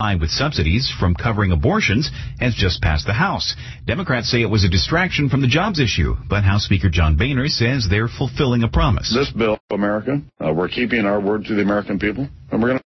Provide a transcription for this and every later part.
with subsidies from covering abortions has just passed the House. Democrats say it was a distraction from the jobs issue, but House Speaker John Boehner says they're fulfilling a promise. This bill, America, we're keeping our word to the American people, and we're going to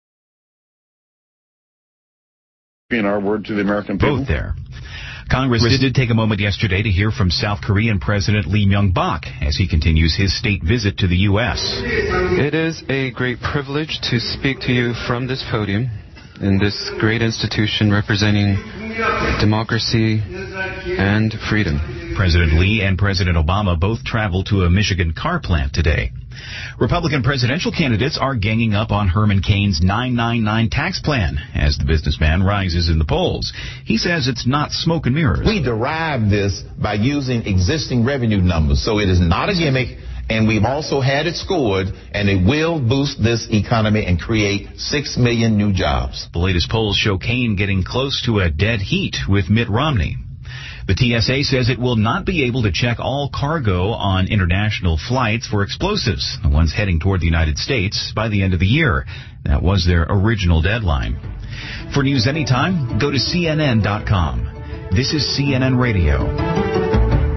keep our word to the American people. Both there. Congress did take a moment yesterday to hear from South Korean President Lee Myung-bak as he continues his state visit to the U.S. It is a great privilege to speak to you from this podium in this great institution representing democracy and freedom. President Lee and President Obama both traveled to a Michigan car plant today. Republican presidential candidates are ganging up on Herman Cain's 999 tax plan as the businessman rises in the polls. He says it's not smoke and mirrors. We derived this by using existing revenue numbers, so it is not a gimmick, and we've also had it scored, and it will boost this economy and create 6 million new jobs. The latest polls show Cain getting close to a dead heat with Mitt Romney. The TSA says it will not be able to check all cargo on international flights for explosives, the ones heading toward the United States, by the end of the year. That was their original deadline. For news anytime, go to CNN.com. This is CNN Radio.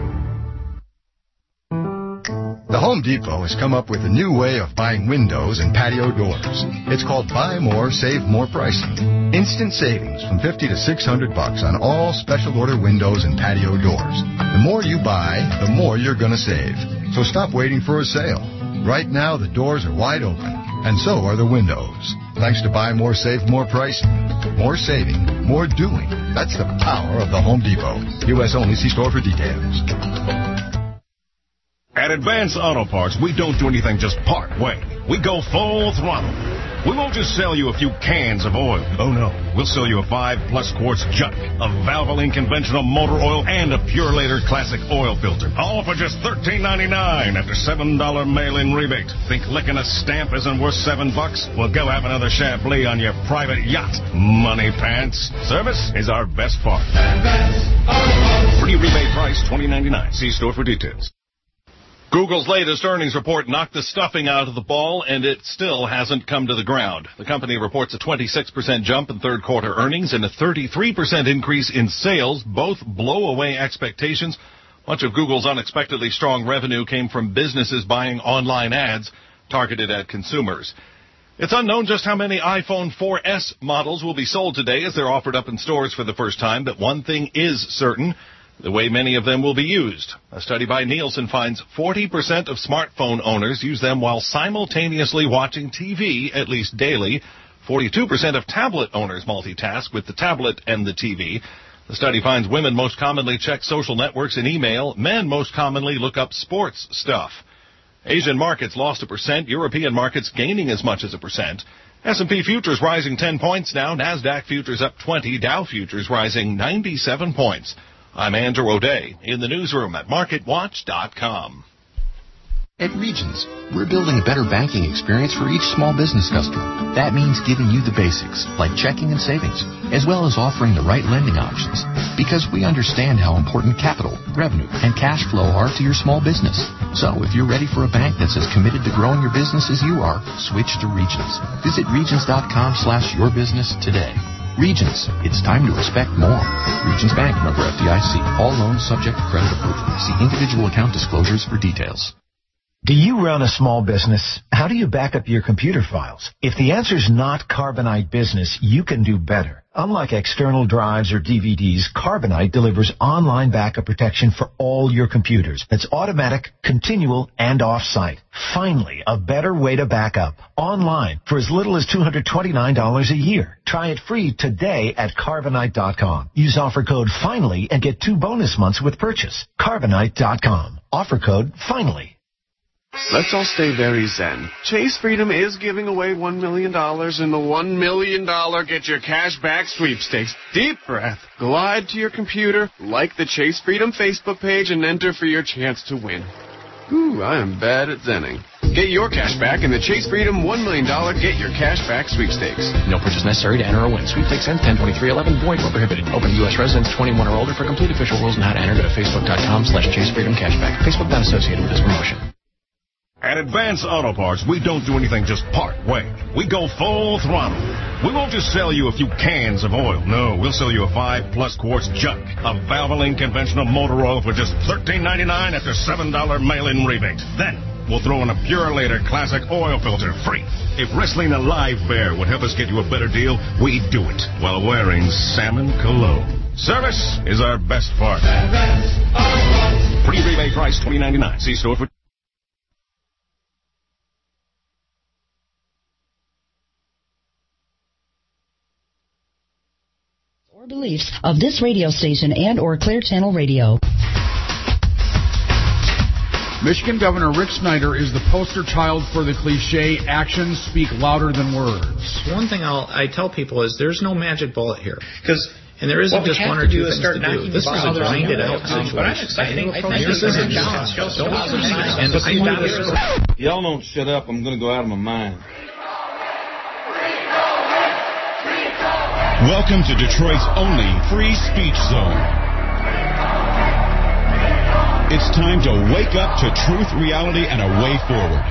The Home Depot has come up with a new way of buying windows and patio doors. It's called Buy More, Save More pricing. Instant savings from $50 to $600 on all special order windows and patio doors. The more you buy, the more you're going to save. So stop waiting for a sale. Right now, the doors are wide open, and so are the windows. Thanks to Buy More, Save More pricing. More saving, more doing. That's the power of the Home Depot. U.S. only. See store for details. At Advance Auto Parts, we don't do anything just part way. We go full throttle. We won't just sell you a few cans of oil. Oh, no. We'll sell you a 5+ quarts jug of Valvoline conventional motor oil and a Purelator Classic oil filter. All for just $13.99 after $7 mail-in rebate. Think licking a stamp isn't worth $7? Well, go have another Chablis on your private yacht. Money pants. Service is our best part. Free rebate price $20.99. See store for details. Google's latest earnings report knocked the stuffing out of the ball, and it still hasn't come to the ground. The company reports a 26% jump in third quarter earnings and a 33% increase in sales. Both blow away expectations. Much of Google's unexpectedly strong revenue came from businesses buying online ads targeted at consumers. It's unknown just how many iPhone 4S models will be sold today as they're offered up in stores for the first time, but one thing is certain: the way many of them will be used. A study by Nielsen finds 40% of smartphone owners use them while simultaneously watching TV, at least daily. 42% of tablet owners multitask with the tablet and the TV. The study finds women most commonly check social networks and email. Men most commonly look up sports stuff. Asian markets lost 1%. European markets gaining as much as 1%. S&P futures rising 10 points now. NASDAQ futures up 20. Dow futures rising 97 points. I'm Andrew O'Day in the newsroom at MarketWatch.com. At Regions, we're building a better banking experience for each small business customer. That means giving you the basics, like checking and savings, as well as offering the right lending options, because we understand how important capital, revenue, and cash flow are to your small business. So if you're ready for a bank that's as committed to growing your business as you are, switch to Regions. Visit Regions.com/yourbusiness today. Regions, it's time to expect more. Regions Bank, member FDIC. All loans subject to credit approval. See individual account disclosures for details. Do you run a small business? How do you back up your computer files? If the answer's not Carbonite Business, you can do better. Unlike external drives or DVDs, Carbonite delivers online backup protection for all your computers. That's automatic, continual, and off-site. Finally, a better way to back up. Online for as little as $229 a year. Try it free today at Carbonite.com. Use offer code FINALLY and get 2 bonus months with purchase. Carbonite.com. Offer code FINALLY. Let's all stay very zen. Chase Freedom is giving away $1 million in the $1 million Get Your Cash Back sweepstakes. Deep breath. Glide to your computer, like the Chase Freedom Facebook page, and enter for your chance to win. Ooh, I am bad at zenning. Get your cash back in the Chase Freedom $1 million Get Your Cash Back sweepstakes. No purchase necessary to enter or win. Sweepstakes ends 10/23/11. Void where prohibited. Open to U.S. residents 21 or older. For complete official rules and how to enter, go to Facebook.com/ChaseFreedomCashback. Facebook not associated with this promotion. At Advance Auto Parts, we don't do anything just part way. We go full throttle. We won't just sell you a few cans of oil. No, we'll sell you a 5+ quarts jug of Valvoline conventional motor oil for just $13.99 after $7 mail-in rebate. Then we'll throw in a Purelator Classic oil filter free. If Wrestling a Live Bear would help us get you a better deal, we'd do it while wearing salmon cologne. Service is our best part. Pre-rebate price $20.99. See store for... or beliefs of this radio station and or Clear Channel Radio. Michigan Governor Rick Snyder is the poster child for the cliche, actions speak louder than words. One thing I tell people is there's no magic bullet here. And there isn't just one or two things to do. This is a grinded out situation. But I'm excited. I think this is a challenge. Y'all don't shut up. I'm going to go out of my mind. Welcome to Detroit's only free speech zone. It's time to wake up to truth, reality, and a way forward.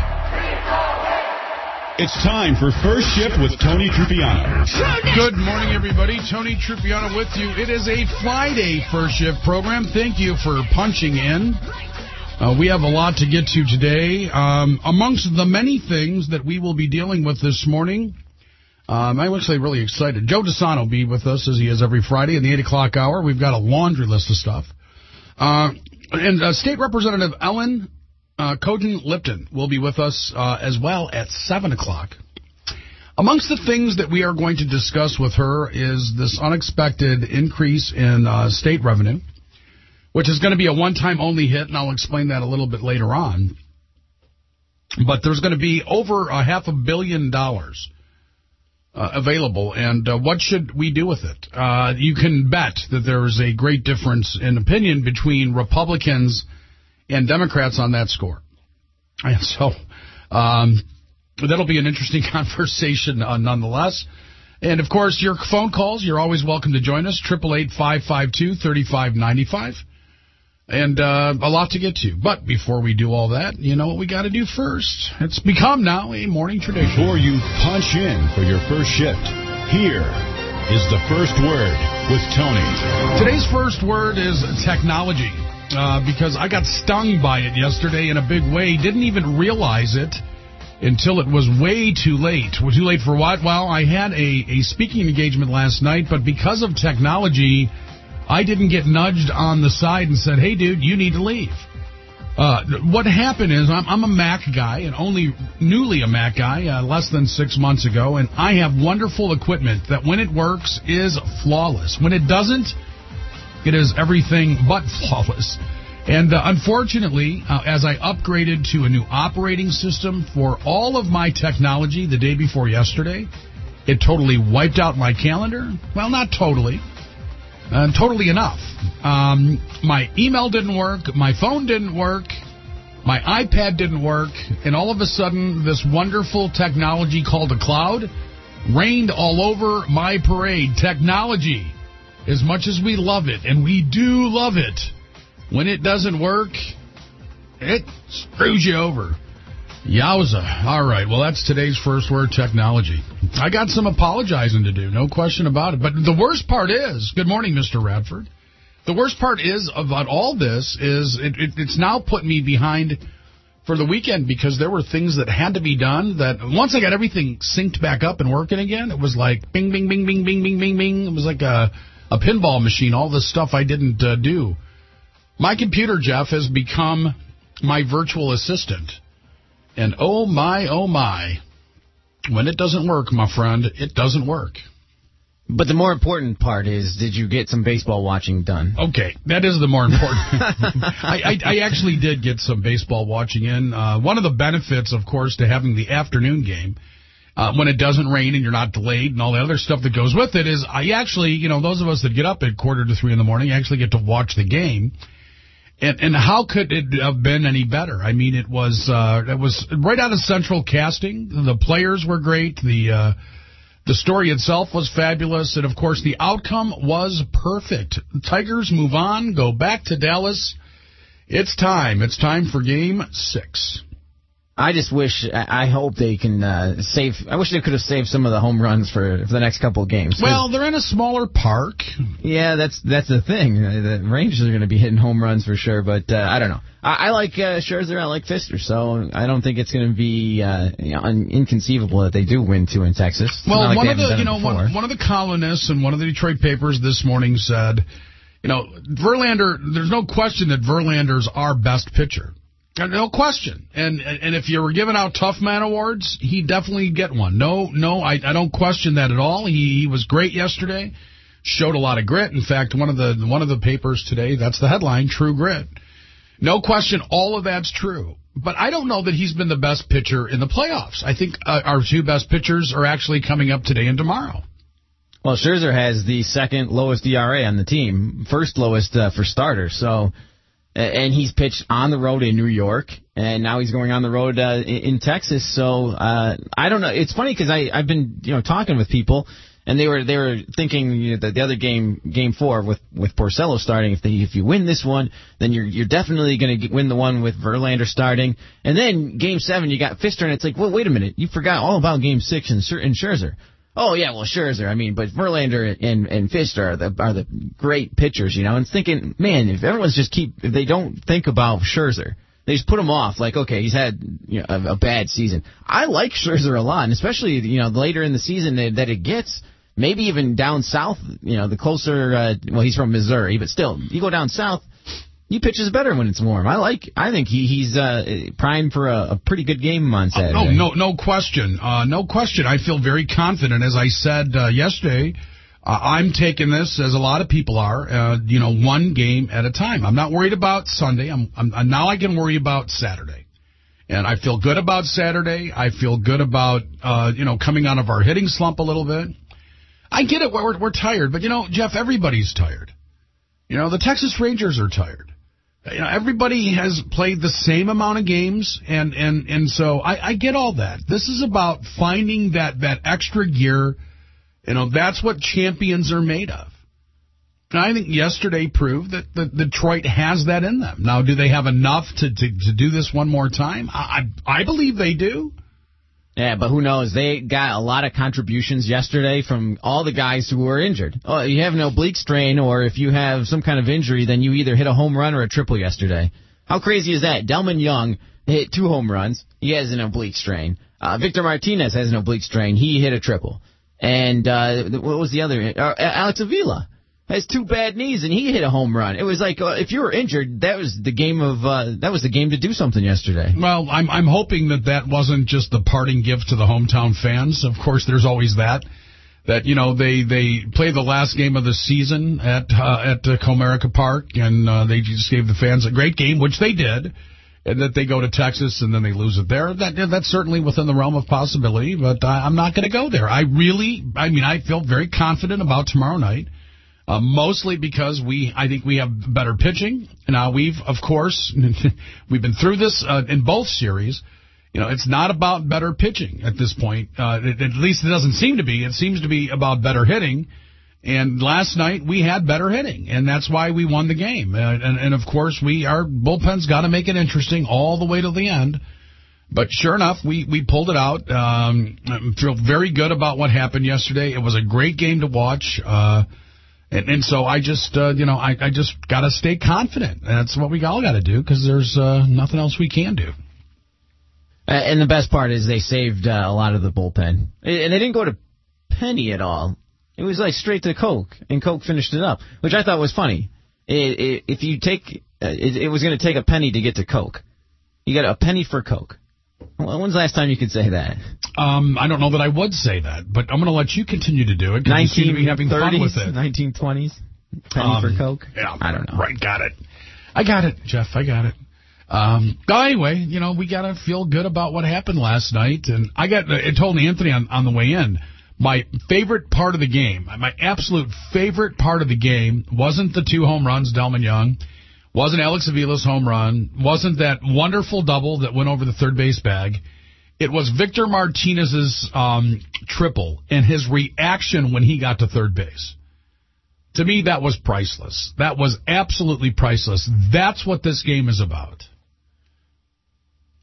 It's time for First Shift with Tony Trupiano. Good morning, everybody. Tony Trupiano with you. It is a Friday First Shift program. Thank you for punching in. We have a lot to get to today. Amongst the many things that we will be dealing with this morning, I'm actually really excited. Joe DeSano will be with us, as he is every Friday, in the 8 o'clock hour. We've got a laundry list of stuff. And State Representative Ellen Cogen-Lipton will be with us as well at 7 o'clock. Amongst the things that we are going to discuss with her is this unexpected increase in state revenue, which is going to be a one-time only hit, and I'll explain that a little bit later on. But there's going to be over $500 million available, and what should we do with it? You can bet that there is a great difference in opinion between Republicans and Democrats on that score. And so that'll be an interesting conversation nonetheless. And, of course, your phone calls, you're always welcome to join us, 888-552-3595. And a lot to get to. But before we do all that, you know what we got to do first. It's become now a morning tradition. Before you punch in for your first shift, here is the first word with Tony. Today's first word is technology. Because I got stung by it yesterday in a big way. Didn't even realize it until it was way too late. Well, too late for what? Well, I had a speaking engagement last night, but because of technology, I didn't get nudged on the side and said, hey, dude, you need to leave. What happened is I'm a Mac guy, and only newly a Mac guy, less than 6 months ago, and I have wonderful equipment that when it works is flawless. When it doesn't, it is everything but flawless. And unfortunately, as I upgraded to a new operating system for all of my technology the day before yesterday, it totally wiped out my calendar. Well, not totally. Totally enough. My email didn't work. My phone didn't work. My iPad didn't work. And all of a sudden, this wonderful technology called a cloud rained all over my parade. Technology. As much as we love it, and we do love it, when it doesn't work, it screws you over. Yowza. All right, well, that's today's first word, technology. I got some apologizing to do, no question about it. But the worst part is, good morning, Mr. Radford. The worst part is about all this is it's now put me behind for the weekend because there were things that had to be done that once I got everything synced back up and working again, it was like bing, bing, bing, bing, bing, bing, bing, bing. It was like a pinball machine, all the stuff I didn't do. My computer, Jeff, has become my virtual assistant. And oh my, when it doesn't work, my friend, it doesn't work. But the more important part is, did you get some baseball watching done? Okay, that is the more important. I actually did get some baseball watching in. One of the benefits, of course, to having the afternoon game, when it doesn't rain and you're not delayed and all the other stuff that goes with it, is I actually, those of us that get up at 2:45 in the morning actually get to watch the game. And how could it have been any better? I mean, it was right out of central casting. The players were great. The story itself was fabulous. And, of course, the outcome was perfect. The Tigers move on, go back to Dallas. It's time. It's time for Game 6. I just wish, I hope they can save. I wish they could have saved some of the home runs for the next couple of games. Well, they're in a smaller park. Yeah, that's the thing. The Rangers are going to be hitting home runs for sure, but I don't know. I like Scherzer, I like Pfister, so I don't think it's going to be inconceivable that they do win 2 in Texas. Well, one of the columnists in one of the Detroit papers this morning said, Verlander. There's no question that Verlander's our best pitcher. No question. And if you were giving out Tough Man awards, he'd definitely get one. No, I don't question that at all. He was great yesterday. Showed a lot of grit. In fact, one of the papers today, that's the headline, True Grit. No question, all of that's true. But I don't know that he's been the best pitcher in the playoffs. I think our 2 best pitchers are actually coming up today and tomorrow. Well, Scherzer has the second lowest ERA on the team, first lowest for starters. So. And he's pitched on the road in New York, and now he's going on the road in Texas. So I don't know. It's funny because I've been talking with people, and they were thinking that the other game 4 with Porcello starting, if you win this one, then you're definitely going to win the one with Verlander starting. And then game 7 you got Pfister, and it's like, well, wait a minute, you forgot all about game 6 and Scherzer. Oh, yeah, well, Scherzer, but Verlander and Pfister are the great pitchers, and thinking, man, if they don't think about Scherzer, they just put him off, like, okay, he's had a bad season. I like Scherzer a lot, and especially, later in the season that it gets, maybe even down south, the closer, he's from Missouri, but still, you go down south, he pitches better when it's warm. I think he's primed for a pretty good game on Saturday. No question. No question. I feel very confident. As I said yesterday, I'm taking this, as a lot of people are, one game at a time. I'm not worried about Sunday. Now I can worry about Saturday. And I feel good about Saturday. I feel good about, coming out of our hitting slump a little bit. I get it. We're tired. But, Jeff, everybody's tired. The Texas Rangers are tired. Everybody has played the same amount of games, and so I get all that. This is about finding that extra gear. That's what champions are made of. And I think yesterday proved that Detroit has that in them. Now, do they have enough to do this one more time? I believe they do. Yeah, but who knows? They got a lot of contributions yesterday from all the guys who were injured. Oh, you have an oblique strain, or if you have some kind of injury, then you either hit a home run or a triple yesterday. How crazy is that? Delman Young hit 2 home runs. He has an oblique strain. Victor Martinez has an oblique strain. He hit a triple. And what was the other? Alex Avila has 2 bad knees, and he hit a home run. It was like if you were injured, that was the game to do something yesterday. Well, I'm hoping that wasn't just the parting gift to the hometown fans. Of course, there's always that they play the last game of the season at Comerica Park, and they just gave the fans a great game, which they did, and that they go to Texas and then they lose it there. That's certainly within the realm of possibility, but I'm not going to go there. I feel very confident about tomorrow night. Mostly because I think we have better pitching. Now, of course, we've been through this in both series. It's not about better pitching at this point. At least it doesn't seem to be. It seems to be about better hitting. And last night we had better hitting, and that's why we won the game. And of course, our bullpen's got to make it interesting all the way to the end. But sure enough, we pulled it out. I feel very good about what happened yesterday. It was a great game to watch. And so I just, I just got to stay confident. That's what we all got to do, because there's nothing else we can do. And the best part is they saved a lot of the bullpen. And they didn't go to Penny at all. It was like straight to Coke, and Coke finished it up, which I thought was funny. If you take, it was going to take a penny to get to Coke. You got a penny for Coke. When's the last time you could say that? I don't know that I would say that, but I'm going to let you continue to do it, because you seem to be having fun with it. 1920s, penny for Coke? Yeah, I don't know. Right, got it. I got it, Jeff, I got it. Anyway, we got to feel good about what happened last night, and I told Anthony on the way in, my favorite part of the game, my absolute favorite part of the game wasn't the 2 home runs, Delman Young, wasn't Alex Avila's home run, wasn't that wonderful double that went over the third base bag. It was Victor Martinez's triple and his reaction when he got to third base. To me, that was priceless. That was absolutely priceless. That's what this game is about.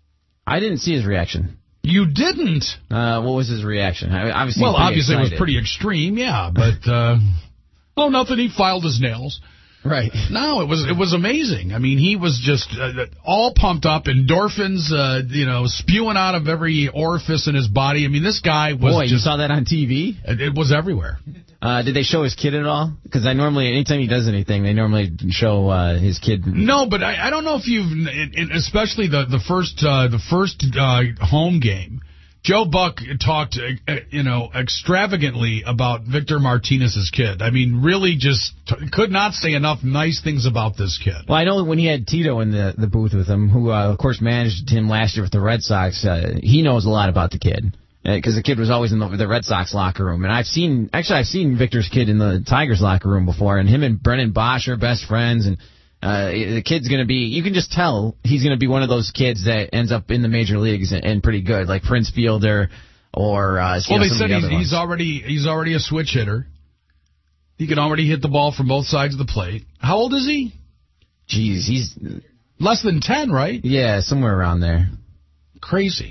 I didn't see his reaction. You didn't? What was his reaction? Obviously it was pretty extreme, yeah. But, nothing. He filed his nails. Right. No, it was amazing. I mean, he was just all pumped up, endorphins, spewing out of every orifice in his body. I mean, this guy was Boy, you saw that on TV? It was everywhere. Did they show his kid at all? Because anytime he does anything, they normally show his kid. No, but I don't know if you've, especially the first home game. Joe Buck talked, extravagantly about Victor Martinez's kid. I mean, really just could not say enough nice things about this kid. Well, I know when he had Tito in the booth with him, who, of course, managed him last year with the Red Sox, he knows a lot about the kid. Because the kid was always in the Red Sox locker room. And I've seen Victor's kid in the Tigers locker room before, and him and Brennan Bosch are best friends, and the kid's going to be, you can just tell he's going to be one of those kids that ends up in the major leagues and pretty good, like Prince Fielder or they said he's already a switch hitter. He can already hit the ball from both sides of the plate. How old is he? Jeez, he's less than 10, right? Yeah, somewhere around there. Crazy.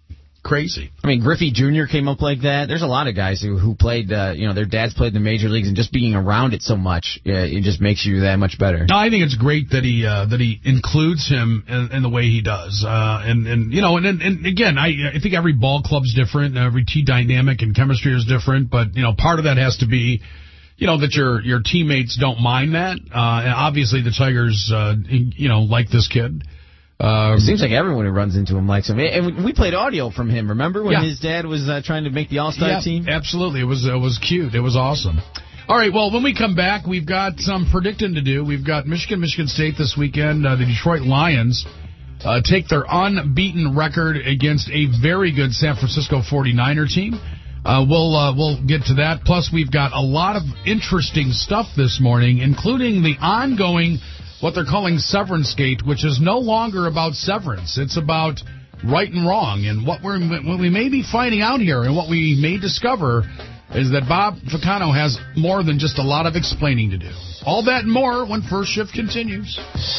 I mean, Griffey Jr. came up like that. There's a lot of guys who played, their dads played in the major leagues, and just being around it so much, it just makes you that much better. No, I think it's great that he includes him in the way he does. And again, I think every ball club's different, and every team dynamic and chemistry is different, but, part of that has to be, that your teammates don't mind that. And obviously the Tigers, like this kid. It seems like everyone who runs into him likes him. And we played audio from him, remember, when his dad was trying to make the All-Star team? Absolutely. It was cute. It was awesome. All right, well, when we come back, we've got some predicting to do. We've got Michigan State this weekend. The Detroit Lions take their unbeaten record against a very good San Francisco 49er team. We'll get to that. Plus, we've got a lot of interesting stuff this morning, including the ongoing what they're calling Severance Gate, which is no longer about severance. It's about right and wrong. And what we may be finding out here and what we may discover is that Bob Ficano has more than just a lot of explaining to do. All that and more when First Shift continues.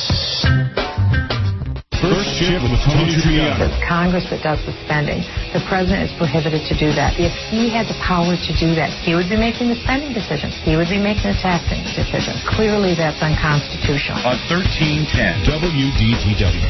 First Shift with Tony Triano. It's Congress that does the spending. The president is prohibited to do that. If he had the power to do that, he would be making the spending decisions. He would be making the taxing decisions. Clearly, that's unconstitutional. On 1310 WDTW.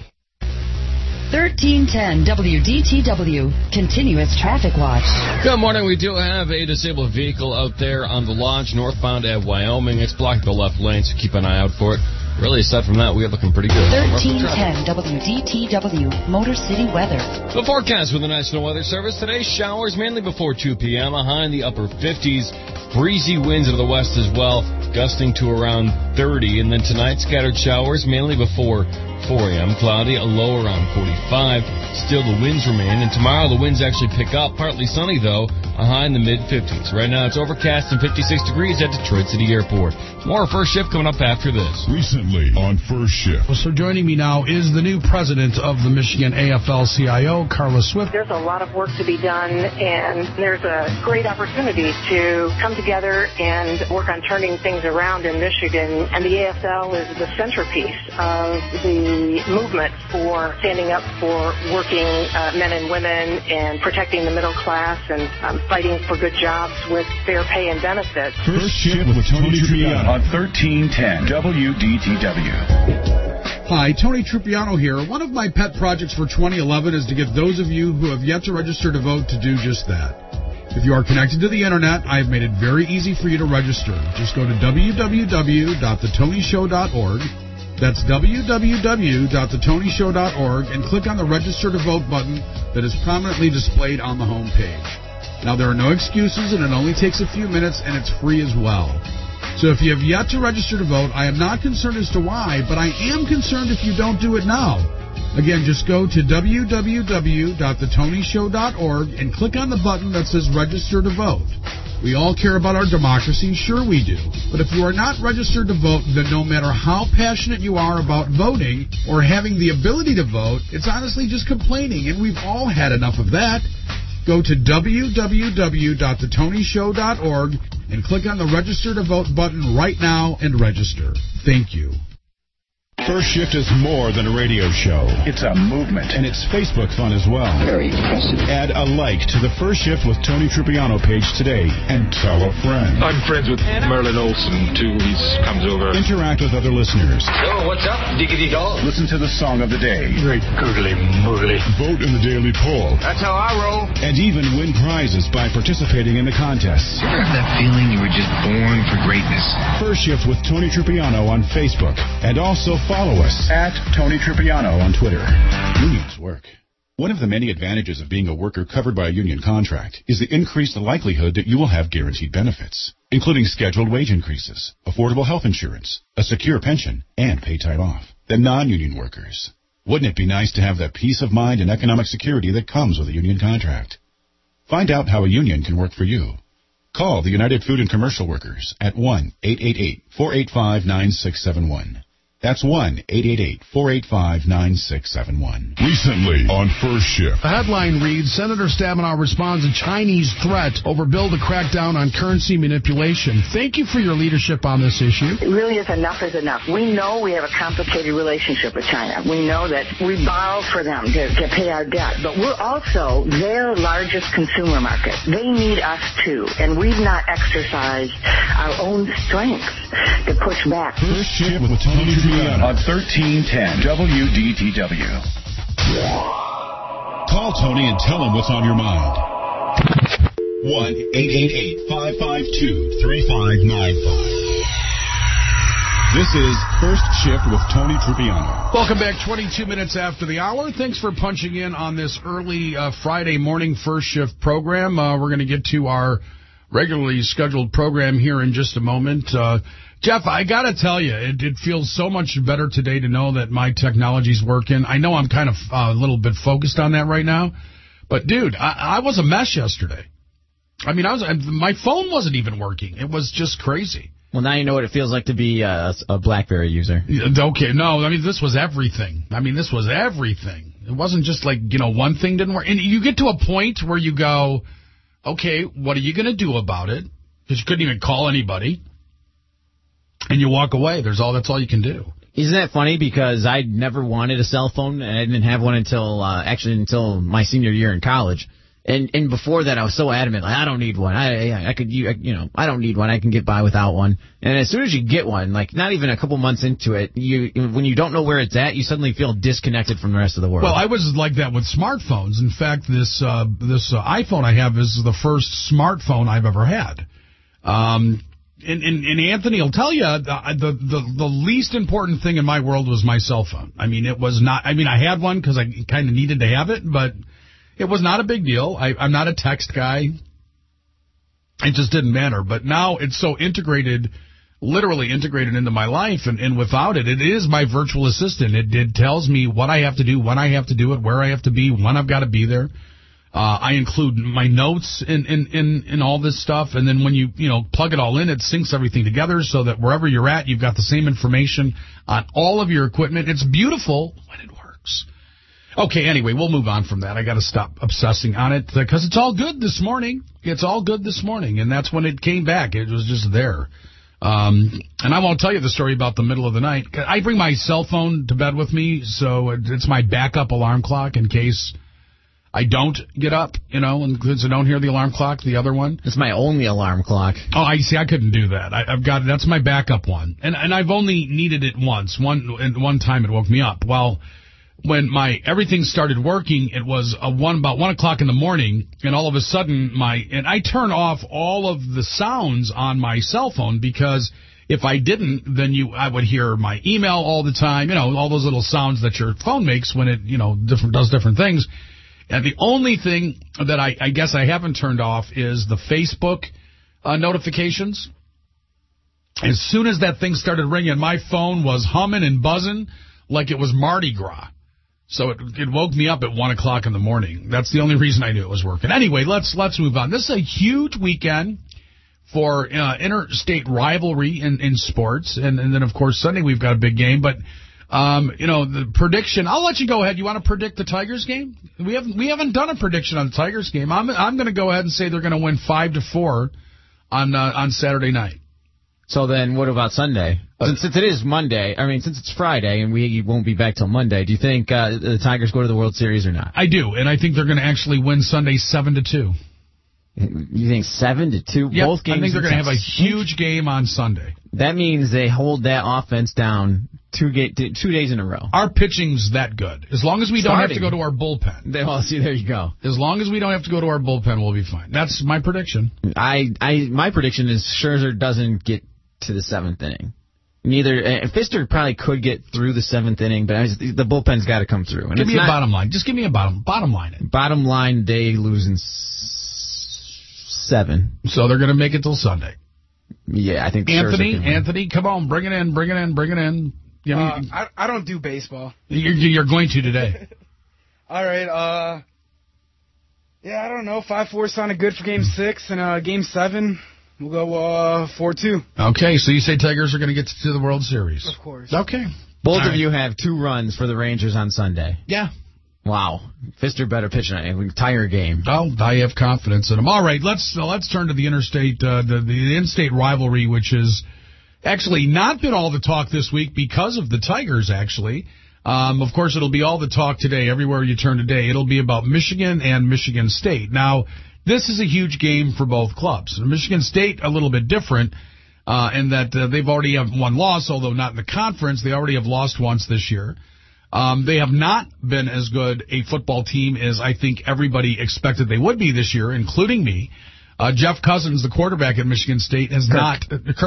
1310 WDTW. Continuous Traffic Watch. Good morning. We do have a disabled vehicle out there on the launch northbound at Wyoming. It's blocking the left lane, so keep an eye out for it. Really, aside from that, we are looking pretty good. 1310 WDTW, Motor City Weather. The forecast with the National Weather Service today: showers mainly before 2 p.m., a high in the upper 50s. Breezy winds into the west as well, gusting to around 30. And then tonight, scattered showers mainly before 4 a.m. Cloudy, a low around 45. Still, the winds remain. And tomorrow, the winds actually pick up. Partly sunny, though, a high in the mid-50s. Right now, it's overcast and 56 degrees at Detroit City Airport. More First Shift coming up after this. Recently on First Shift. Well, so joining me now is the new president of the Michigan AFL-CIO, Carla Swift. There's a lot of work to be done, and there's a great opportunity to come together and work on turning things around in Michigan. And the AFL is the centerpiece of the movement for standing up for working men and women and protecting the middle class and fighting for good jobs with fair pay and benefits. First Shift with Tony Triano on 1310 WDTW. Hi, Tony Tripiano here. One of my pet projects for 2011 is to get those of you who have yet to register to vote to do just that. If you are connected to the internet, I have made it very easy for you to register. Just go to www.thetonyshow.org. That's www.thetonyshow.org and click on the Register to Vote button that is prominently displayed on the home page. Now, there are no excuses, and it only takes a few minutes, and it's free as well. So if you have yet to register to vote, I am not concerned as to why, but I am concerned if you don't do it now. Again, just go to www.thetonyshow.org and click on the button that says Register to Vote. We all care about our democracy, sure we do. But if you are not registered to vote, then no matter how passionate you are about voting or having the ability to vote, it's honestly just complaining, and we've all had enough of that. Go to www.thetonyshow.org and click on the Register to Vote button right now and register. Thank you. First Shift is more than a radio show. It's a movement. And it's Facebook fun as well. Very impressive. Add a like to the First Shift with Tony Tripiano page today and tell a friend. I'm friends with Merlin Olsen, too. He comes over. Interact with other listeners. So, what's up, diggity dog? Listen to the song of the day. Great googly moogly. Vote in the daily poll. That's how I roll. And even win prizes by participating in the contests. You ever have that feeling you were just born for greatness? First Shift with Tony Tripiano on Facebook. And also follow us at Tony Tripiano on Twitter. Unions work. One of the many advantages of being a worker covered by a union contract is the increased likelihood that you will have guaranteed benefits, including scheduled wage increases, affordable health insurance, a secure pension, and paid time off. The non-union workers. Wouldn't it be nice to have that peace of mind and economic security that comes with a union contract? Find out how a union can work for you. Call the United Food and Commercial Workers at 1-888-485-9671. That's 1-888-485-9671. Recently on First Shift. The headline reads, Senator Stabenow responds to Chinese threat over bill to crack down on currency manipulation. Thank you for your leadership on this issue. It really is enough is enough. We know we have a complicated relationship with China. We know that we borrow for them to pay our debt, but we're also their largest consumer market. They need us too, and we've not exercised our own strength to push back. First Shift with Tony on 1310 WDTW. Call Tony and tell him what's on your mind. 1-888-552-3595. This is First Shift with Tony Tripiano. Welcome back, 22 minutes after the hour. Thanks for punching in on this early Friday morning First Shift program. We're going to get to our regularly scheduled program here in just a moment. Jeff, I got to tell you, it feels so much better today to know that my technology's working. I know I'm kind of a little bit focused on that right now. But, dude, I was a mess yesterday. I mean, my phone wasn't even working. It was just crazy. Well, now you know what it feels like to be a BlackBerry user. Okay, no, I mean, this was everything. It wasn't just like, one thing didn't work. And you get to a point where you go, okay, what are you going to do about it? Because you couldn't even call anybody. And you walk away. That's all you can do. Isn't that funny? Because I never wanted a cell phone, and I didn't have one until my senior year in college. And before that, I was so adamant, like, I don't need one. I don't need one. I can get by without one. And as soon as you get one, like not even a couple months into it, when you don't know where it's at, you suddenly feel disconnected from the rest of the world. Well, I was like that with smartphones. In fact, this iPhone I have is the first smartphone I've ever had. And Anthony will tell you the least important thing in my world was my cell phone. I mean, it was not. I mean, I had one because I kind of needed to have it, but it was not a big deal. I'm not a text guy. It just didn't matter. But now it's so literally integrated into my life, and without it, it is my virtual assistant. It tells me what I have to do, when I have to do it, where I have to be, when I've got to be there. I include my notes in all this stuff, and then when you plug it all in, it syncs everything together so that wherever you're at, you've got the same information on all of your equipment. It's beautiful when it works. Okay, anyway, we'll move on from that. I got to stop obsessing on it because it's all good this morning. And that's when it came back. It was just there. And I won't tell you the story about the middle of the night. I bring my cell phone to bed with me, so it's my backup alarm clock in case I don't get up, and because I don't hear the alarm clock, the other one. It's my only alarm clock. Oh, I see. I couldn't do that. That's my backup one. And I've only needed it once. One time it woke me up. Well, when everything started working, it was about 1 o'clock in the morning, and all of a sudden and I turn off all of the sounds on my cell phone because if I didn't, then I would hear my email all the time, all those little sounds that your phone makes when it, does different things. And the only thing that I guess I haven't turned off is the Facebook notifications. As soon as that thing started ringing, my phone was humming and buzzing like it was Mardi Gras. So it woke me up at 1 o'clock in the morning. That's the only reason I knew it was working. Anyway, let's move on. This is a huge weekend for interstate rivalry in sports. And then, of course, Sunday we've got a big game. But the prediction, I'll let you go ahead. You want to predict the Tigers game? We haven't done a prediction on the Tigers game. I'm going to go ahead and say they're going to win 5-4 on Saturday night. So then what about Sunday? Since it is Monday, since it's Friday and we won't be back till Monday, do you think the Tigers go to the World Series or not? I do, and I think they're going to actually win Sunday 7-2. You think 7-2? Yep, Both games. I think they're going to have a huge game on Sunday. That means they hold that offense down 2 days in a row. Our pitching's that good. As long as we don't have to go to our bullpen. There you go. As long as we don't have to go to our bullpen, we'll be fine. That's my prediction. My prediction is Scherzer doesn't get to the 7th inning. Fister probably could get through the 7th inning, but the bullpen's got to come through. And give me a bottom line. Just give me a bottom line. Bottom line, they lose in 7. So they're going to make it till Sunday. Yeah, I think Anthony, come on, bring it in. I don't do baseball. You're going to today. All right. I don't know. 5-4 sounded good for Game 6, and Game 7 we'll go 4-2. Okay, so you say Tigers are going to get to the World Series? Of course. Okay. Both of you have 2 runs for the Rangers on Sunday. Yeah. Wow. Fister better pitch in an entire game. Oh, I have confidence in him. All right, let's turn to the interstate, the in-state rivalry, which has actually not been all the talk this week because of the Tigers, actually. Of course, it'll be all the talk today, everywhere you turn today. It'll be about Michigan and Michigan State. Now, this is a huge game for both clubs. Michigan State, a little bit different in that they've already have one loss, although not in the conference. They already have lost once this year. They have not been as good a football team as I think everybody expected they would be this year, including me. Jeff Cousins, the quarterback at Michigan State, has not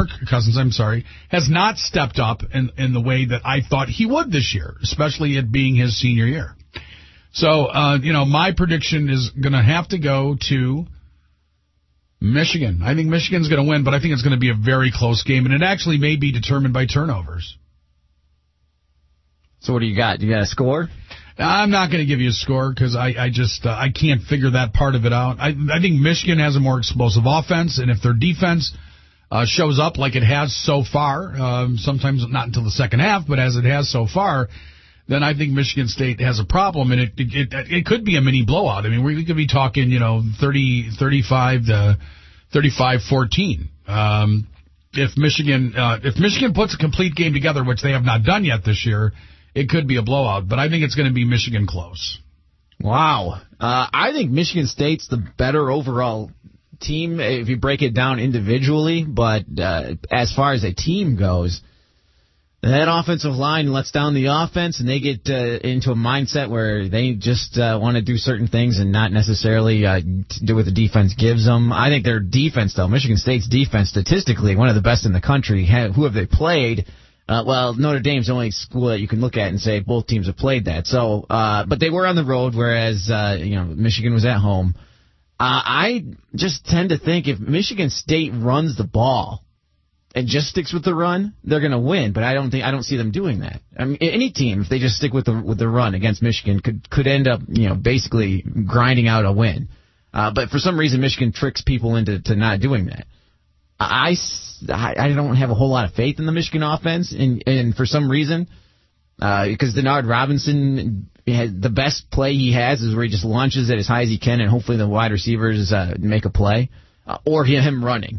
stepped up in the way that I thought he would this year, especially it being his senior year. So, my prediction is going to have to go to Michigan. I think Michigan's going to win, but I think it's going to be a very close game, and it actually may be determined by turnovers. So what do you got? You got a score? I'm not going to give you a score because I can't figure that part of it out. I think Michigan has a more explosive offense, and if their defense shows up like it has so far, sometimes not until the second half, but as it has so far, then I think Michigan State has a problem, and it could be a mini blowout. I mean, we could be talking, 35 to 35-14. If Michigan puts a complete game together, which they have not done yet this year, it could be a blowout, but I think it's going to be Michigan close. Wow. I think Michigan State's the better overall team if you break it down individually, but as far as a team goes, that offensive line lets down the offense, and they get into a mindset where they just want to do certain things and not necessarily do what the defense gives them. I think their defense, though, Michigan State's defense, statistically, one of the best in the country. Who have they played? Notre Dame's the only school that you can look at and say both teams have played that. So, but they were on the road, whereas Michigan was at home. I just tend to think if Michigan State runs the ball and just sticks with the run, they're going to win. But I don't see them doing that. I mean, any team, if they just stick with the run against Michigan, could end up basically grinding out a win. But for some reason, Michigan tricks people into not doing that. I don't have a whole lot of faith in the Michigan offense, and for some reason, because Denard Robinson, the best play he has is where he just launches it as high as he can, and hopefully the wide receivers make a play, or him running.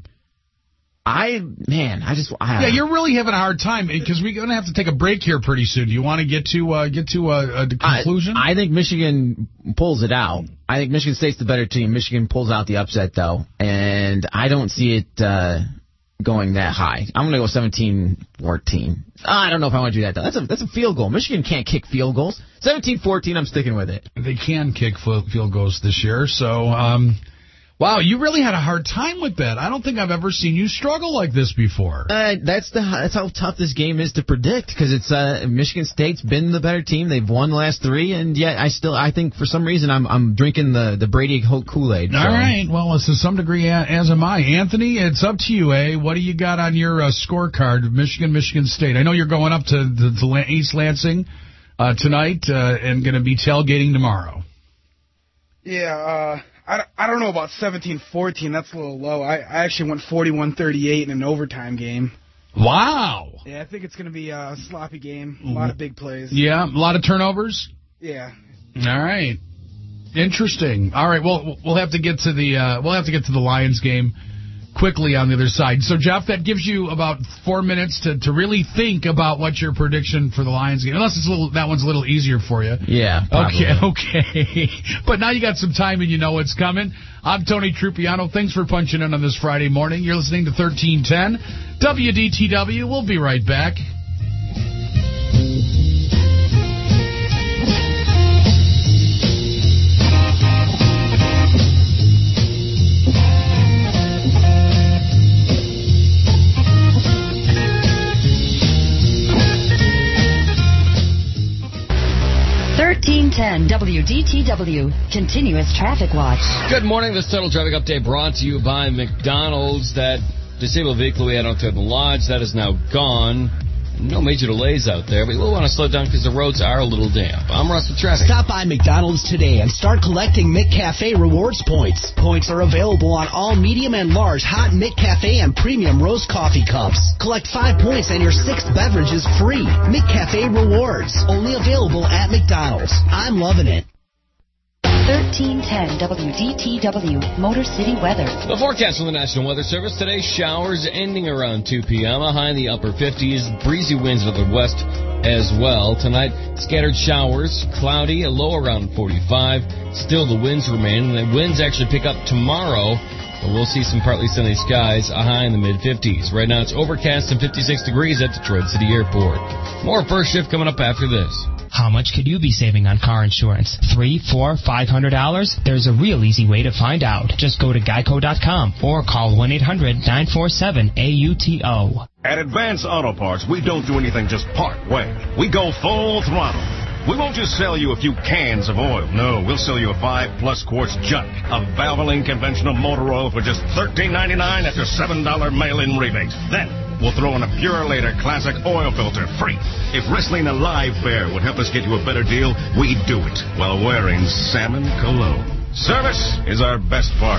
You're really having a hard time because we're going to have to take a break here pretty soon. Do you want to get to a conclusion? I think Michigan pulls it out. I think Michigan State's the better team. Michigan pulls out the upset, though, and I don't see it going that high. I'm going to go 17-14. I don't know if I want to do that, though. That's a field goal. Michigan can't kick field goals. 17-14, I'm sticking with it. They can kick field goals this year, so... Wow, you really had a hard time with that. I don't think I've ever seen you struggle like this before. That's how tough this game is to predict because it's Michigan State's been the better team. They've won the last 3, and yet I think for some reason I'm drinking the Brady Kool-Aid. So. All right, well, to some degree, as am I. Anthony, it's up to you, eh? What do you got on your scorecard, Michigan State? I know you're going up to East Lansing tonight and going to be tailgating tomorrow. Yeah, I don't know about 17-14. That's a little low. I actually went 41-38 in an overtime game. Wow. Yeah, I think it's going to be a sloppy game. A lot of big plays. Yeah, a lot of turnovers? Yeah. All right. Interesting. All right, well, we'll have to get to the Lions game quickly on the other side. So, Jeff, that gives you about 4 minutes to really think about what your prediction for the Lions game. Unless that one's a little easier for you. Yeah, probably. Okay. But now you got some time and you know what's coming. I'm Tony Trupiano. Thanks for punching in on this Friday morning. You're listening to 1310 WDTW. We'll be right back. WDTW, continuous traffic watch. Good morning. This total traffic update brought to you by McDonald's. That disabled vehicle we had out there at the lodge, that is now gone. No major delays out there, but we'll want to slow down because the roads are a little damp. I'm Russ with traffic. Stop by McDonald's today and start collecting McCafe rewards points. Points are available on all medium and large hot McCafe and premium roast coffee cups. Collect 5 points and your 6th beverage is free. McCafe rewards, only available at McDonald's. I'm loving it. 1310 WDTW, Motor City weather. The forecast from the National Weather Service today: showers ending around 2 p.m. A high in the upper 50s, breezy winds to the west as well. Tonight, scattered showers, cloudy, a low around 45. Still, the winds remain, and the winds actually pick up tomorrow. But we'll see some partly sunny skies, a high in the mid-50s. Right now, it's overcast and 56 degrees at Detroit City Airport. More first shift coming up after this. How much could you be saving on car insurance? $300, $400, $500? There's a real easy way to find out. Just go to geico.com or call 1-800-947-AUTO. At Advance Auto Parts, we don't do anything just part way. We go full throttle. We won't just sell you a few cans of oil. No, we'll sell you a 5+ quarts jug of Valvoline conventional motor oil for just $13.99 after $7 mail-in rebates. Then we'll throw in a Purelator Classic oil filter free. If Wrestling a Live Bear would help us get you a better deal, we'd do it while wearing salmon cologne. Service is our best part.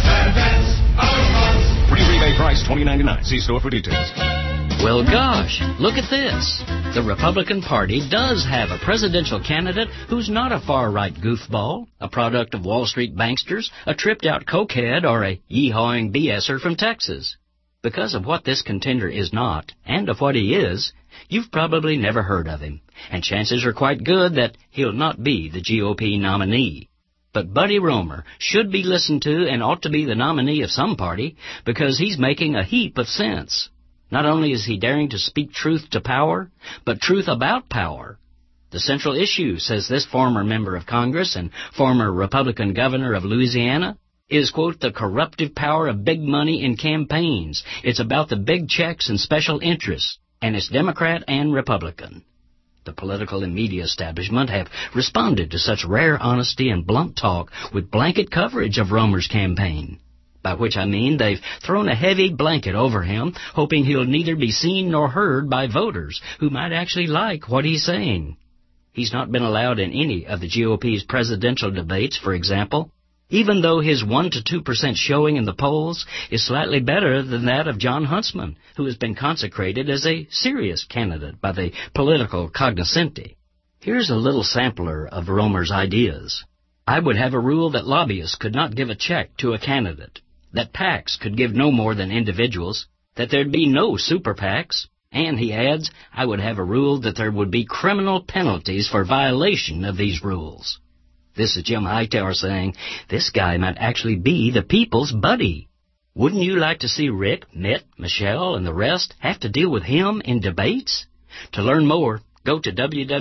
Free rebate price $20.99. See store for details. Well, gosh, look at this. The Republican Party does have a presidential candidate who's not a far-right goofball, a product of Wall Street banksters, a tripped-out cokehead, or a yee-hawing BSer from Texas. Because of what this contender is not, and of what he is, you've probably never heard of him, and chances are quite good that he'll not be the GOP nominee. But Buddy Roemer should be listened to and ought to be the nominee of some party because he's making a heap of sense. Not only is he daring to speak truth to power, but truth about power. The central issue, says this former member of Congress and former Republican governor of Louisiana, is, quote, the corruptive power of big money in campaigns. It's about the big checks and special interests, and it's Democrat and Republican. The political and media establishment have responded to such rare honesty and blunt talk with blanket coverage of Roemer's campaign. By which I mean they've thrown a heavy blanket over him, hoping he'll neither be seen nor heard by voters who might actually like what he's saying. He's not been allowed in any of the GOP's presidential debates, for example, even though his 1 to 2% showing in the polls is slightly better than that of John Huntsman, who has been consecrated as a serious candidate by the political cognoscenti. Here's a little sampler of Roemer's ideas. I would have a rule that lobbyists could not give a check to a candidate, that PACs could give no more than individuals, that there'd be no super PACs, and, he adds, I would have a rule that there would be criminal penalties for violation of these rules. This is Jim Hightower saying, this guy might actually be the people's buddy. Wouldn't you like to see Rick, Mitt, Michelle, and the rest have to deal with him in debates? To learn more, go to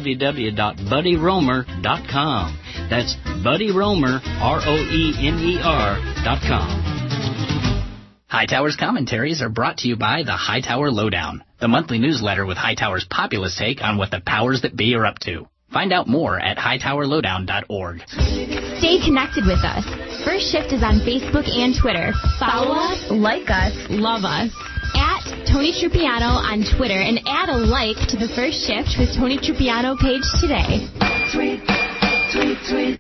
www.buddyroemer.com. That's BuddyRoemer, ROEMER.com. Hightower's commentaries are brought to you by the Hightower Lowdown, the monthly newsletter with Hightower's populist take on what the powers that be are up to. Find out more at hightowerlowdown.org. Stay connected with us. First Shift is on Facebook and Twitter. Follow us, like us, love us. At Tony Trupiano on Twitter, and add a like to the First Shift with Tony Trupiano page today. Tweet, tweet, tweet.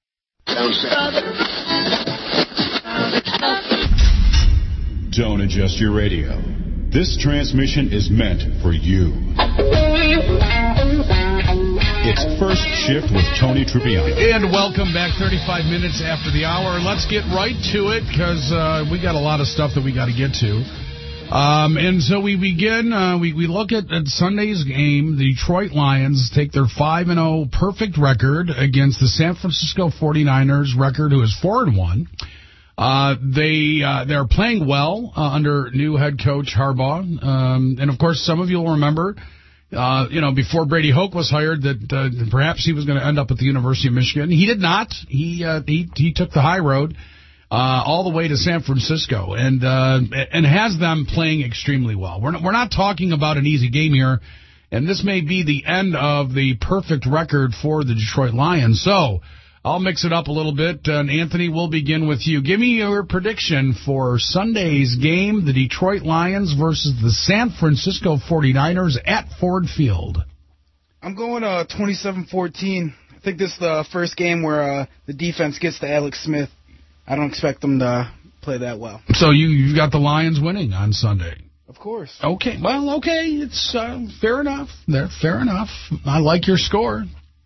Don't adjust your radio. This transmission is meant for you. It's First Shift with Tony Trupiano. And welcome back, 35 minutes after the hour. Let's get right to it, because we got a lot of stuff that we got to get to. And so we begin, we look at Sunday's game. The Detroit Lions take their 5-0 perfect record against the San Francisco 49ers record, who is 4-1. They're playing well under new head coach Harbaugh. And, of course, some of you will remember, before Brady Hoke was hired, that perhaps he was going to end up at the University of Michigan. He did not. He took the high road all the way to San Francisco and has them playing extremely well. We're not talking about an easy game here, and this may be the end of the perfect record for the Detroit Lions. So I'll mix it up a little bit, and Anthony, we'll begin with you. Give me your prediction for Sunday's game, the Detroit Lions versus the San Francisco 49ers at Ford Field. I'm going 27-14. I think this is the first game where the defense gets to Alex Smith. I don't expect them to play that well. So you've got the Lions winning on Sunday? Of course. Okay. Well, okay. It's fair enough. Fair enough. I like your score.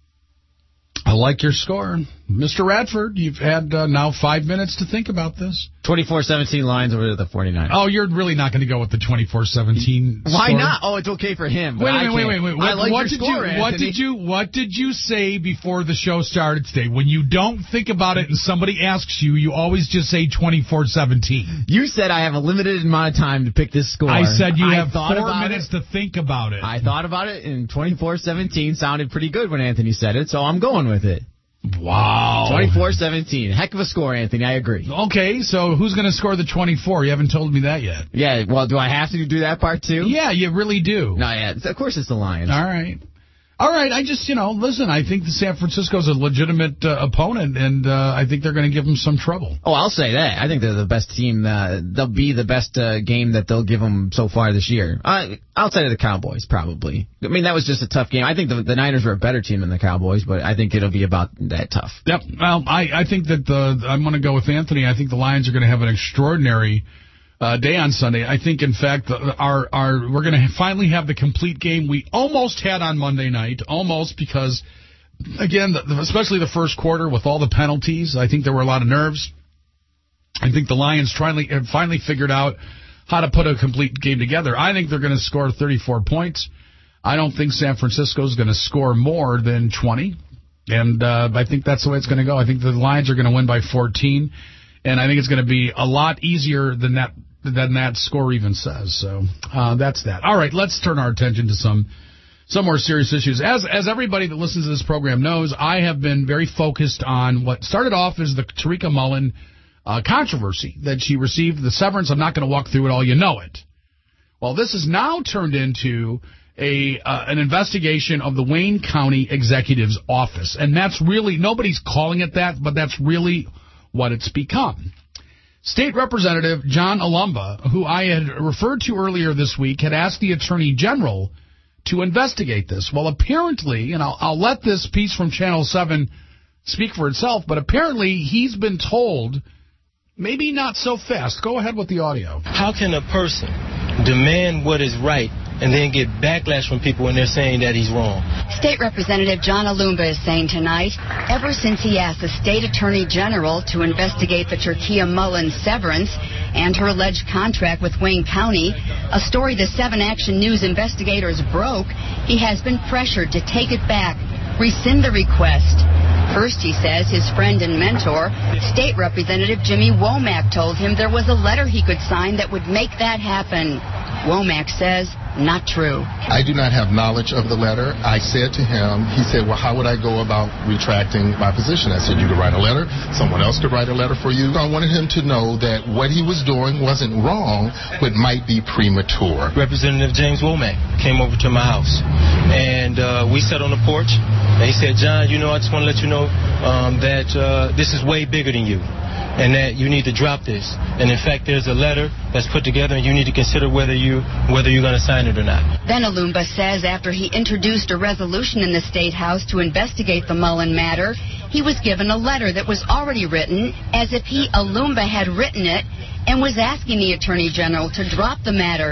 Mr. Radford, you've had now 5 minutes to think about this. 24-17 Lions over to the 49ers. Oh, you're really not going to go with the 24-17 Why score? not? Oh, it's okay for him. Wait. Anthony. What did you say before the show started today? When you don't think about it and somebody asks you, you always just say 24-17. You said I have a limited amount of time to pick this score. I said you have 4 minutes to think about it. I thought about it, and 24-17 sounded pretty good when Anthony said it, so I'm going with it. Wow. 24-17. Heck of a score, Anthony. I agree. Okay, so who's going to score the 24? You haven't told me that yet. Yeah, well, do I have to do that part too? Yeah, you really do. No, yeah, of course it's the Lions. All right, I just, listen, I think the San Francisco's a legitimate opponent, and I think they're going to give them some trouble. Oh, I'll say that. I think they're the best team. They'll be the best game that they'll give them so far this year. Outside of the Cowboys, probably. I mean, that was just a tough game. I think the Niners were a better team than the Cowboys, but I think it'll be about that tough. Yep. Well, I think that I'm going to go with Anthony. I think the Lions are going to have an extraordinary day on Sunday. I think, in fact, we're going to finally have the complete game we almost had on Monday night, almost, because, again, especially the first quarter with all the penalties, I think there were a lot of nerves. I think the Lions finally figured out how to put a complete game together. I think they're going to score 34 points. I don't think San Francisco is going to score more than 20, and I think that's the way it's going to go. I think the Lions are going to win by 14, and I think it's going to be a lot easier than that score even says. So that's that. All right, let's turn our attention to some more serious issues. As everybody that listens to this program knows, I have been very focused on what started off as the Tarika Mullen controversy, that she received the severance. I'm not going to walk through it all. You know it. Well, this has now turned into an investigation of the Wayne County Executive's Office. And that's really, nobody's calling it that, but that's really what it's become. State Representative John Alumba, who I had referred to earlier this week, had asked the Attorney General to investigate this. Well, apparently, and I'll let this piece from Channel 7 speak for itself, but apparently he's been told, maybe not so fast. Go ahead with the audio. How can a person demand what is right and then get backlash from people when they're saying that he's wrong? State Representative John Alumba is saying tonight, ever since he asked the State Attorney General to investigate the Tarkia Mullen severance and her alleged contract with Wayne County, a story the 7 Action News investigators broke, he has been pressured to take it back, rescind the request. First, he says, his friend and mentor, State Representative Jimmy Womack, told him there was a letter he could sign that would make that happen. Womack says, not true. I do not have knowledge of the letter. I said to him, he said, well, how would I go about retracting my position? I said, you could write a letter. Someone else could write a letter for you. I wanted him to know that what he was doing wasn't wrong, but might be premature. Representative James Womack came over to my house, and we sat on the porch, and he said, John, I just want to let you know that this is way bigger than you, and that you need to drop this. And in fact, there's a letter that's put together, and you need to consider whether you're going to sign it or not. Then Alumba says after he introduced a resolution in the State House to investigate the Mullen matter, he was given a letter that was already written as if he, Alumba, had written it and was asking the Attorney General to drop the matter.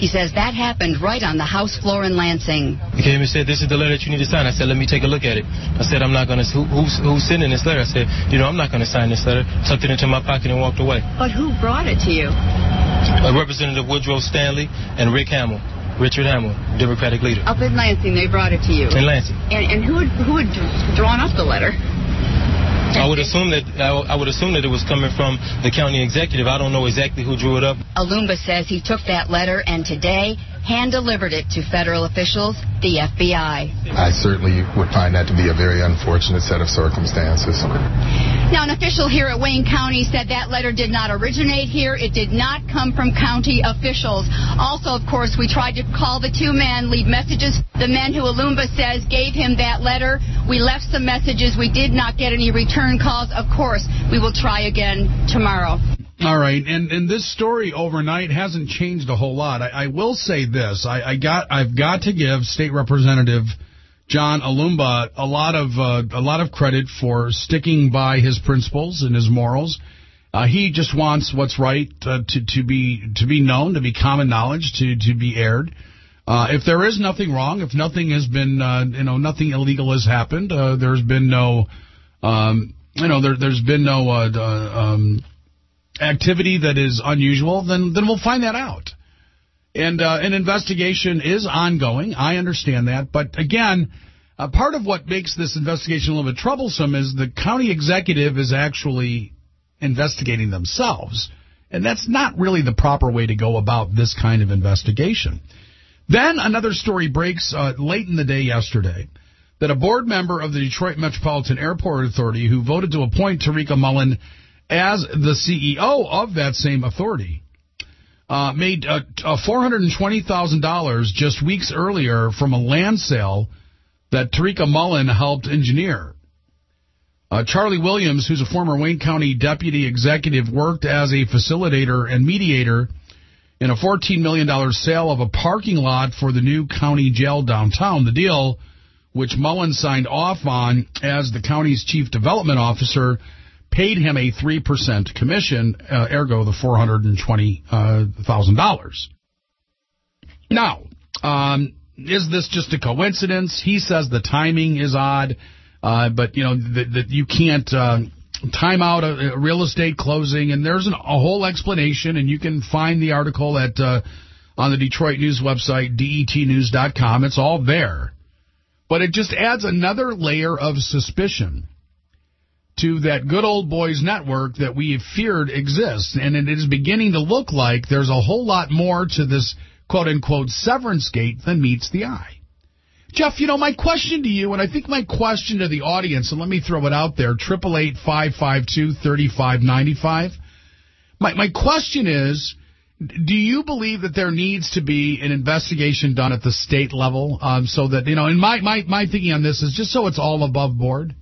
He says that happened right on the House floor in Lansing. He came and said, this is the letter that you need to sign. I said, let me take a look at it. I said, I'm not going to, who's sending this letter? I said, I'm not going to sign this letter. Tucked it into my pocket and walked away. But who brought it to you? Representative Woodrow Stanley and Richard Hamill, Democratic leader. Up in Lansing, they brought it to you. In Lansing. And who had drawn up the letter? I would assume that it was coming from the county executive. I don't know exactly who drew it up. Alumba says he took that letter and today hand-delivered it to federal officials, the FBI. I certainly would find that to be a very unfortunate set of circumstances. Now, an official here at Wayne County said that letter did not originate here. It did not come from county officials. Also, of course, we tried to call the two men, leave messages. The men who Alumba says gave him that letter. We left some messages. We did not get any return calls. Of course, we will try again tomorrow. All right, and this story overnight hasn't changed a whole lot. I will say this: I've got to give State Representative John Alumba a lot of credit for sticking by his principles and his morals. He just wants what's right to be known, to be common knowledge, to be aired. If there is nothing wrong, if nothing has been, nothing illegal has happened, there's been no, there's been no activity that is unusual, then we'll find that out. And an investigation is ongoing. I understand that. But again, part of what makes this investigation a little bit troublesome is the county executive is actually investigating themselves. And that's not really the proper way to go about this kind of investigation. Then another story breaks late in the day yesterday that a board member of the Detroit Metropolitan Airport Authority who voted to appoint Tarika Mullen as the CEO of that same authority made $420,000 just weeks earlier from a land sale that Tarika Mullen helped engineer. Charlie Williams, who's a former Wayne County deputy executive, worked as a facilitator and mediator in a $14 million sale of a parking lot for the new county jail downtown. The deal, which Mullen signed off on as the county's chief development officer, paid him a 3% commission, ergo the $420,000. Now, is this just a coincidence? He says the timing is odd, but that you can't time out a real estate closing, and there's a whole explanation, and you can find the article at on the Detroit News website, detnews.com. It's all there. But it just adds another layer of suspicion to that good old boys network that we have feared exists. And it is beginning to look like there's a whole lot more to this quote-unquote severance gate than meets the eye. Jeff, my question to you, and I think my question to the audience, and let me throw it out there, 888-552-3595. My question is, do you believe that there needs to be an investigation done at the state level so that, and my thinking on this is just so it's all above board?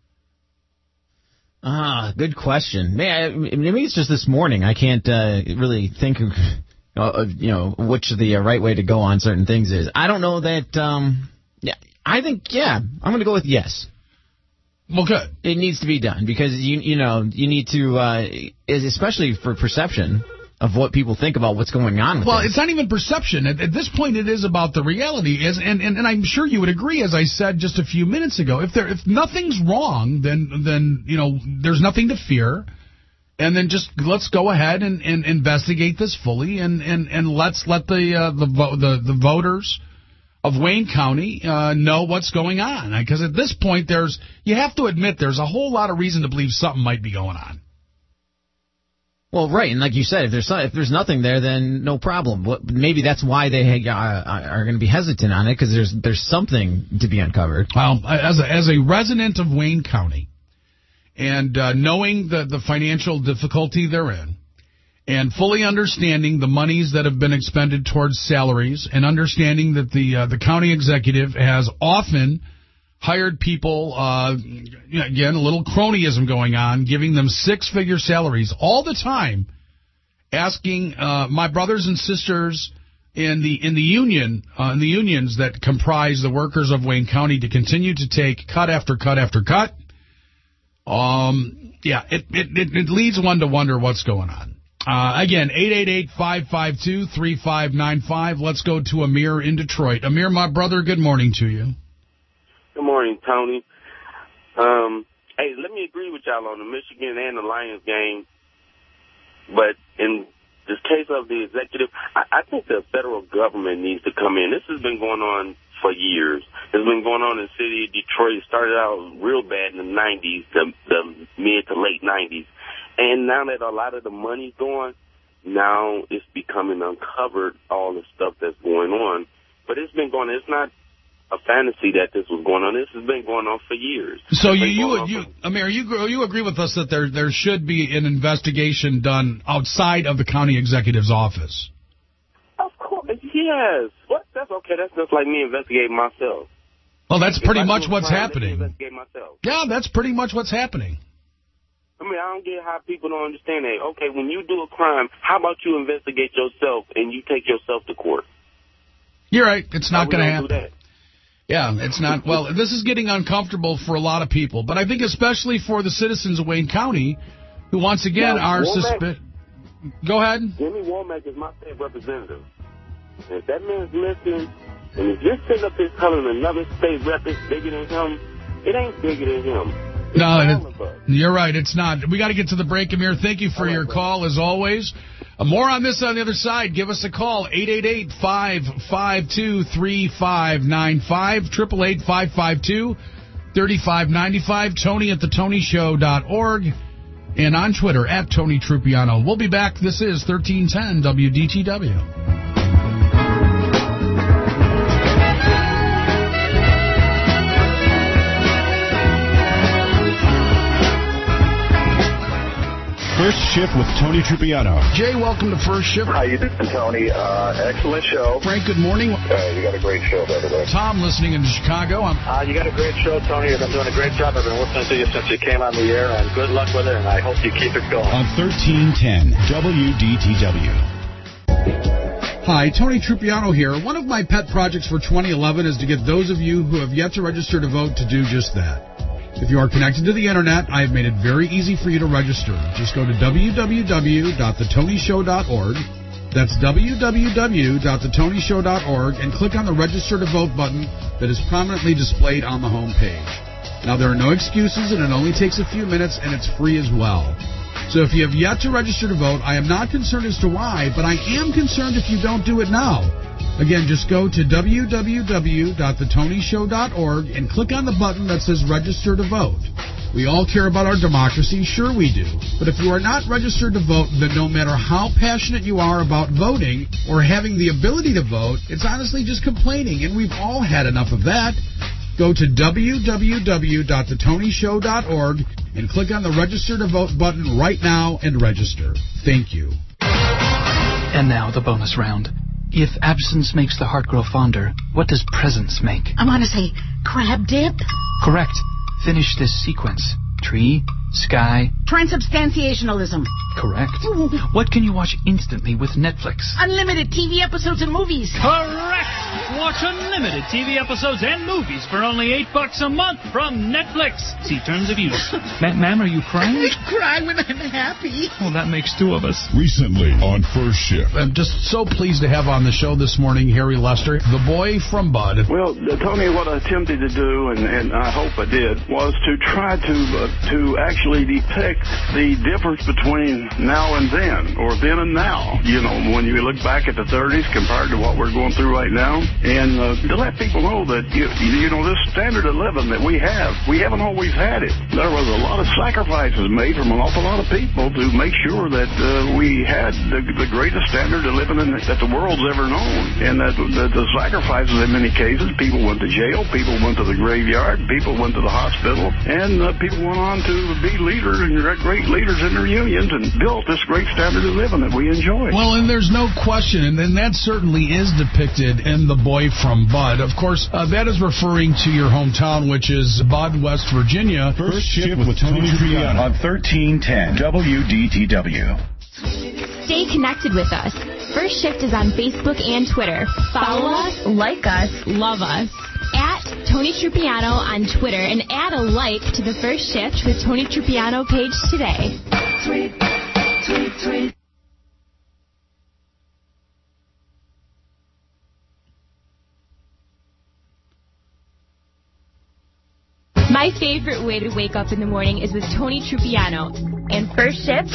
Good question. Maybe it's just this morning. I can't really think of, which the right way to go on certain things is. I don't know that, I think, I'm going to go with yes. Well, good. It needs to be done because, you need to, especially for perception of what people think about what's going on with it's not even perception. At this point, it is about the reality. And I'm sure you would agree, as I said just a few minutes ago, if nothing's wrong, then there's nothing to fear. And then just let's go ahead and investigate this fully, and let's let the voters of Wayne County know what's going on. Because at this point, you have to admit there's a whole lot of reason to believe something might be going on. Well, right, and like you said, if there's nothing there, then no problem. Maybe that's why they are going to be hesitant on it, because there's something to be uncovered. Well, as a resident of Wayne County, and knowing the financial difficulty they're in, and fully understanding the monies that have been expended towards salaries, and understanding that the county executive has often hired people, again, a little cronyism going on, giving them six-figure salaries all the time, asking my brothers and sisters in the unions that comprise the workers of Wayne County to continue to take cut after cut after cut. It leads one to wonder what's going on. Again, 888-552-3595. Let's go to Amir in Detroit. Amir, my brother, good morning to you. Good morning, Tony. Hey, let me agree with y'all on the Michigan and the Lions game. But in this case of the executive, I think the federal government needs to come in. This has been going on for years. It's been going on in the city of Detroit. It started out real bad in the 90s, the mid to late 90s. And now that a lot of the money's gone, now it's becoming uncovered, all the stuff that's going on. But it's been going on. It's not a fantasy that this was going on. This has been going on for years. So Amir, you agree with us that there should be an investigation done outside of the county executive's office? Of course, yes. What? That's okay. That's just like me investigating myself. Well, that's pretty much what's happening. Investigate myself. Yeah, that's pretty much what's happening. I mean, I don't get how people don't understand that. Okay, when you do a crime, how about you investigate yourself and you take yourself to court? You're right. It's not going to happen. Do that? Yeah, it's not. Well, this is getting uncomfortable for a lot of people, but I think especially for the citizens of Wayne County, who once again are suspicious. Go ahead. Jimmy Womack is my state representative. And if that man's listening, and if you're sitting up here telling another state rep is bigger than him, it ain't bigger than him. No, you're right. It's not. We got to get to the break, Amir. Thank you for your call, as always. More on this on the other side. Give us a call, 888-552-3595, 888-552-3595, Tony@thetonyshow.org, and on Twitter, @TonyTrupiano. We'll be back. This is 1310 WDTW. First Shift with Tony Trupiano. Jay, welcome to First Shift. How you doing, Tony? Excellent show. Frank, good morning. You got a great show, by the way. Tom, listening in Chicago. You got a great show, Tony. You've been doing a great job. I've been listening to you since you came on the air, and good luck with it, and I hope you keep it going. On 1310 WDTW. Hi, Tony Trupiano here. One of my pet projects for 2011 is to get those of you who have yet to register to vote to do just that. If you are connected to the Internet, I have made it very easy for you to register. Just go to www.thetonyshow.org. That's www.thetonyshow.org and click on the Register to Vote button that is prominently displayed on the home page. Now, there are no excuses, and it only takes a few minutes, and it's free as well. So if you have yet to register to vote, I am not concerned as to why, but I am concerned if you don't do it now. Again, just go to www.thetonyshow.org and click on the button that says Register to Vote. We all care about our democracy, sure we do. But if you are not registered to vote, then no matter how passionate you are about voting or having the ability to vote, it's honestly just complaining, and we've all had enough of that. Go to www.thetonyshow.org and click on the Register to Vote button right now and register. Thank you. And now the bonus round. If absence makes the heart grow fonder, what does presence make? I want to say crab dip. Correct. Finish this sequence. Tree, sky. Transubstantiationalism. Correct. What can you watch instantly with Netflix? Unlimited TV episodes and movies. Correct. Watch unlimited TV episodes and movies for only $8 a month from Netflix. See terms of use. Ma'am, are you crying? I cry when I'm happy. Well, that makes two of us. Recently on First Shift. I'm just so pleased to have on the show this morning Harry Lester, the boy from Bud. Well, Tony, what I attempted to do, and I hope I did, was to try to actually depict the difference between now and then, or then and now. You know, when you look back at the 30s compared to what we're going through right now, and to let people know that, you know, this standard of living that we haven't always had it. There was a lot of sacrifices made from an awful lot of people to make sure that we had the greatest standard of living that the world's ever known. And that the sacrifices, in many cases, people went to jail, people went to the graveyard, people went to the hospital, and people went on to be leaders and great leaders in their unions and built this great standard of living that we enjoy. Well, and there's no question, and that certainly is depicted in The Boy from Bud. Of course, that is referring to your hometown, which is Bud, West Virginia. First Shift with Tony Triano on 1310 WDTW. Stay connected with us. First Shift is on Facebook and Twitter. Follow us, like us, love us. @Tony Trupiano on Twitter and add a like to the First Shift with Tony Trupiano page today. My favorite way to wake up in the morning is with Tony Trupiano. And First Shift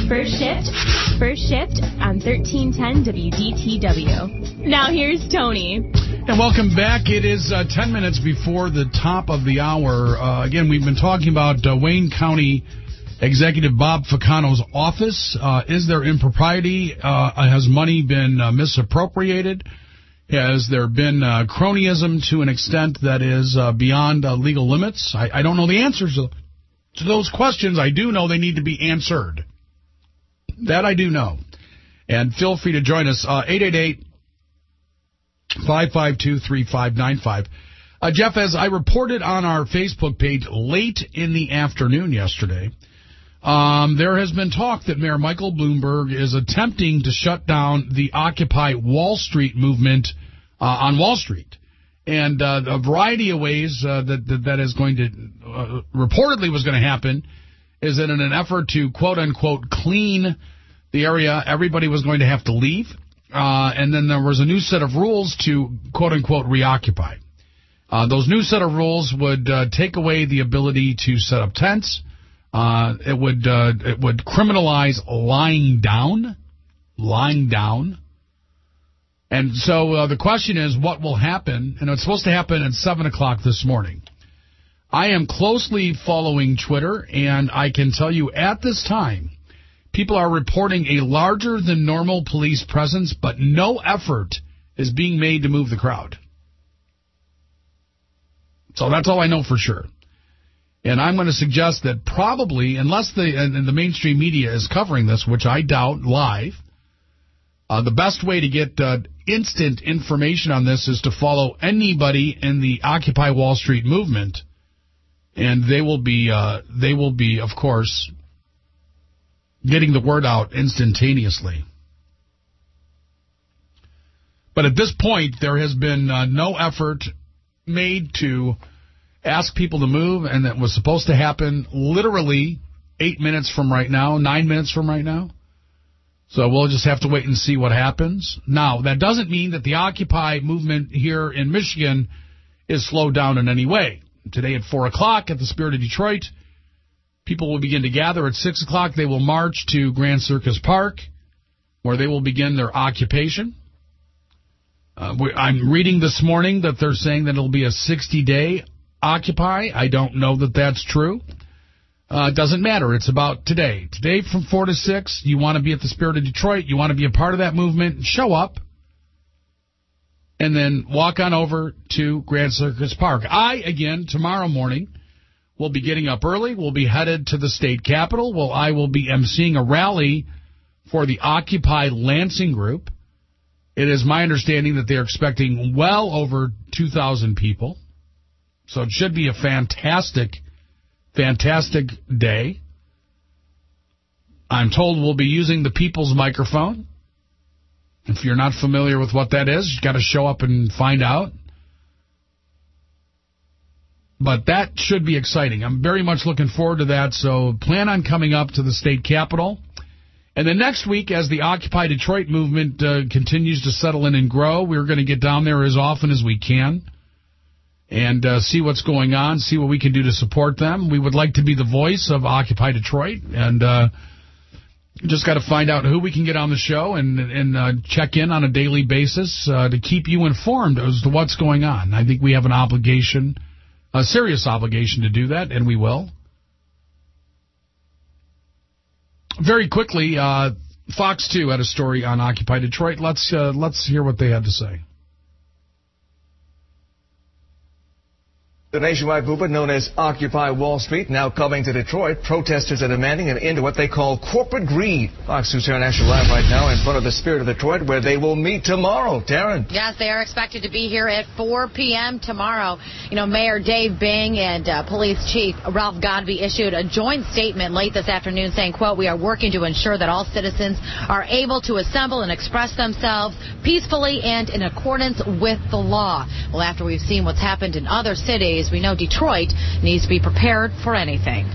on 1310 WDTW. Now here's Tony. And welcome back. It is 10 minutes before the top of the hour. Again, we've been talking about Wayne County Executive Bob Ficano's office. Is there impropriety? Has money been misappropriated? Has there been cronyism to an extent that is beyond legal limits? I don't know the answers to those questions. I do know they need to be answered. That I do know. And feel free to join us, 888-552-3595. Jeff, as I reported on our Facebook page late in the afternoon yesterday, there has been talk that Mayor Michael Bloomberg is attempting to shut down the Occupy Wall Street movement on Wall Street. And a variety of ways that is going to, reportedly was going to happen, is that in an effort to, quote-unquote, clean the area, everybody was going to have to leave. And then there was a new set of rules to, quote-unquote, reoccupy. Those new set of rules would take away the ability to set up tents. It would criminalize lying down. And so the question is, what will happen? And it's supposed to happen at 7 o'clock this morning. I am closely following Twitter, and I can tell you at this time, people are reporting a larger than normal police presence, but no effort is being made to move the crowd. So that's all I know for sure. And I'm going to suggest that probably, unless the mainstream media is covering this, which I doubt live, the best way to get instant information on this is to follow anybody in the Occupy Wall Street movement, and they will be, of course, getting the word out instantaneously. But at this point, there has been no effort made to ask people to move, and that was supposed to happen literally 8 minutes from right now, 9 minutes from right now. So we'll just have to wait and see what happens. Now, that doesn't mean that the Occupy movement here in Michigan is slowed down in any way. Today at 4 o'clock at the Spirit of Detroit, people will begin to gather. At 6 o'clock, they will march to Grand Circus Park, where they will begin their occupation. I'm reading this morning that they're saying that it'll be a 60-day Occupy. I don't know that that's true. It doesn't matter. It's about today. Today from 4 to 6, you want to be at the Spirit of Detroit, you want to be a part of that movement, show up, and then walk on over to Grand Circus Park. Again, tomorrow morning, will be getting up early. We'll be headed to the state capitol. I will be emceeing a rally for the Occupy Lansing group. It is my understanding that they're expecting well over 2,000 people. So it should be a fantastic day. I'm told we'll be using the People's Microphone. If you're not familiar with what that is, you've got to show up and find out. But that should be exciting. I'm very much looking forward to that, so plan on coming up to the state capitol. And then next week, as the Occupy Detroit movement continues to settle in and grow, we're going to get down there as often as we can and see what's going on, see what we can do to support them. We would like to be the voice of Occupy Detroit, and just got to find out who we can get on the show and check in on a daily basis to keep you informed as to what's going on. I think we have an obligation, a serious obligation to do that, and we will. Very quickly, Fox 2 had a story on Occupy Detroit. Let's hear what they had to say. The nationwide movement known as Occupy Wall Street now coming to Detroit. Protesters are demanding an end to what they call corporate greed. Fox News International Live right now in front of the Spirit of Detroit, where they will meet tomorrow. Darren. Yes, they are expected to be here at 4 p.m. tomorrow. You know, Mayor Dave Bing and Police Chief Ralph Godby issued a joint statement late this afternoon saying, quote, "We are working to ensure that all citizens are able to assemble and express themselves peacefully and in accordance with the law." Well, after we've seen what's happened in other cities, we know Detroit needs to be prepared for anything.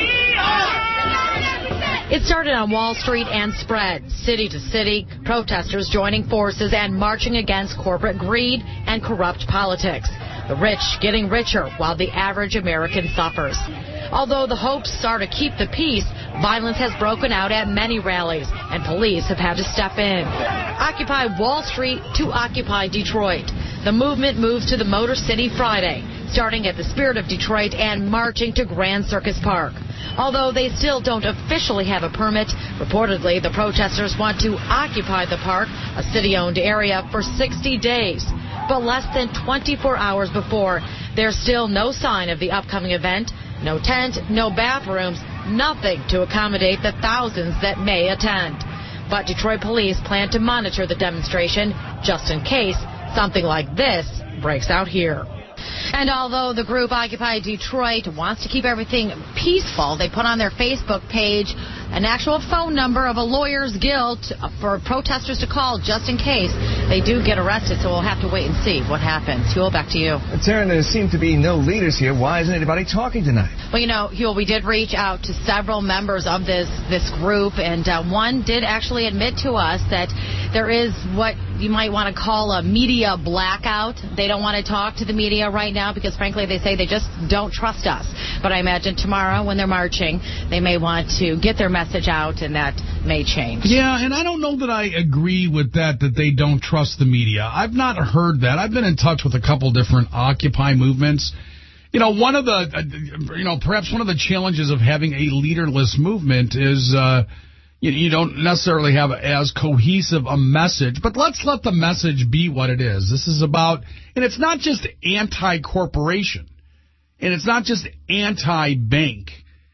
It started on Wall Street and spread city to city, protesters joining forces and marching against corporate greed and corrupt politics. The rich getting richer while the average American suffers. Although the hopes are to keep the peace, violence has broken out at many rallies, and police have had to step in. Occupy Wall Street to Occupy Detroit. The movement moves to the Motor City Friday, starting at the Spirit of Detroit and marching to Grand Circus Park. Although they still don't officially have a permit, reportedly the protesters want to occupy the park, a city-owned area, for 60 days. But less than 24 hours before, there's still no sign of the upcoming event. No tent, no bathrooms, nothing to accommodate the thousands that may attend. But Detroit police plan to monitor the demonstration just in case something like this breaks out here. And although the group Occupy Detroit wants to keep everything peaceful, they put on their Facebook page an actual phone number of a lawyer's guild for protesters to call just in case they do get arrested. So we'll have to wait and see what happens. Huel, back to you. Taryn, there seem to be no leaders here. Why isn't anybody talking tonight? Well, you know, Huel, we did reach out to several members of this group, and one did actually admit to us that there is what you might want to call a media blackout. They don't want to talk to the media right now because, frankly, they say they just don't trust us. But I imagine tomorrow when they're marching, they may want to get their message out, and that may change. Yeah, and I don't know that I agree with that they don't trust the media. I've not heard that. I've been in touch with a couple different Occupy movements. You know, one of the, perhaps one of the challenges of having a leaderless movement is you don't necessarily have as cohesive a message, but let's let the message be what it is. This is about, and it's not just anti-corporation, and it's not just anti-bank.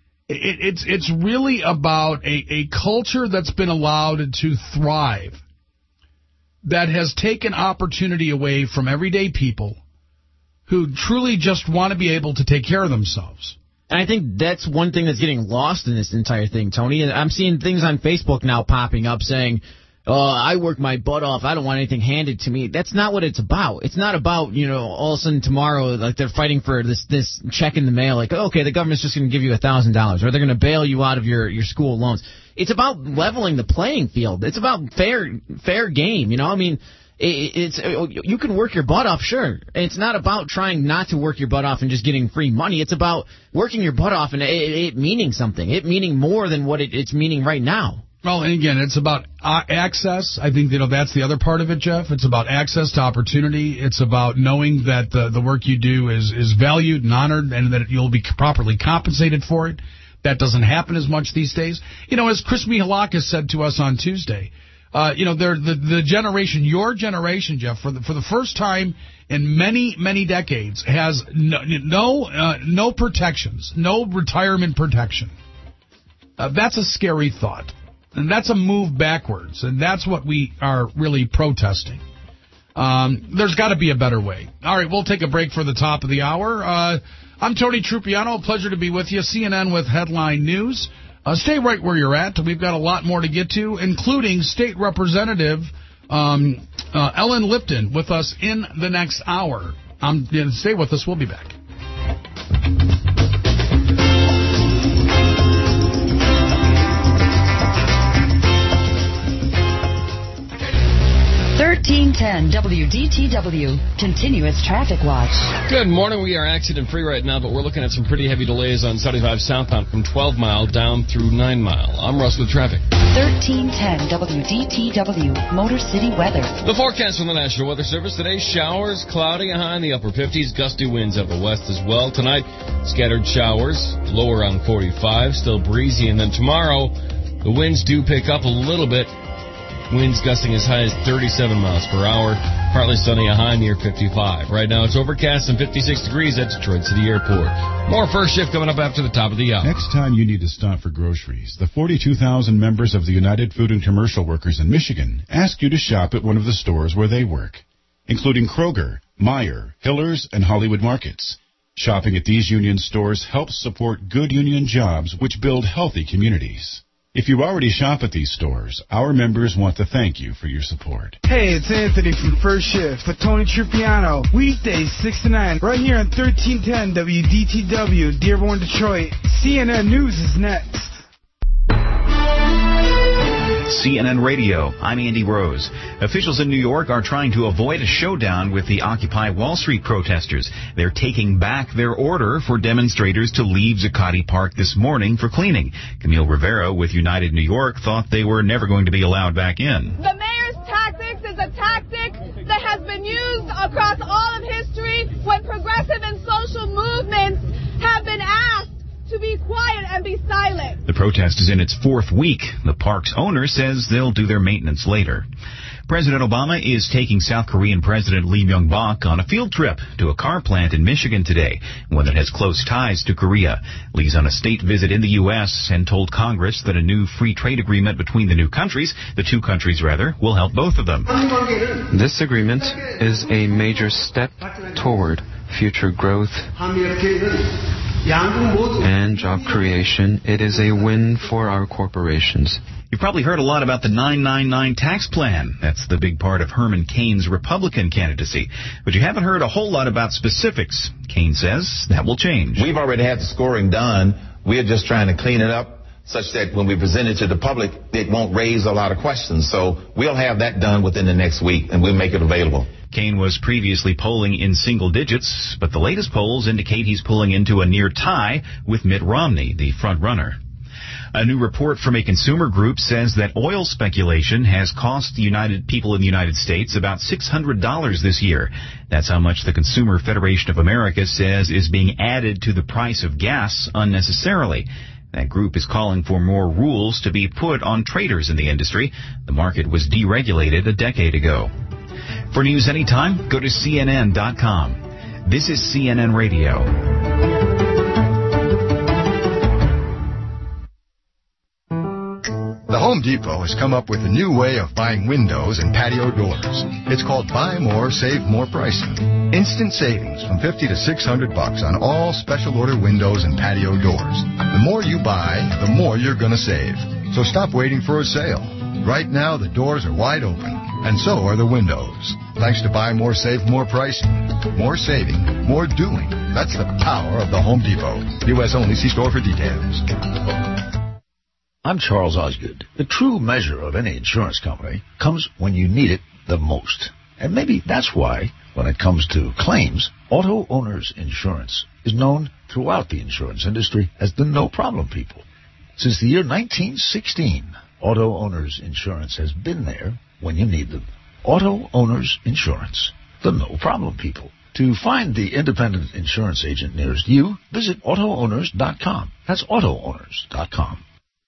It's really about a culture that's been allowed to thrive, that has taken opportunity away from everyday people who truly just want to be able to take care of themselves. And I think that's one thing that's getting lost in this entire thing, Tony. And I'm seeing things on Facebook now popping up saying, oh, I work my butt off. I don't want anything handed to me. That's not what it's about. It's not about, all of a sudden tomorrow, like they're fighting for this check in the mail. Like, okay, the government's just going to give you $1,000 or they're going to bail you out of your school loans. It's about leveling the playing field. It's about fair game. You can work your butt off, sure. It's not about trying not to work your butt off and just getting free money. It's about working your butt off and it meaning something. It meaning more than what it's meaning right now. Well, and again, it's about access. I think that's the other part of it, Jeff. It's about access to opportunity. It's about knowing that the work you do is valued and honored and that you'll be properly compensated for it. That doesn't happen as much these days. As Chris Mihalakis said to us on Tuesday, the generation, your generation, Jeff, for the first time in many, many decades, has no protections, no retirement protection. That's a scary thought, and that's a move backwards, and that's what we are really protesting. There's got to be a better way. All right, we'll take a break for the top of the hour. I'm Tony Trupiano. A pleasure to be with you. CNN with Headline News. Stay right where you're at. We've got a lot more to get to, including State Representative Ellen Lipton with us in the next hour. Stay with us. We'll be back. 1310 WDTW, Continuous Traffic Watch. Good morning. We are accident-free right now, but we're looking at some pretty heavy delays on 75 southbound from 12 Mile down through 9 Mile. I'm Russ with traffic. 1310 WDTW, Motor City weather. The forecast from the National Weather Service today: showers, cloudy, a high in the upper 50s, gusty winds out the west as well. Tonight, scattered showers, low around 45, still breezy, and then tomorrow, the winds do pick up a little bit. Winds gusting as high as 37 miles per hour. Partly sunny, a high near 55. Right now it's overcast and 56 degrees at Detroit City Airport. More first shift coming up after the top of the hour. Next time you need to stop for groceries, the 42,000 members of the United Food and Commercial Workers in Michigan ask you to shop at one of the stores where they work, including Kroger, Meijer, Hiller's, and Hollywood Markets. Shopping at these union stores helps support good union jobs which build healthy communities. If you already shop at these stores, our members want to thank you for your support. Hey, it's Anthony from First Shift with Tony Trupiano. Weekdays 6 to 9, right here on 1310 WDTW, Dearborn, Detroit. CNN News is next. CNN Radio. I'm Andy Rose. Officials in New York are trying to avoid a showdown with the Occupy Wall Street protesters. They're taking back their order for demonstrators to leave Zuccotti Park this morning for cleaning. Camille Rivera with United New York thought they were never going to be allowed back in. The mayor's tactics is a tactic that has been used across all of history when progressive and social movements have been asked to be quiet and be silent. The protest is in its fourth week. The park's owner says they'll do their maintenance later. President Obama is taking South Korean President Lee Myung-bak on a field trip to a car plant in Michigan today, one that has close ties to Korea. Lee's on a state visit in the U.S. and told Congress that a new free trade agreement between the two countries, will help both of them. This agreement is a major step toward future growth and job creation. It is a win for our corporations. You've probably heard a lot about the 999 tax plan. That's the big part of Herman Cain's Republican candidacy. But you haven't heard a whole lot about specifics. Cain says that will change. We've already had the scoring done. We're just trying to clean it up such that when we present it to the public, it won't raise a lot of questions. So we'll have that done within the next week, and we'll make it available. Cain was previously polling in single digits, but the latest polls indicate he's pulling into a near tie with Mitt Romney, the front runner. A new report from a consumer group says that oil speculation has cost people in the United States about $600 this year. That's how much the Consumer Federation of America says is being added to the price of gas unnecessarily. That group is calling for more rules to be put on traders in the industry. The market was deregulated a decade ago. For news anytime, go to CNN.com. This is CNN Radio. The Home Depot has come up with a new way of buying windows and patio doors. It's called Buy More, Save More pricing. Instant savings from $50 to $600 on all special order windows and patio doors. The more you buy, the more you're going to save. So stop waiting for a sale. Right now, the doors are wide open, and so are the windows. Thanks to Buy More, Save More pricing. More saving, more doing. That's the power of the Home Depot. U.S. only. See store for details. I'm Charles Osgood. The true measure of any insurance company comes when you need it the most. And maybe that's why, when it comes to claims, Auto Owners Insurance is known throughout the insurance industry as the no-problem people. Since the year 1916, Auto Owners Insurance has been there when you need them. Auto Owners Insurance, the no-problem people. To find the independent insurance agent nearest you, visit AutoOwners.com. That's AutoOwners.com.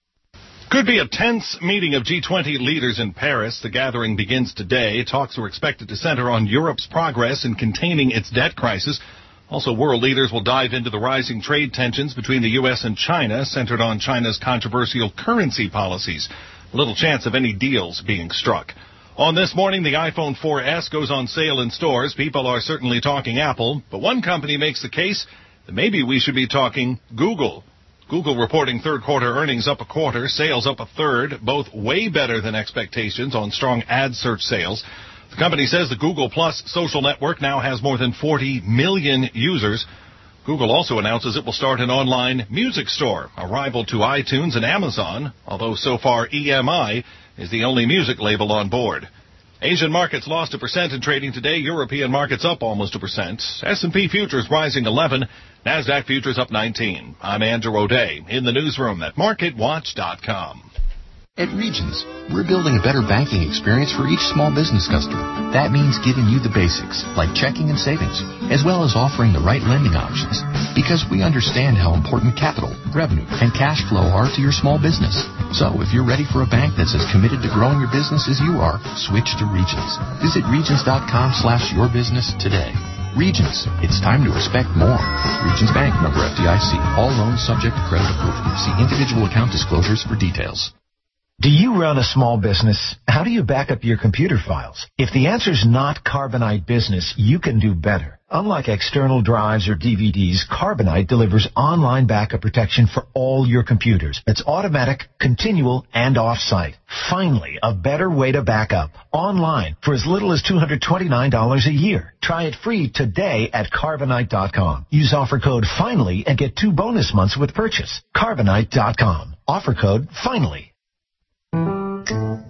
Could be a tense meeting of G20 leaders in Paris. The gathering begins today. Talks are expected to center on Europe's progress in containing its debt crisis. Also, world leaders will dive into the rising trade tensions between the U.S. and China, centered on China's controversial currency policies. Little chance of any deals being struck. On this morning, the iPhone 4S goes on sale in stores. People are certainly talking Apple, but one company makes the case that maybe we should be talking Google. Google reporting third quarter earnings up a quarter, sales up a third, both way better than expectations on strong ad search sales. The company says the Google Plus social network now has more than 40 million users. Google also announces it will start an online music store, a rival to iTunes and Amazon, although so far EMI is the only music label on board. Asian markets lost 1% in trading today. European markets up almost 1%. S&P futures rising 11. NASDAQ futures up 19. I'm Andrew O'Day in the newsroom at MarketWatch.com. At Regions, we're building a better banking experience for each small business customer. That means giving you the basics, like checking and savings, as well as offering the right lending options, because we understand how important capital, revenue, and cash flow are to your small business. So if you're ready for a bank that's as committed to growing your business as you are, switch to Regions. Visit Regions.com/yourbusiness today. Regions, it's time to expect more. Regions Bank, member FDIC. All loans subject to credit approval. See individual account disclosures for details. Do you run a small business? How do you back up your computer files? If the answer's not Carbonite Business, you can do better. Unlike external drives or DVDs, Carbonite delivers online backup protection for all your computers. It's automatic, continual, and off-site. Finally, a better way to back up. Online for as little as $229 a year. Try it free today at Carbonite.com. Use offer code FINALLY and get 2 bonus months with purchase. Carbonite.com. Offer code FINALLY.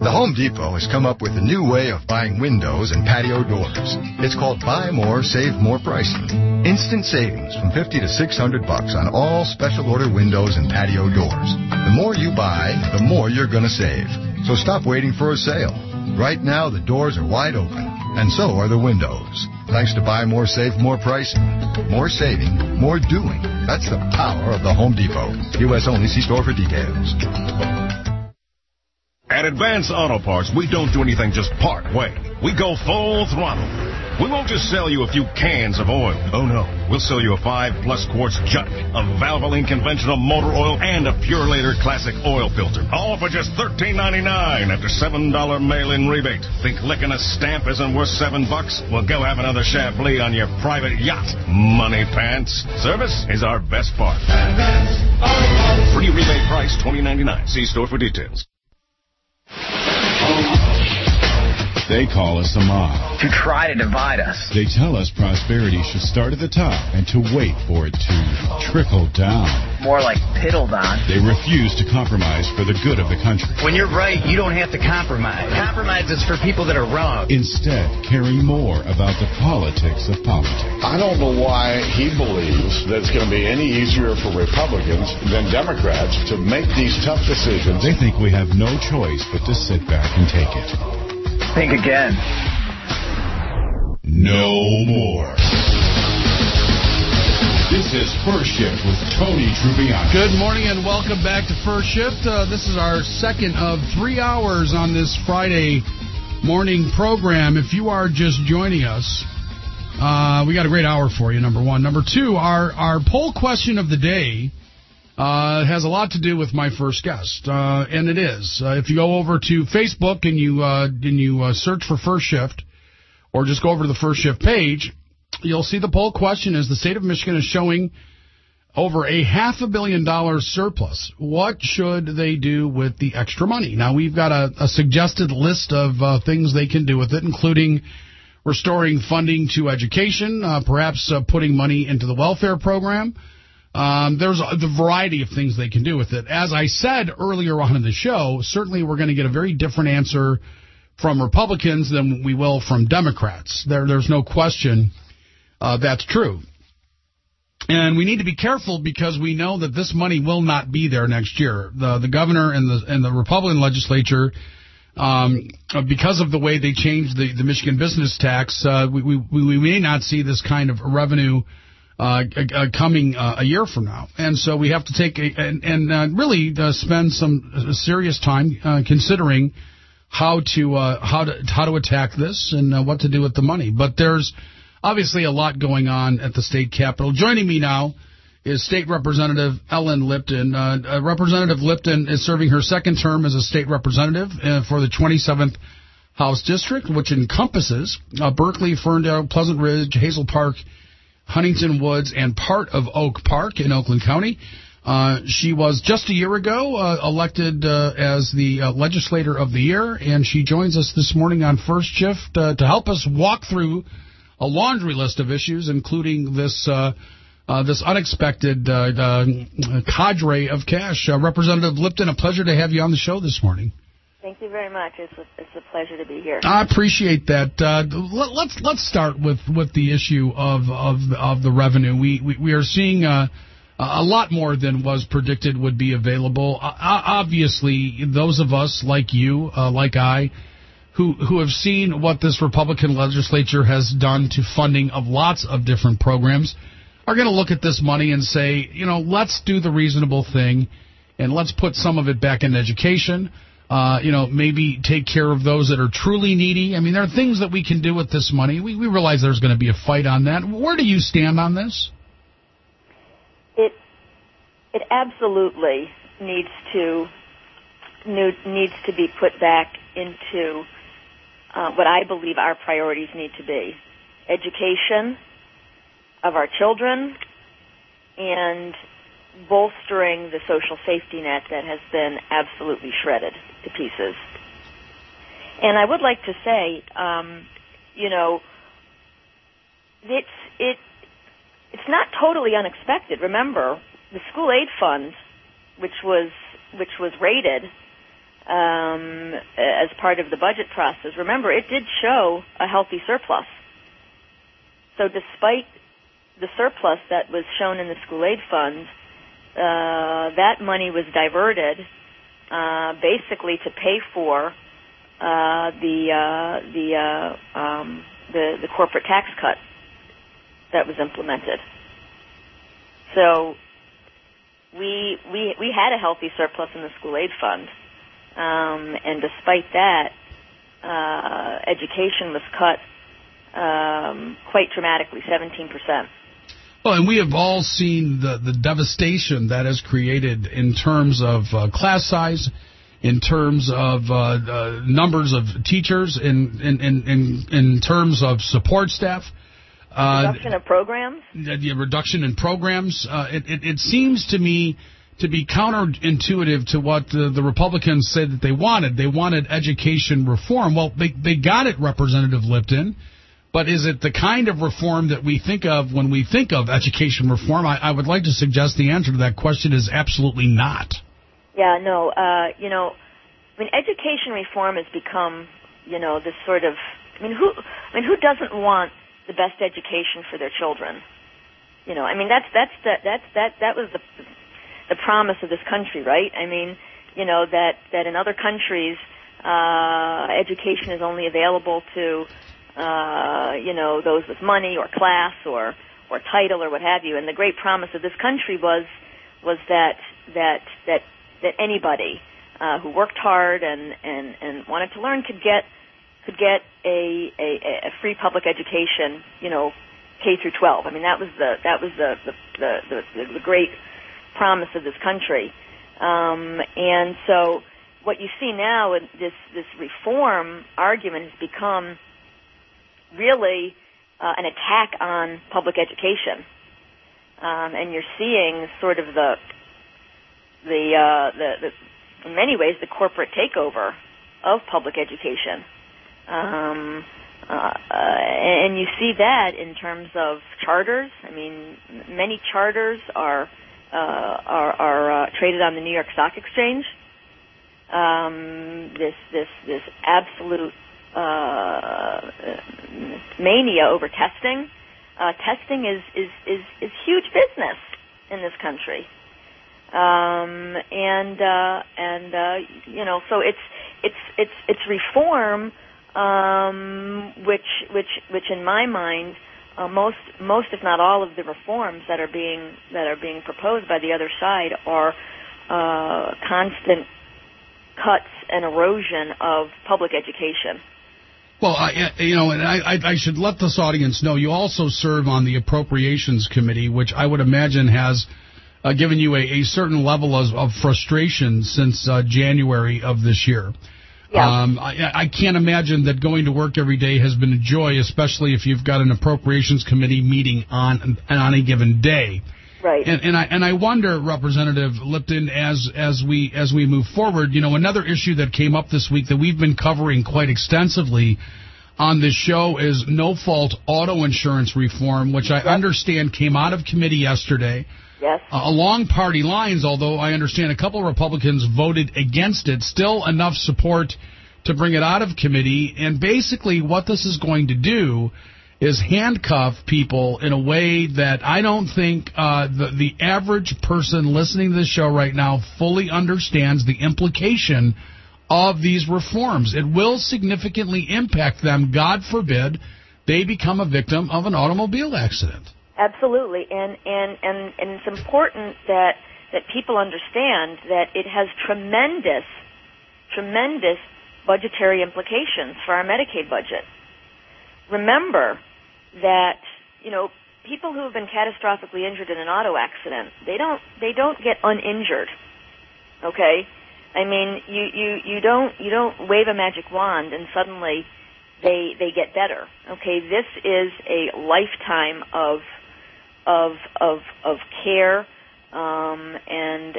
The Home Depot has come up with a new way of buying windows and patio doors. It's called Buy More, Save More pricing. Instant savings from $50 to $600 on all special order windows and patio doors. The more you buy, the more you're going to save. So stop waiting for a sale. Right now, the doors are wide open, and so are the windows. Thanks to Buy More, Save More pricing. More saving, more doing. That's the power of the Home Depot. U.S. only. See store for details. At Advance Auto Parts, we don't do anything just part way. We go full throttle. We won't just sell you a few cans of oil. Oh, no. We'll sell you a 5+ quarts jug of Valvoline conventional motor oil and a Purelator classic oil filter. All for just $13.99 after $7 mail-in rebate. Think licking a stamp isn't worth $7? Well, go have another Chablis on your private yacht, money pants. Service is our best part. Free rebate price $20.99. See store for details. They call us a mob. To try to divide us. They tell us prosperity should start at the top and to wait for it to trickle down. More like piddle down. They refuse to compromise for the good of the country. When you're right, you don't have to compromise. Compromise is for people that are wrong. Instead, caring more about the politics of politics. I don't know why he believes that it's going to be any easier for Republicans than Democrats to make these tough decisions. They think we have no choice but to sit back and take it. Think again. No more. This is First Shift with Tony Trubiano. Good morning and welcome back to First Shift. This is our second of 3 hours on this Friday morning program. If you are just joining us, we got a great hour for you, number one. Number two, our poll question of the day has a lot to do with my first guest, and it is. If you go over to Facebook and you search for First Shift, or just go over to the First Shift page, you'll see the poll question is: the state of Michigan is showing over a $500 million surplus. What should they do with the extra money? Now, we've got a suggested list of things they can do with it, including restoring funding to education, perhaps putting money into the welfare program. There's the variety of things they can do with it. As I said earlier on in the show, certainly we're going to get a very different answer from Republicans than we will from Democrats. There's no question that's true. And we need to be careful because we know that this money will not be there next year. The governor and the Republican legislature, because of the way they changed the Michigan business tax, we may not see this kind of revenue coming a year from now. And so we have to take really spend some serious time considering how to attack this and what to do with the money. But there's obviously a lot going on at the state capitol. Joining me now is State Representative Ellen Lipton. Representative Lipton is serving her second term as a state representative for the 27th House District, which encompasses Berkeley, Ferndale, Pleasant Ridge, Hazel Park, Huntington Woods, and part of Oak Park in Oakland County. She was just a year ago elected as the Legislator of the Year, and she joins us this morning on First Shift to help us walk through a laundry list of issues, including this unexpected cadre of cash. Representative Lipton, a pleasure to have you on the show this morning. Thank you very much. It's a pleasure to be here. I appreciate that. Let's start with the issue of the revenue. We are seeing a lot more than was predicted would be available. Obviously, those of us like you, like I, who have seen what this Republican legislature has done to funding of lots of different programs, are going to look at this money and say, let's do the reasonable thing and let's put some of it back in education. Maybe take care of those that are truly needy. I mean, there are things that we can do with this money. We realize there's going to be a fight on that. Where do you stand on this? It absolutely needs to be put back into what I believe our priorities need to be: education of our children and bolstering the social safety net that has been absolutely shredded to pieces. And I would like to say, it's not totally unexpected. Remember, the school aid fund, which was raided, as part of the budget process. Remember, it did show a healthy surplus. So despite the surplus that was shown in the school aid funds, that money was diverted basically to pay for the corporate tax cut that was implemented. So we had a healthy surplus in the school aid fund, and despite that, education was cut quite dramatically, 17%. Well, and we have all seen the devastation that has created in terms of class size, in terms of numbers of teachers, in terms of support staff. Reduction of programs? The reduction in programs. It seems to me to be counterintuitive to what the Republicans said that they wanted. They wanted education reform. Well, they got it, Representative Lipton. But is it the kind of reform that we think of when we think of education reform? I would like to suggest the answer to that question is absolutely not. Yeah, no. Education reform has become, this sort of. Who doesn't want the best education for their children? That was the promise of this country, right? That in other countries, education is only available to those with money or class or title or what have you. And the great promise of this country was that anybody who worked hard and wanted to learn could get a free public education, K through 12. That was the great promise of this country. And so what you see now, this reform argument has become really an attack on public education, and you're seeing sort of the in many ways the corporate takeover of public education, and you see that in terms of charters. Many charters are traded on the New York Stock Exchange. This absolute mania over testing. Testing is huge business in this country, so it's reform, which in my mind, most if not all of the reforms that are being proposed by the other side are constant cuts and erosion of public education. Well, I should let this audience know you also serve on the Appropriations Committee, which I would imagine has given you a certain level of frustration since January of this year. Yeah. I can't imagine that going to work every day has been a joy, especially if you've got an Appropriations Committee meeting on a given day. Right. And I wonder, Representative Lipton, as we move forward, another issue that came up this week that we've been covering quite extensively on this show is no-fault auto insurance reform, which I understand came out of committee yesterday. Yes. Along party lines, although I understand a couple of Republicans voted against it, still enough support to bring it out of committee. And basically what this is going to do is handcuff people in a way that I don't think the average person listening to this show right now fully understands the implication of these reforms. It will significantly impact them. God forbid they become a victim of an automobile accident. Absolutely, and it's important that people understand that it has tremendous budgetary implications for our Medicaid budget. Remember that people who have been catastrophically injured in an auto accident, they don't get uninjured. Okay, you don't wave a magic wand and suddenly they get better. Okay, this is a lifetime of care, and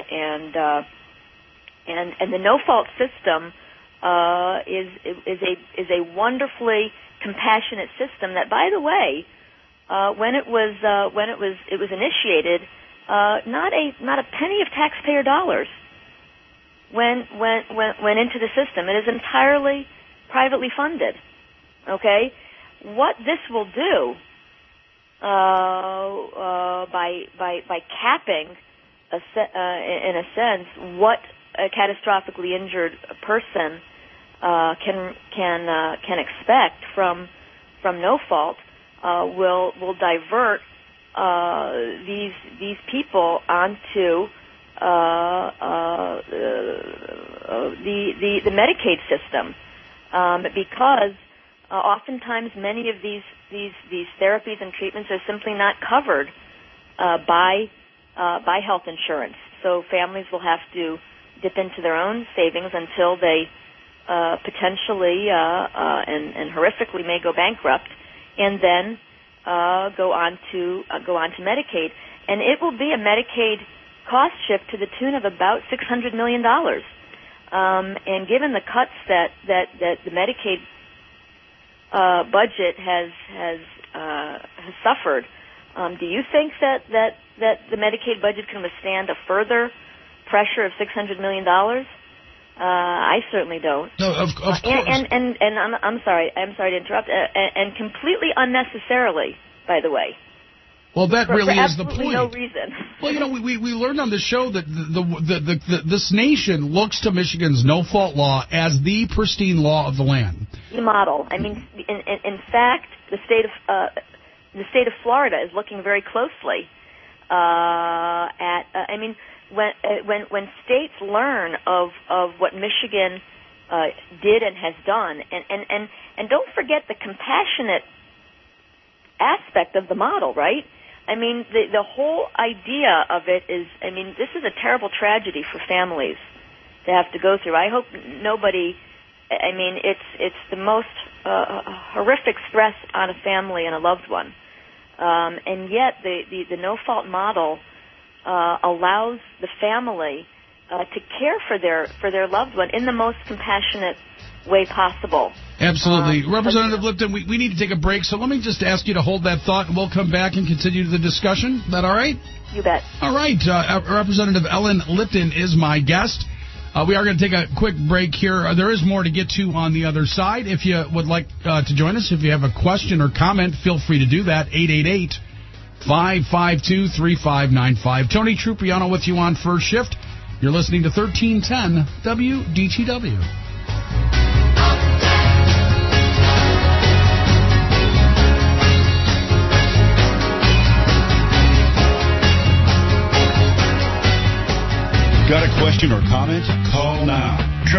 the no-fault system is a wonderfully compassionate system that, by the way, when it was initiated, not a penny of taxpayer dollars went into the system. It is entirely privately funded. Okay, what this will do by capping, in a sense, what a catastrophically injured person can expect from no fault will divert these people onto the Medicaid system, because oftentimes many of these therapies and treatments are simply not covered by health insurance. So families will have to dip into their own savings until they potentially and horrifically may go bankrupt, and then go on to Medicaid, and it will be a Medicaid cost shift to the tune of about $600 million. And given the cuts that the Medicaid budget has suffered, do you think that the Medicaid budget can withstand a further pressure of $600 million? I certainly don't. No, of course. And I'm sorry to interrupt. And completely unnecessarily, by the way. Well, that really is the point. No reason. Well, we learned on the show that this nation looks to Michigan's no-fault law as the pristine law of the land. The model. I mean, in fact, the state of Florida is looking very closely at. I mean, when states learn of what Michigan did and has done, and don't forget the compassionate aspect of the model, right? I mean, the whole idea of it is, I mean, this is a terrible tragedy for families to have to go through. I hope nobody, I mean, it's the most horrific stress on a family and a loved one. And yet the no-fault model allows the family to care for their loved one in the most compassionate way possible. Absolutely. Representative Lipton, we need to take a break, so let me just ask you to hold that thought, and we'll come back and continue the discussion. Is that all right? You bet. All right. Representative Ellen Lipton is my guest. We are going to take a quick break here. There is more to get to on the other side. If you would like to join us, if you have a question or comment, feel free to do that. 888-552-3595. Tony Trupiano with you on First Shift. You're listening to 1310 WDTW. Got a question or comment? Call now.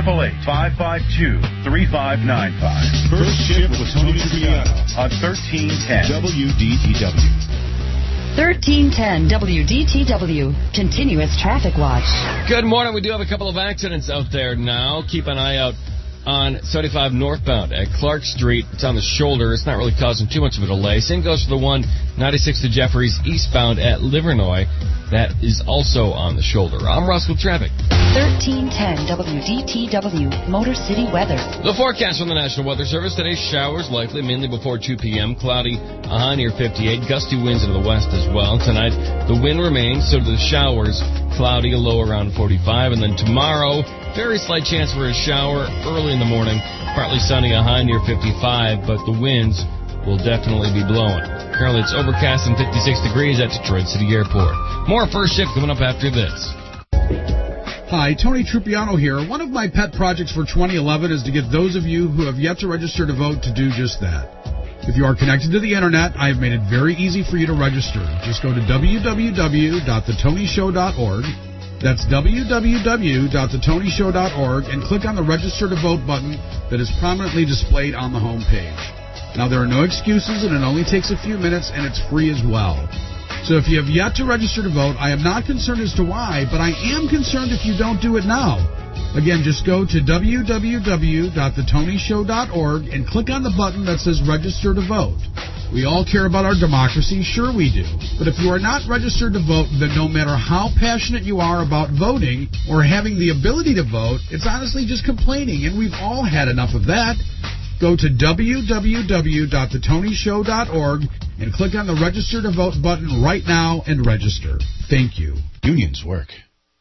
888-552-3595. First Shift with Tony Trupiano on 1310 WDTW. 1310 WDTW. Continuous Traffic Watch. Good morning. We do have a couple of accidents out there now. Keep an eye out on 75 northbound at Clark Street. It's on the shoulder. It's not really causing too much of a delay. Same goes for the one 96 to Jeffries eastbound at Livernois. That is also on the shoulder. I'm Russ with traffic. 1310 WDTW. Motor City weather. The forecast from the National Weather Service. Today's showers likely mainly before 2 p.m. Cloudy, high near 58. Gusty winds into the west as well. Tonight, the wind remains, so do the showers. Cloudy, a low around 45. And then tomorrow, very slight chance for a shower early in the morning. Partly sunny, a high near 55, but the winds will definitely be blowing. Currently, it's overcast and 56 degrees at Detroit City Airport. More First Shift coming up after this. Hi, Tony Trupiano here. One of my pet projects for 2011 is to get those of you who have yet to register to vote to do just that. If you are connected to the Internet, I have made it very easy for you to register. Just go to www.thetonyshow.org. That's www.thetonyshow.org and click on the Register to Vote button that is prominently displayed on the home page. Now, there are no excuses, and it only takes a few minutes, and it's free as well. So if you have yet to register to vote, I am not concerned as to why, but I am concerned if you don't do it now. Again, just go to www.thetonyshow.org and click on the button that says Register to Vote. We all care about our democracy, sure we do. But if you are not registered to vote, then no matter how passionate you are about voting or having the ability to vote, it's honestly just complaining, and we've all had enough of that. Go to www.thetonyshow.org and click on the Register to Vote button right now and register. Thank you. Unions work.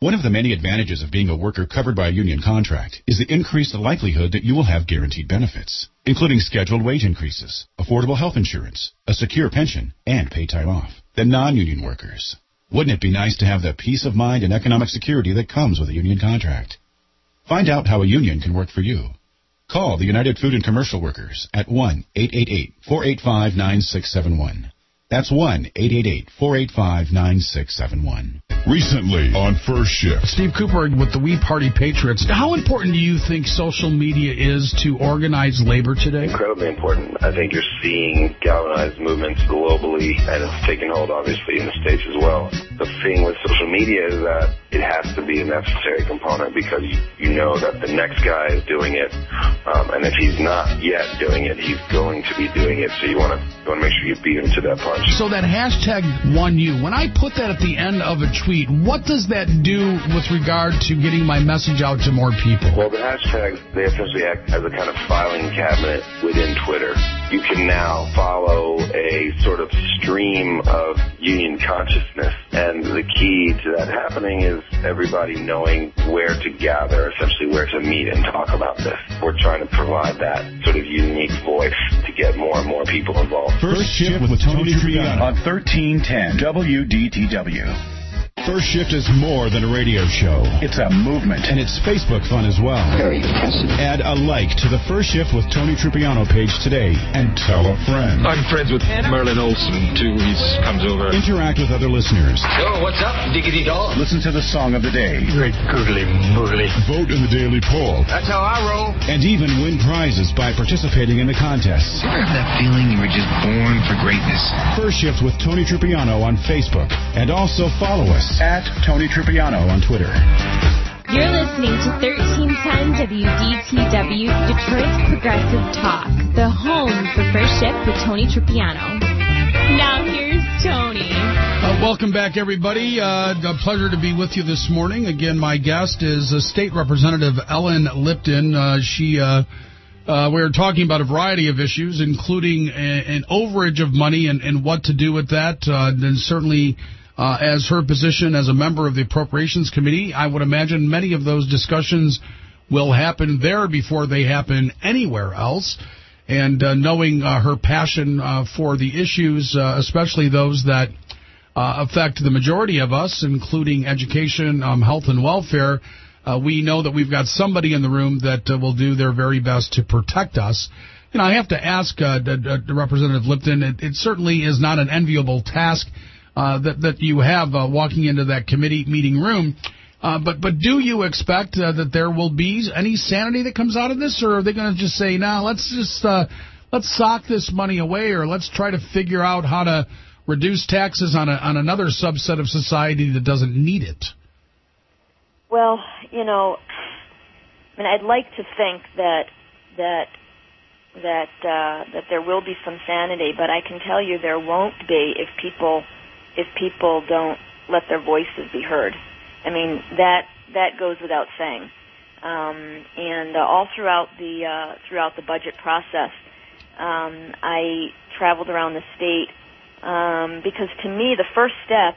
One of the many advantages of being a worker covered by a union contract is the increased likelihood that you will have guaranteed benefits, including scheduled wage increases, affordable health insurance, a secure pension, and paid time off, than non-union workers. Wouldn't it be nice to have the peace of mind and economic security that comes with a union contract? Find out how a union can work for you. Call the United Food and Commercial Workers at 1-888-485-9671. That's 1-888-485-9671. Recently on First Shift. Steve Cooper with the We Party Patriots. How important do you think social media is to organize labor today? Incredibly important. I think you're seeing galvanized movements globally, and it's taken hold, obviously, in the States as well. The thing with social media is that it has to be a necessary component because you know that the next guy is doing it, and if he's not yet doing it, he's going to be doing it, so you want to make sure you beat him to that punch. So that hashtag #OneYou, when I put that at the end of a tweet, what does that do with regard to getting my message out to more people? Well, the hashtags, they essentially act as a kind of filing cabinet within Twitter. You can now follow a sort of stream of union consciousness, and the key to that happening is everybody knowing where to gather, essentially where to meet and talk about this. We're trying to provide that sort of unique voice to get more and more people involved. First Shift with Tony Tripiano on 1310 WDTW. First Shift is more than a radio show. It's a movement. And it's Facebook fun as well. Very impressive. Add a like to the First Shift with Tony Tripiano page today and tell a friend. I'm friends with Merlin Olsen, too. He comes over. Interact with other listeners. So, what's up, diggity dog? Listen to the song of the day. Great googly moogly. Vote in the daily poll. That's how I roll. And even win prizes by participating in the contests. You ever have that feeling you were just born for greatness? First Shift with Tony Tripiano on Facebook. And also follow us at Tony Tripiano on Twitter. You're listening to 1310 WDTW, Detroit's Progressive Talk, the home for First Shift with Tony Tripiano. Now here's Tony. Welcome back, everybody. A pleasure to be with you this morning. Again, my guest is State Representative Ellen Lipton. We're talking about a variety of issues, including an overage of money and what to do with that. Then certainly, as her position as a member of the Appropriations Committee, I would imagine many of those discussions will happen there before they happen anywhere else. And knowing her passion for the issues, especially those that affect the majority of us, including education, health, and welfare, we know that we've got somebody in the room that will do their very best to protect us. You know, I have to ask Representative Lipton, it certainly is not an enviable task that you have walking into that committee meeting room. But do you expect that there will be any sanity that comes out of this, or are they going to just say, "No, let's sock this money away, or let's try to figure out how to reduce taxes on another subset of society that doesn't need it"? Well, you know, I mean, I'd like to think that there will be some sanity, but I can tell you there won't be if people don't let their voices be heard. I mean, that goes without saying. And all throughout the budget process, I traveled around the state because to me the first step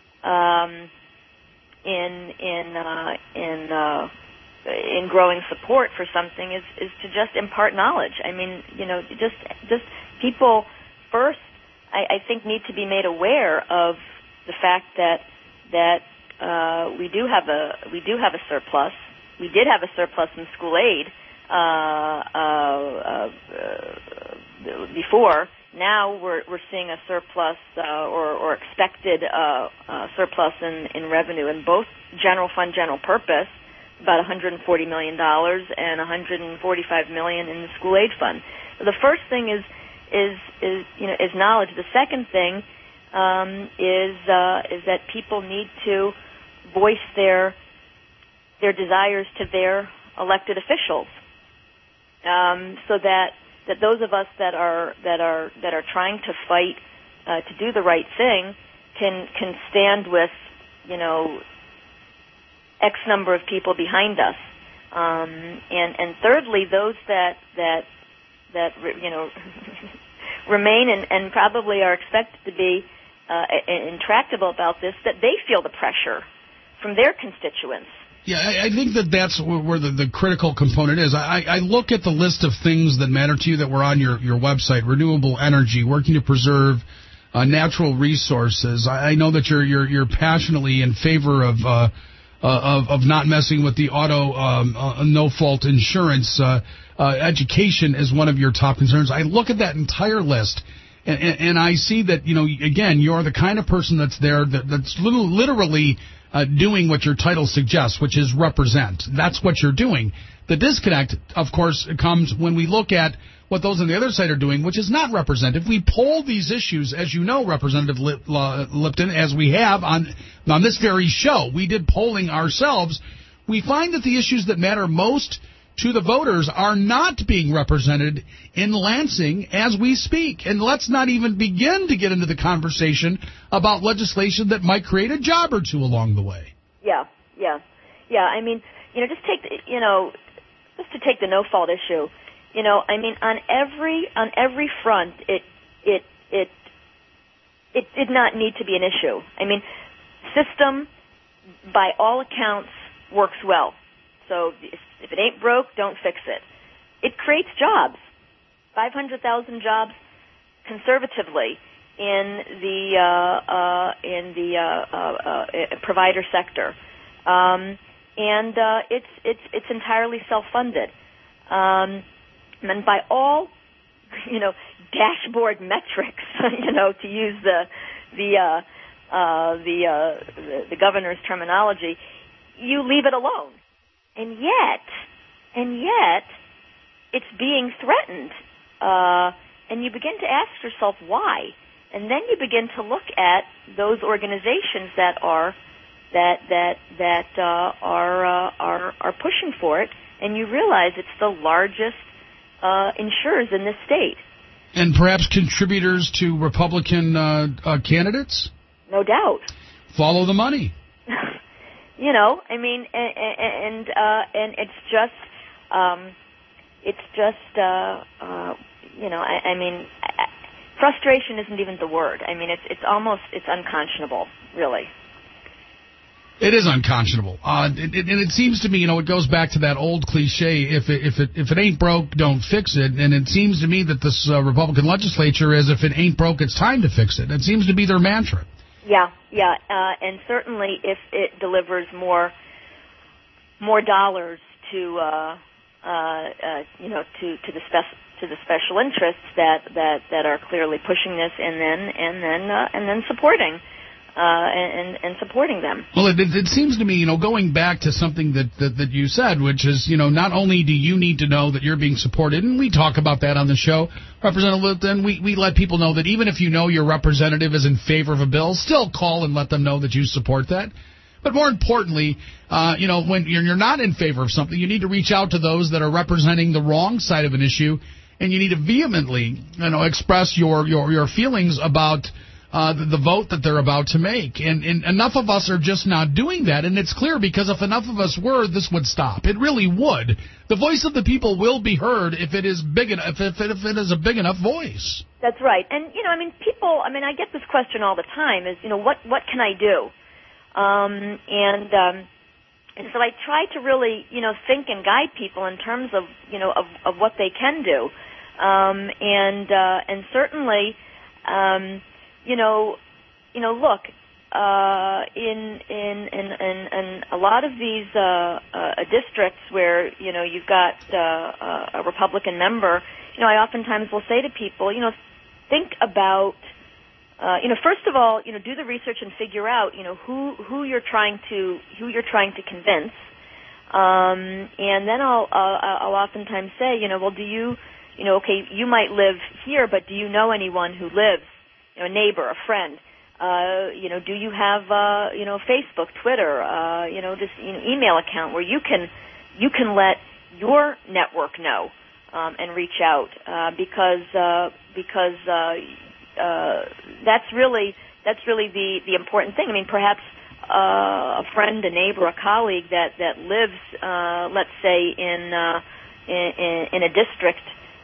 in growing support for something is to just impart knowledge. I mean, you know, just people first, I think, need to be made aware of the fact that we do have a surplus. We did have a surplus in school aid before. Now we're seeing a surplus or expected surplus in revenue in both general fund, general purpose, about $140 million, and $145 million in the school aid fund. The first thing is knowledge. The second thing is that people need to voice their desires to their elected officials, so that those of us that are trying to fight to do the right thing can stand with, you know, X number of people behind us, and thirdly, those that you know remain and probably are expected to be intractable about this, that they feel the pressure their constituents. Yeah, I think that's where the critical component is. I look at the list of things that matter to you that were on your website: renewable energy, working to preserve natural resources. I know that you're passionately in favor of not messing with the auto no fault insurance. Education is one of your top concerns. I look at that entire list. And I see that, again, you're the kind of person that's there that's literally doing what your title suggests, which is represent. That's what you're doing. The disconnect, of course, comes when we look at what those on the other side are doing, which is not represent. If we poll these issues, as you know, Representative Lipton, as we have on this very show, we did polling ourselves, we find that the issues that matter most to the voters are not being represented in Lansing as we speak. And let's not even begin to get into the conversation about legislation that might create a job or two along the way. Yeah. I mean, just to take the no-fault issue, I mean, on every front, it did not need to be an issue. I mean, system, by all accounts, works well. So if it ain't broke, don't fix it. It creates jobs, 500,000 jobs conservatively in the provider sector, and it's entirely self-funded. And by all dashboard metrics, to use the governor's terminology, you leave it alone. And yet, it's being threatened, and you begin to ask yourself why, and then you begin to look at those organizations that are pushing for it, and you realize it's the largest insurers in this state, and perhaps contributors to Republican candidates. No doubt. Follow the money. I mean, and it's just, I mean, frustration isn't even the word. I mean, it's unconscionable, really. It is unconscionable, and it seems to me, it goes back to that old cliche: if it ain't broke, don't fix it. And it seems to me that this Republican legislature is, if it ain't broke, it's time to fix it. It seems to be their mantra. Yeah, and certainly if it delivers more dollars to the special interests that are clearly pushing this, and then supporting supporting them. Well, it seems to me, going back to something that you said, which is, not only do you need to know that you're being supported, and we talk about that on the show, Representative Lipton, we let people know that even if you know your representative is in favor of a bill, still call and let them know that you support that. But more importantly, when you're not in favor of something, you need to reach out to those that are representing the wrong side of an issue, and you need to vehemently, express your feelings about the vote that they're about to make. And enough of us are just not doing that, and it's clear, because if enough of us were, this would stop. It really would. The voice of the people will be heard if it is big enough, if it is a big enough voice. That's right. And, people, I get this question all the time, is, what can I do? And so I try to really, think and guide people in terms of, of what they can do. And certainly, look, in a lot of these districts where you've got a Republican member, I oftentimes will say to people, think about, first of all, do the research and figure out, who you're trying to convince, and then I'll oftentimes say, well, do you, okay, you might live here, but do you know anyone who lives? A neighbor, a friend, do you have, Facebook, Twitter, this email account where you can let your network know, and reach out, because that's really the important thing. I mean, perhaps, a friend, a neighbor, a colleague that lives, let's say in a district,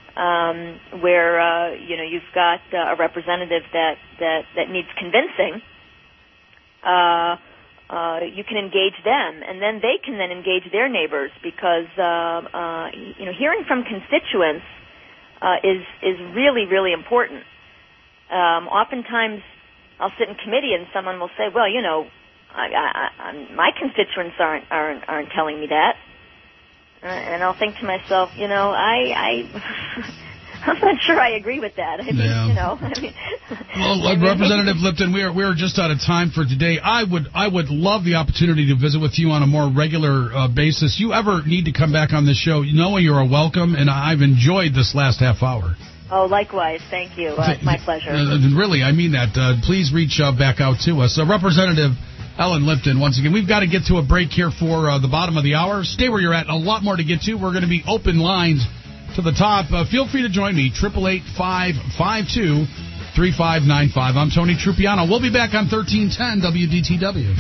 where you've got a representative that needs convincing, you can engage them, and then they can then engage their neighbors, because hearing from constituents is really, really important. Oftentimes, I'll sit in committee and someone will say, "Well, my constituents aren't telling me that," and I'll think to myself, I'm not sure I agree with that. Well, Representative Lipton, we are just out of time for today. I would love the opportunity to visit with you on a more regular basis. You ever need to come back on the show, knowing you're welcome, and I've enjoyed this last half hour. Oh, likewise. Thank you. My pleasure. Really, I mean that. Please reach back out to us. Representative Ellen Lipton, once again, we've got to get to a break here for the bottom of the hour. Stay where you're at. A lot more to get to. We're going to be open lines to the top. Feel free to join me, 888-552-3595. I'm Tony Trupiano. We'll be back on 1310 WDTW.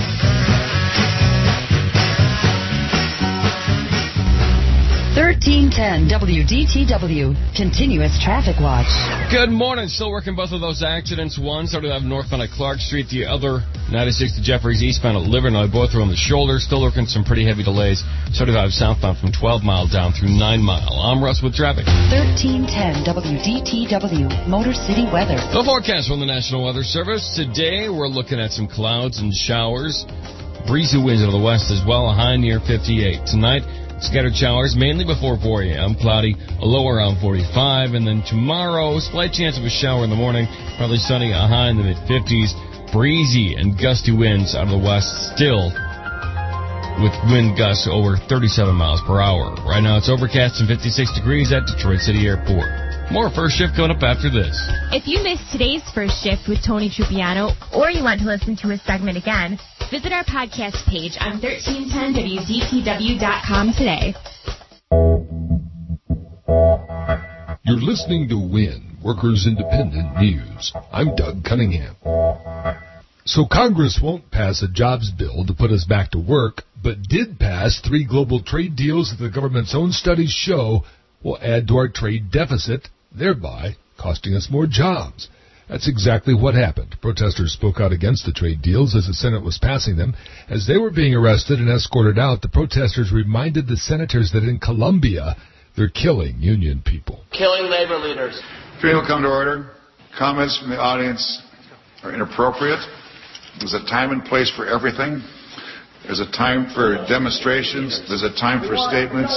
1310 WDTW, continuous traffic watch. Good morning. Still working both of those accidents. One started out northbound at Clark Street. The other, 96 to Jeffries, eastbound at Livernois. Both are on the shoulder. Still working some pretty heavy delays. Started out southbound from 12 Mile down through 9 Mile. I'm Russ with traffic. 1310 WDTW, Motor City weather. The forecast from the National Weather Service. Today, we're looking at some clouds and showers. Breezy winds out of the west as well, a high near 58. Tonight, scattered showers, mainly before 4 a.m. Cloudy, a low around 45. And then tomorrow, slight chance of a shower in the morning. Probably sunny, a high in the mid-50s. Breezy and gusty winds out of the west still, with wind gusts over 37 miles per hour. Right now, it's overcast and 56 degrees at Detroit City Airport. More First Shift coming up after this. If you missed today's First Shift with Tony Trupiano, or you want to listen to his segment again, visit our podcast page on 1310WDTW.com today. You're listening to WIN, Workers Independent News. I'm Doug Cunningham. So Congress won't pass a jobs bill to put us back to work, but did pass 3 global trade deals that the government's own studies show will add to our trade deficit, thereby costing us more jobs. That's exactly what happened. Protesters spoke out against the trade deals as the Senate was passing them. As they were being arrested and escorted out, the protesters reminded the senators that in Colombia, they're killing union people. Killing labor leaders. Hearing will come to order. Comments from the audience are inappropriate. There's a time and place for everything. There's a time for demonstrations. There's a time for statements.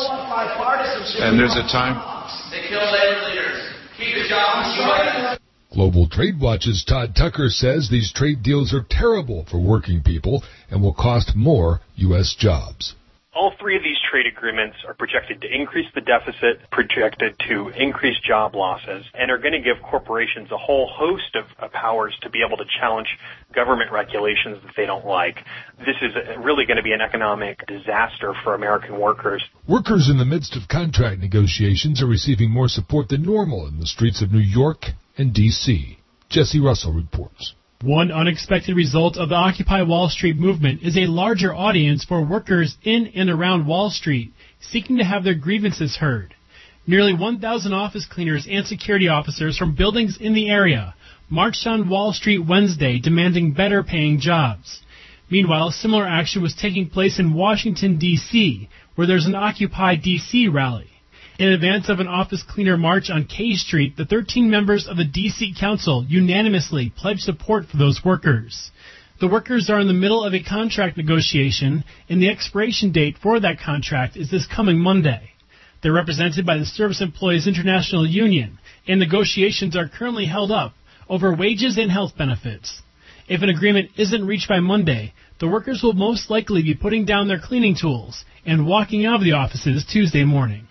And there's a time. They kill labor leaders. Keep the jobs. Global Trade Watch's Todd Tucker says these trade deals are terrible for working people and will cost more U.S. jobs. All 3 of these trade agreements are projected to increase the deficit, projected to increase job losses, and are going to give corporations a whole host of powers to be able to challenge government regulations that they don't like. This is really going to be an economic disaster for American workers. Workers in the midst of contract negotiations are receiving more support than normal in the streets of New York and D.C. Jesse Russell reports. One unexpected result of the Occupy Wall Street movement is a larger audience for workers in and around Wall Street seeking to have their grievances heard. Nearly 1,000 office cleaners and security officers from buildings in the area marched on Wall Street Wednesday demanding better paying jobs. Meanwhile, similar action was taking place in Washington, D.C., where there's an Occupy D.C. rally. In advance of an office cleaner march on K Street, the 13 members of the D.C. Council unanimously pledged support for those workers. The workers are in the middle of a contract negotiation, and the expiration date for that contract is this coming Monday. They're represented by the Service Employees International Union, and negotiations are currently held up over wages and health benefits. If an agreement isn't reached by Monday, the workers will most likely be putting down their cleaning tools and walking out of the offices Tuesday morning.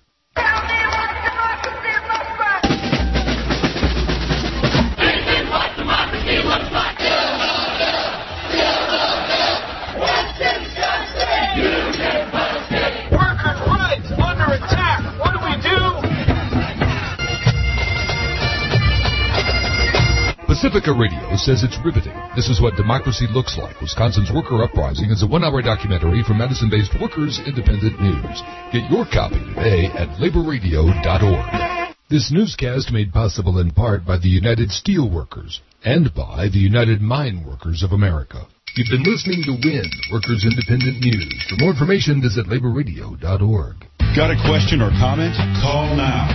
Pacifica Radio says it's riveting. This is what democracy looks like. Wisconsin's Worker Uprising is a 1-hour documentary from Madison-based Workers Independent News. Get your copy today at laborradio.org. This newscast made possible in part by the United Steelworkers and by the United Mine Workers of America. You've been listening to WIN, Workers Independent News. For more information, visit laborradio.org. Got a question or comment? Call now.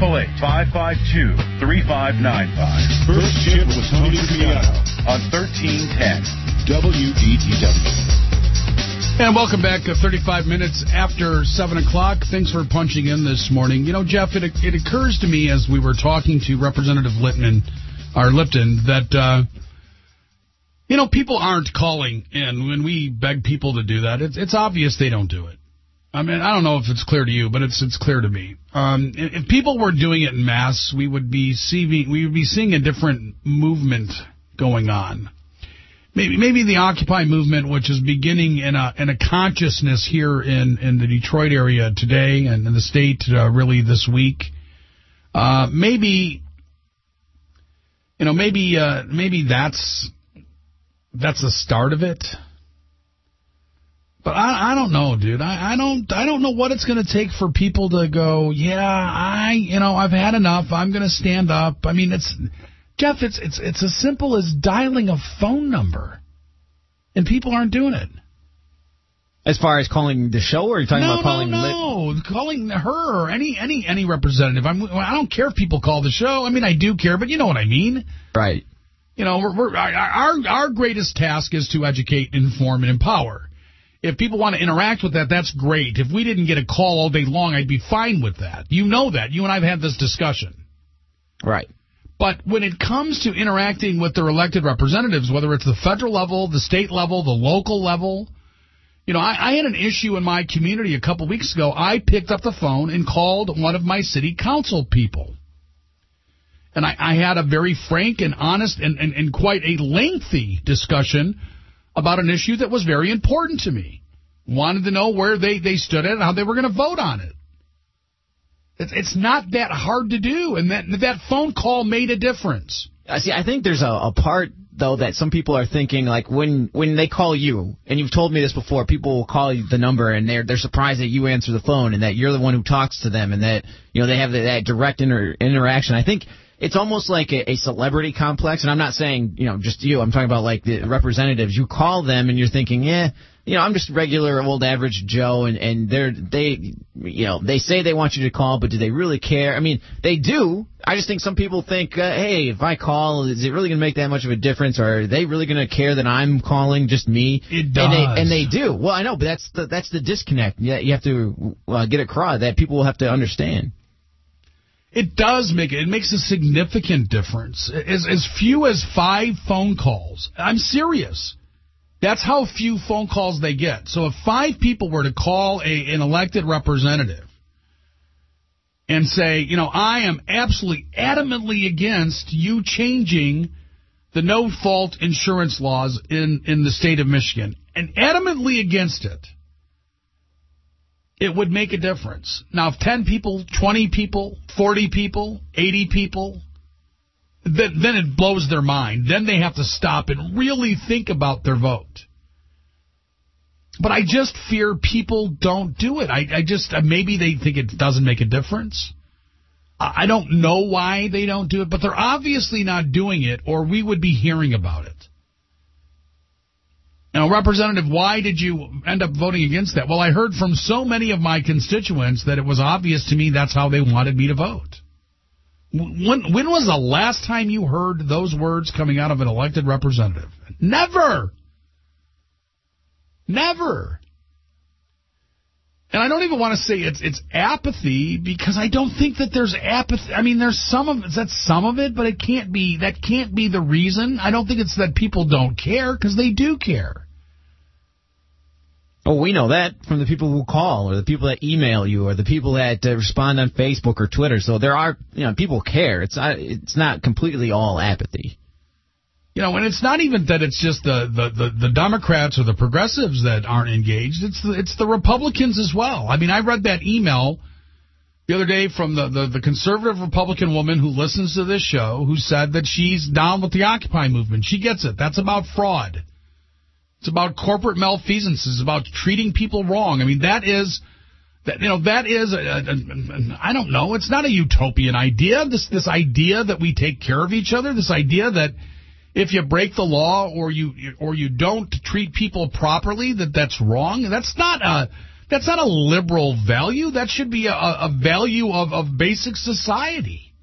888-552-3595. First Shift with Tony Tripiano on 1310. WDTW. And welcome back. 35 minutes after 7 o'clock. Thanks for punching in this morning. You know, Jeff, it occurs to me as we were talking to Representative Lipton that, you know, people aren't calling in when we beg people to do that. It's obvious they don't do it. I mean, I don't know if it's clear to you, but it's clear to me. If people were doing it in mass, we would be seeing a different movement going on. Maybe the Occupy movement, which is beginning in a consciousness here in the Detroit area today and in the state really this week. Maybe that's the start of it. But I don't know, dude. I don't know what it's going to take for people to go, I've had enough. I'm going to stand up. I mean, Jeff, it's as simple as dialing a phone number, and people aren't doing it. As far as calling the show, or are you talking about calling? No, calling her or any representative. I don't care if people call the show. I mean, I do care, but you know what I mean, right? You know, our greatest task is to educate, inform, and empower. If people want to interact with that, that's great. If we didn't get a call all day long, I'd be fine with that. You know that. You and I have had this discussion. Right. But when it comes to interacting with their elected representatives, whether it's the federal level, the state level, the local level, you know, I had an issue in my community a couple weeks ago. I picked up the phone and called one of my city council people. And I had a very frank and honest and quite a lengthy discussion about an issue that was very important to me. Wanted to know where they stood at and how they were going to vote on it. It's not that hard to do, and that phone call made a difference. See, I think there's a part, though, that some people are thinking, like, when they call you, and you've told me this before, people will call you the number, and they're surprised that you answer the phone, and that you're the one who talks to them, and that, you know, they have that direct interaction. I think it's almost like a celebrity complex, and I'm not saying, you know, just you. I'm talking about, like, the representatives. You call them, and you're thinking, you know, I'm just regular old average Joe, and they say they want you to call, but do they really care? I mean, they do. I just think some people think, hey, if I call, is it really going to make that much of a difference, or are they really going to care that I'm calling just me? It does. And they do. Well, I know, but that's the disconnect. Yeah, you have to get across that people will have to understand. It does it makes a significant difference. As few as 5 phone calls. I'm serious. That's how few phone calls they get. So if 5 people were to call an elected representative and say, you know, I am absolutely adamantly against you changing the no-fault insurance laws in the state of Michigan, and adamantly against it, it would make a difference. Now, if 10 people, 20 people, 40 people, 80 people, then it blows their mind. Then they have to stop and really think about their vote. But I just fear people don't do it. I just maybe they think it doesn't make a difference. I don't know why they don't do it, but they're obviously not doing it, or we would be hearing about it. Now, Representative, why did you end up voting against that? Well, I heard from so many of my constituents that it was obvious to me that's how they wanted me to vote. When was the last time you heard those words coming out of an elected representative? Never. Never. And I don't even want to say it's apathy, because I don't think that there's apathy. I mean, there's some of it, but that can't be the reason. I don't think it's that people don't care, because they do care. Oh, we know that from the people who call, or the people that email you, or the people that respond on Facebook or Twitter. So there are, you know, people care. It's not completely all apathy. You know, and it's not even that it's just the Democrats or the progressives that aren't engaged. It's the Republicans as well. I mean, I read that email the other day from the conservative Republican woman who listens to this show, who said that she's down with the Occupy movement. She gets it. That's about fraud. It's about corporate malfeasance. It's about treating people wrong. I mean, that is I don't know. It's not a utopian idea. This idea that we take care of each other. This idea that if you break the law or you don't treat people properly, that's wrong. That's not a liberal value. That should be a value of basic society.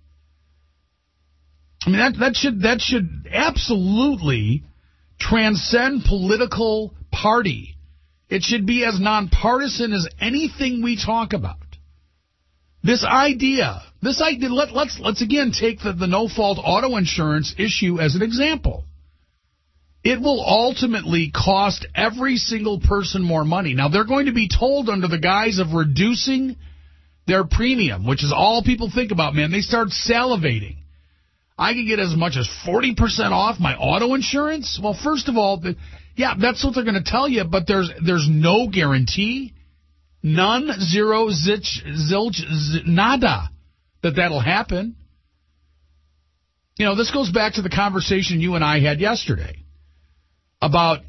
I mean, that should absolutely transcend political party. It should be as nonpartisan as anything we talk about. This idea, let's again take the no-fault auto insurance issue as an example. It will ultimately cost every single person more money. Now, they're going to be told under the guise of reducing their premium, which is all people think about, man. They start salivating. I can get as much as 40% off my auto insurance? Well, first of all, yeah, that's what they're going to tell you, but there's no guarantee. None, zero, zilch, nada that'll happen. You know, this goes back to the conversation you and I had yesterday about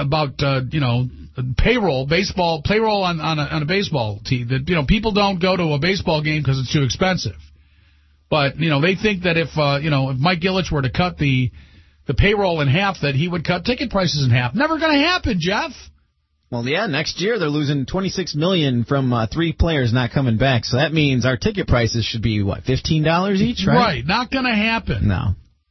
payroll on a baseball team. That, you know, people don't go to a baseball game because it's too expensive. But, you know, they think that if Mike Ilitch were to cut the payroll in half, that he would cut ticket prices in half. Never going to happen, Jeff. Well, yeah, next year they're losing $26 million from 3 players not coming back. So that means our ticket prices should be, what, $15 each, right? Right, not going to happen. No.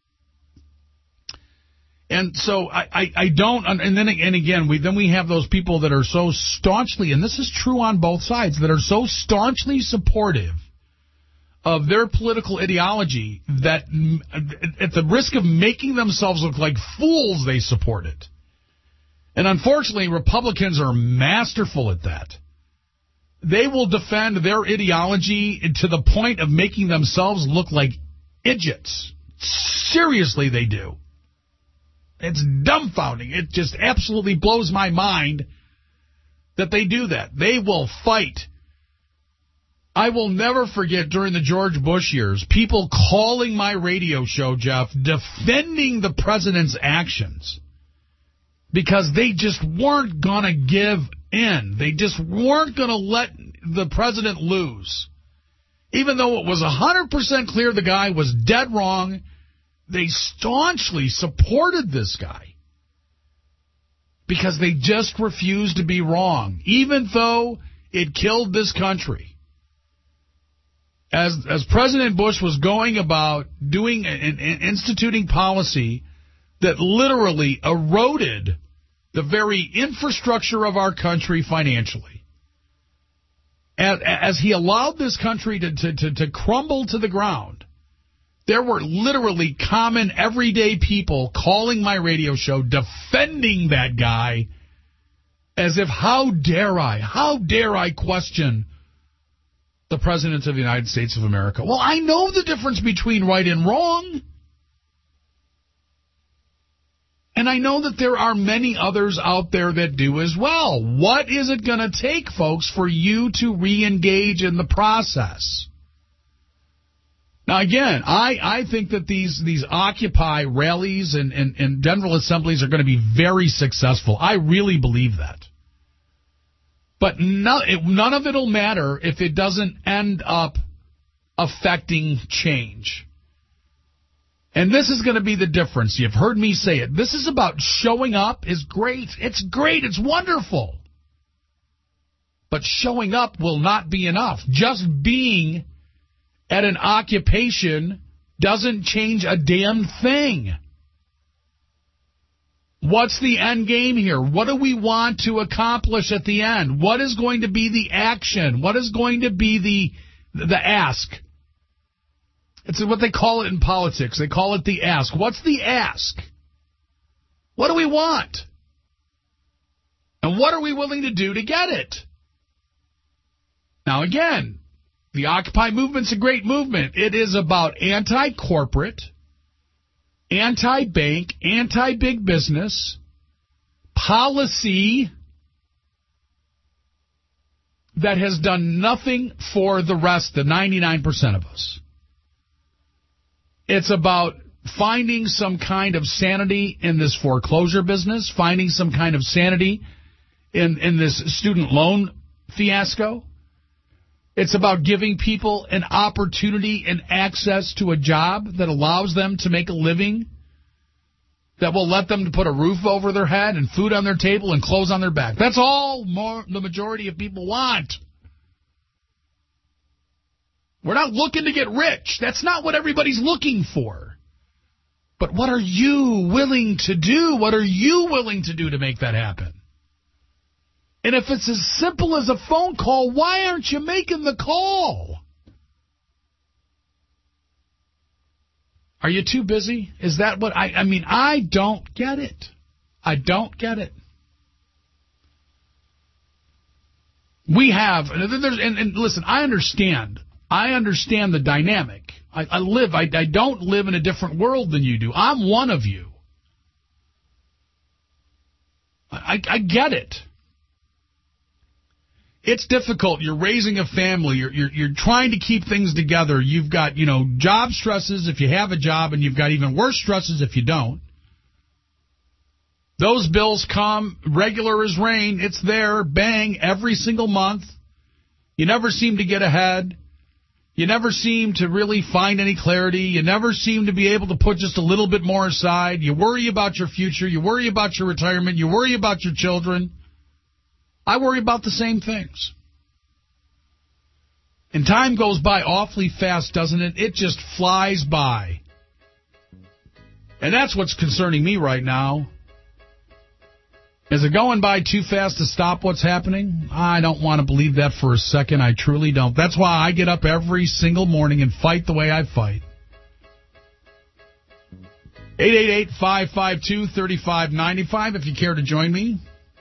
And so I don't, and again, we have those people that are so staunchly, and this is true on both sides, that are so staunchly supportive of their political ideology that at the risk of making themselves look like fools, they support it. And unfortunately, Republicans are masterful at that. They will defend their ideology to the point of making themselves look like idiots. Seriously, they do. It's dumbfounding. It just absolutely blows my mind that they do that. They will fight. I will never forget during the George Bush years, people calling my radio show, Jeff, defending the president's actions. Because they just weren't going to give in. They just weren't going to let the president lose. Even though it was 100% clear the guy was dead wrong, they staunchly supported this guy. Because they just refused to be wrong, even though it killed this country. As President Bush was going about doing and instituting policy that literally eroded the very infrastructure of our country financially. As he allowed this country to crumble to the ground, there were literally common, everyday people calling my radio show, defending that guy, as if, how dare I question the President of the United States of America? Well, I know the difference between right and wrong. And I know that there are many others out there that do as well. What is it going to take, folks, for you to re-engage in the process? Now, again, I think that these Occupy rallies and general assemblies are going to be very successful. I really believe that. But none of it will matter if it doesn't end up affecting change. And this is going to be the difference. You've heard me say it. This is about showing up is great. It's great. It's wonderful. But showing up will not be enough. Just being at an occupation doesn't change a damn thing. What's the end game here? What do we want to accomplish at the end? What is going to be the action? What is going to be the ask? It's what they call it in politics. They call it the ask. What's the ask? What do we want? And what are we willing to do to get it? Now, again, the Occupy movement's a great movement. It is about anti-corporate, anti-bank, anti-big business, policy that has done nothing for the rest, the 99% of us. It's about finding some kind of sanity in this foreclosure business, finding some kind of sanity in this student loan fiasco. It's about giving people an opportunity and access to a job that allows them to make a living that will let them put a roof over their head and food on their table and clothes on their back. That's all the majority of people want. We're not looking to get rich. That's not what everybody's looking for. But what are you willing to do? What are you willing to do to make that happen? And if it's as simple as a phone call, why aren't you making the call? Are you too busy? Is that what I mean, I don't get it. I don't get it. We have, and listen, I understand the dynamic. I don't live in a different world than you do. I'm one of you. I get it. It's difficult. You're raising a family. You're trying to keep things together. You've got, job stresses if you have a job, and you've got even worse stresses if you don't. Those bills come regular as rain. It's there, bang, every single month. You never seem to get ahead. You never seem to really find any clarity. You never seem to be able to put just a little bit more aside. You worry about your future. You worry about your retirement. You worry about your children. I worry about the same things. And time goes by awfully fast, doesn't it? It just flies by. And that's what's concerning me right now. Is it going by too fast to stop what's happening? I don't want to believe that for a second. I truly don't. That's why I get up every single morning and fight the way I fight. 888-552-3595 if you care to join me.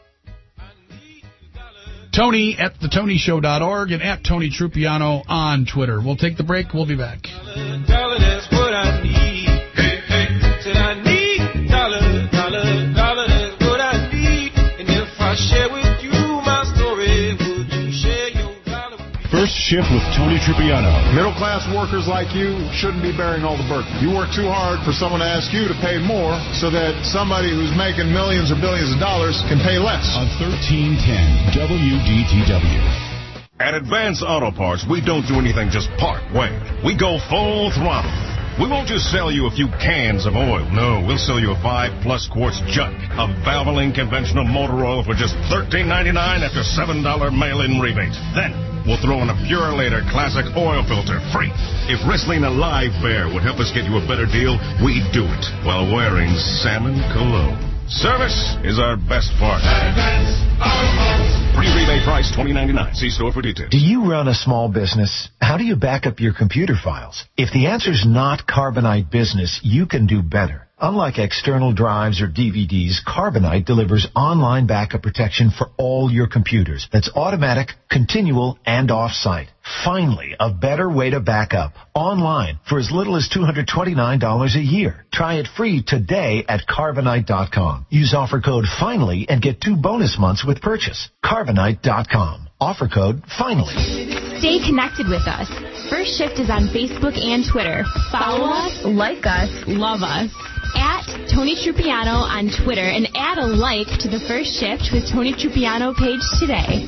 Tony at thetonyshow.org and at Tony Trupiano on Twitter. We'll take the break. We'll be back. Dollar, that's what I need. Hey, hey, said I need dollar, dollar, dollar, that's what I need. And if I share with you my story, would you share your dollar with me? First Shift with Tony Trupiano. Middle-class workers like you shouldn't be bearing all the burden. You work too hard for someone to ask you to pay more so that somebody who's making millions or billions of dollars can pay less. On 1310 WDTW. At Advance Auto Parts, we don't do anything just part way. We go full throttle. We won't just sell you a few cans of oil. No, we'll sell you a 5+ quarts jug of Valvoline conventional motor oil for just $13.99 after $7 mail-in rebate. Then we'll throw in a Purelator Classic oil filter free. If Wrestling a Live Bear would help us get you a better deal, we'd do it while wearing salmon cologne. Service is our best part. Pre-rebate price $20.99. See store for details. Do you run a small business? How do you back up your computer files? If the answer's not Carbonite Business, you can do better. Unlike external drives or DVDs, Carbonite delivers online backup protection for all your computers. That's automatic, continual, and off-site. Finally, a better way to back up. Online for as little as $229 a year. Try it free today at Carbonite.com. Use offer code FINALLY and get 2 bonus months with purchase. Carbonite.com. Offer code FINALLY. Stay connected with us. First Shift is on Facebook and Twitter. Follow us, like us, love us. At Tony Trupiano on Twitter and add a like to the First Shift with Tony Trupiano page today.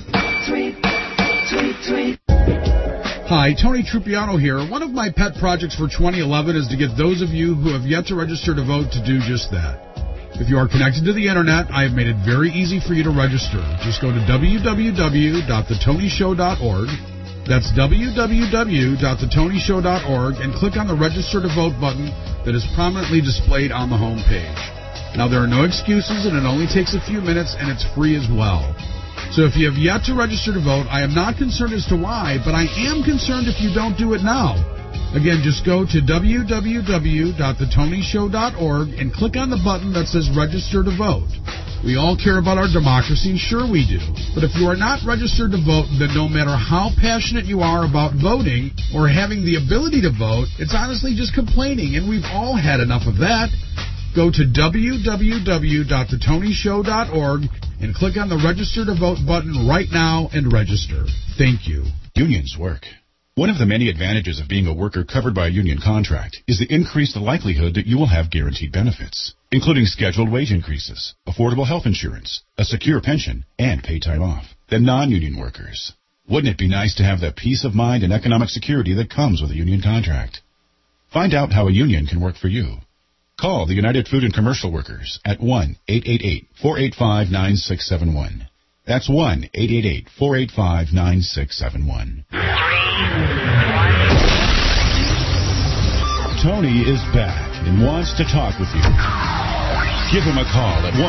Hi, Tony Trupiano here. One of my pet projects for 2011 is to get those of you who have yet to register to vote to do just that. If you are connected to the Internet, I have made it very easy for you to register. Just go to www.thetonyshow.org. That's www.thetonyshow.org and click on the Register to Vote button that is prominently displayed on the home page. Now, there are no excuses, and it only takes a few minutes, and it's free as well. So if you have yet to register to vote, I am not concerned as to why, but I am concerned if you don't do it now. Again, just go to www.thetonyshow.org and click on the button that says Register to Vote. We all care about our democracy, and sure we do. But if you are not registered to vote, then no matter how passionate you are about voting or having the ability to vote, it's honestly just complaining, and we've all had enough of that. Go to www.thetonyshow.org and click on the Register to Vote button right now and register. Thank you. Unions work. One of the many advantages of being a worker covered by a union contract is the increased likelihood that you will have guaranteed benefits, including scheduled wage increases, affordable health insurance, a secure pension, and paid time off, than non-union workers. Wouldn't it be nice to have the peace of mind and economic security that comes with a union contract? Find out how a union can work for you. Call the United Food and Commercial Workers at 1-888-485-9671. That's 1-888-485-9671. Tony is back and wants to talk with you. Give him a call at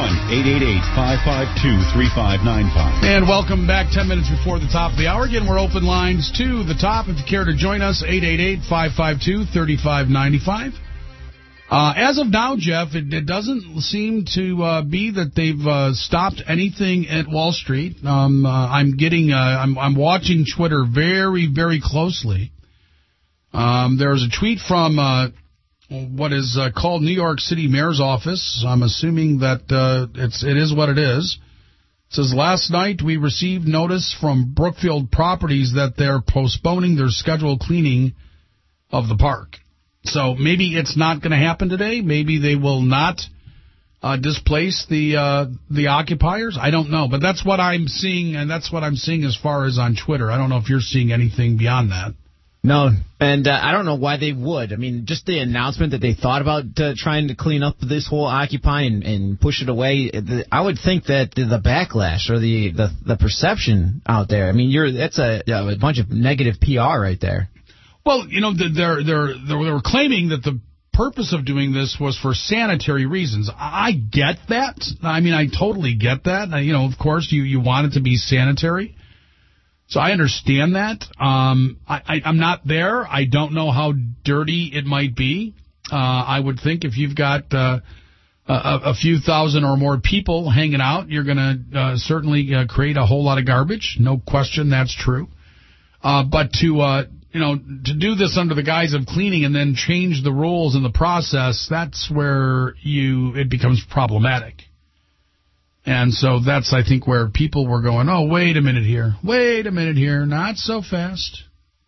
1-888-552-3595. And welcome back 10 minutes before the top of the hour. Again, we're open lines to the top. If you care to join us, 888-552-3595. As of now, Jeff, it doesn't seem to be that they've stopped anything at Wall Street. I'm watching Twitter very, very closely. There's a tweet from what is called New York City Mayor's office. I'm assuming that it is what it is. It says, last night we received notice from Brookfield Properties that they're postponing their scheduled cleaning of the park. So maybe it's not going to happen today. Maybe they will not displace the occupiers. I don't know. But that's what I'm seeing, and that's what I'm seeing as far as on Twitter. I don't know if you're seeing anything beyond that. No, and I don't know why they would. I mean, just the announcement that they thought about trying to clean up this whole Occupy and push it away, I would think that the backlash or the perception out there, I mean, that's a bunch of negative PR right there. Well, you know, they were claiming that the purpose of doing this was for sanitary reasons. I get that. I mean, I totally get that. You know, of course, you want it to be sanitary. So I understand that. I'm not there. I don't know how dirty it might be. I would think if you've got a few thousand or more people hanging out, you're going to certainly create a whole lot of garbage. No question, that's true. But to do this under the guise of cleaning and then change the rules in the process, that's where it becomes problematic. And so that's, I think, where people were going, oh, wait a minute here, not so fast.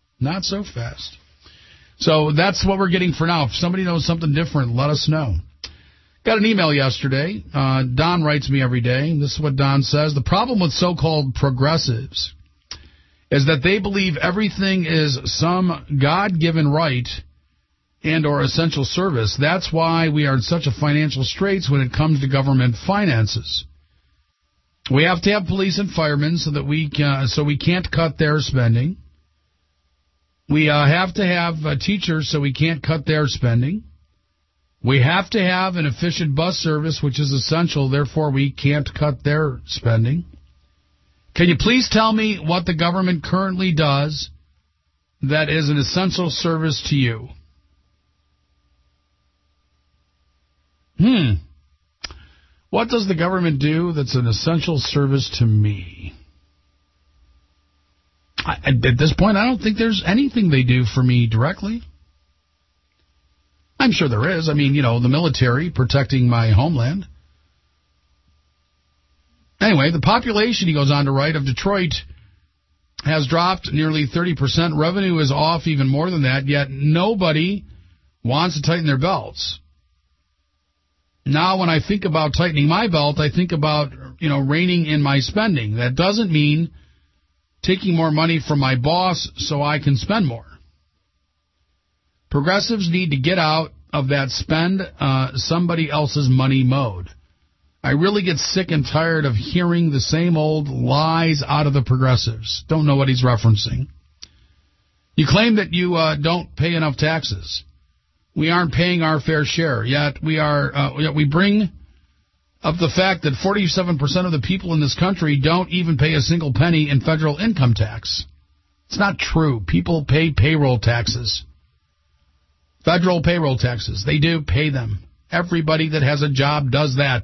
So that's what we're getting for now. If somebody knows something different, let us know. Got an email yesterday. Don writes me every day. This is what Don says. The problem with so-called progressives is that they believe everything is some God-given right and or essential service. That's why we are in such a financial straits when it comes to government finances. We have to have police and firemen so we can't cut their spending. We have to have teachers so we can't cut their spending. We have to have an efficient bus service, which is essential, therefore we can't cut their spending. Can you please tell me what the government currently does that is an essential service to you? What does the government do that's an essential service to me? At this point, I don't think there's anything they do for me directly. I'm sure there is. I mean, you know, the military protecting my homeland. Anyway, the population, he goes on to write, of Detroit has dropped nearly 30%. Revenue is off even more than that, yet nobody wants to tighten their belts. Now, when I think about tightening my belt, I think about, reining in my spending. That doesn't mean taking more money from my boss so I can spend more. Progressives need to get out of that spend somebody else's money mode. I really get sick and tired of hearing the same old lies out of the progressives. Don't know what he's referencing. You claim that you don't pay enough taxes. We aren't paying our fair share, yet we bring up the fact that 47% of the people in this country don't even pay a single penny in federal income tax. It's not true. People pay payroll taxes. Federal payroll taxes. They do pay them. Everybody that has a job does that.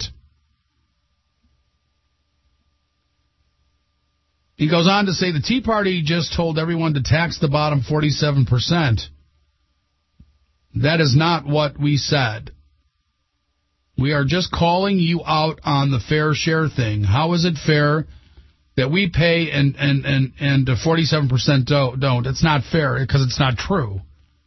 He goes on to say the Tea Party just told everyone to tax the bottom 47%. That is not what we said. We are just calling you out on the fair share thing. How is it fair that we pay and 47% don't? It's not fair because it's not true.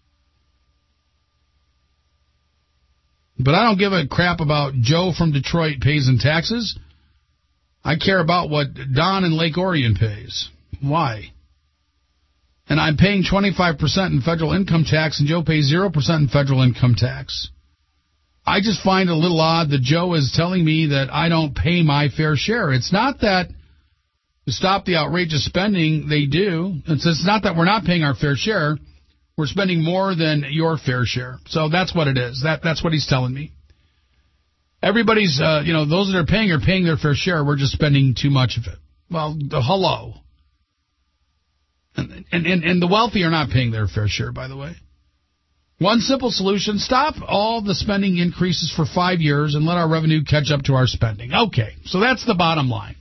But I don't give a crap about Joe from Detroit pays in taxes. I care about what Don in Lake Orion pays. Why? And I'm paying 25% in federal income tax, and Joe pays 0% in federal income tax. I just find it a little odd that Joe is telling me that I don't pay my fair share. It's not that to stop the outrageous spending, they do. It's not that we're not paying our fair share. We're spending more than your fair share. So that's what it is. That's what he's telling me. Everybody's, those that are paying their fair share. We're just spending too much of it. Well, hello. And the wealthy are not paying their fair share, by the way. One simple solution, stop all the spending increases for 5 years and let our revenue catch up to our spending. Okay, so that's the bottom line.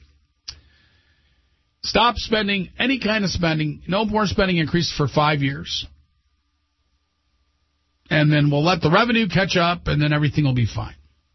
Stop spending any kind of spending, no more spending increases for 5 years. And then we'll let the revenue catch up, and then everything will be fine.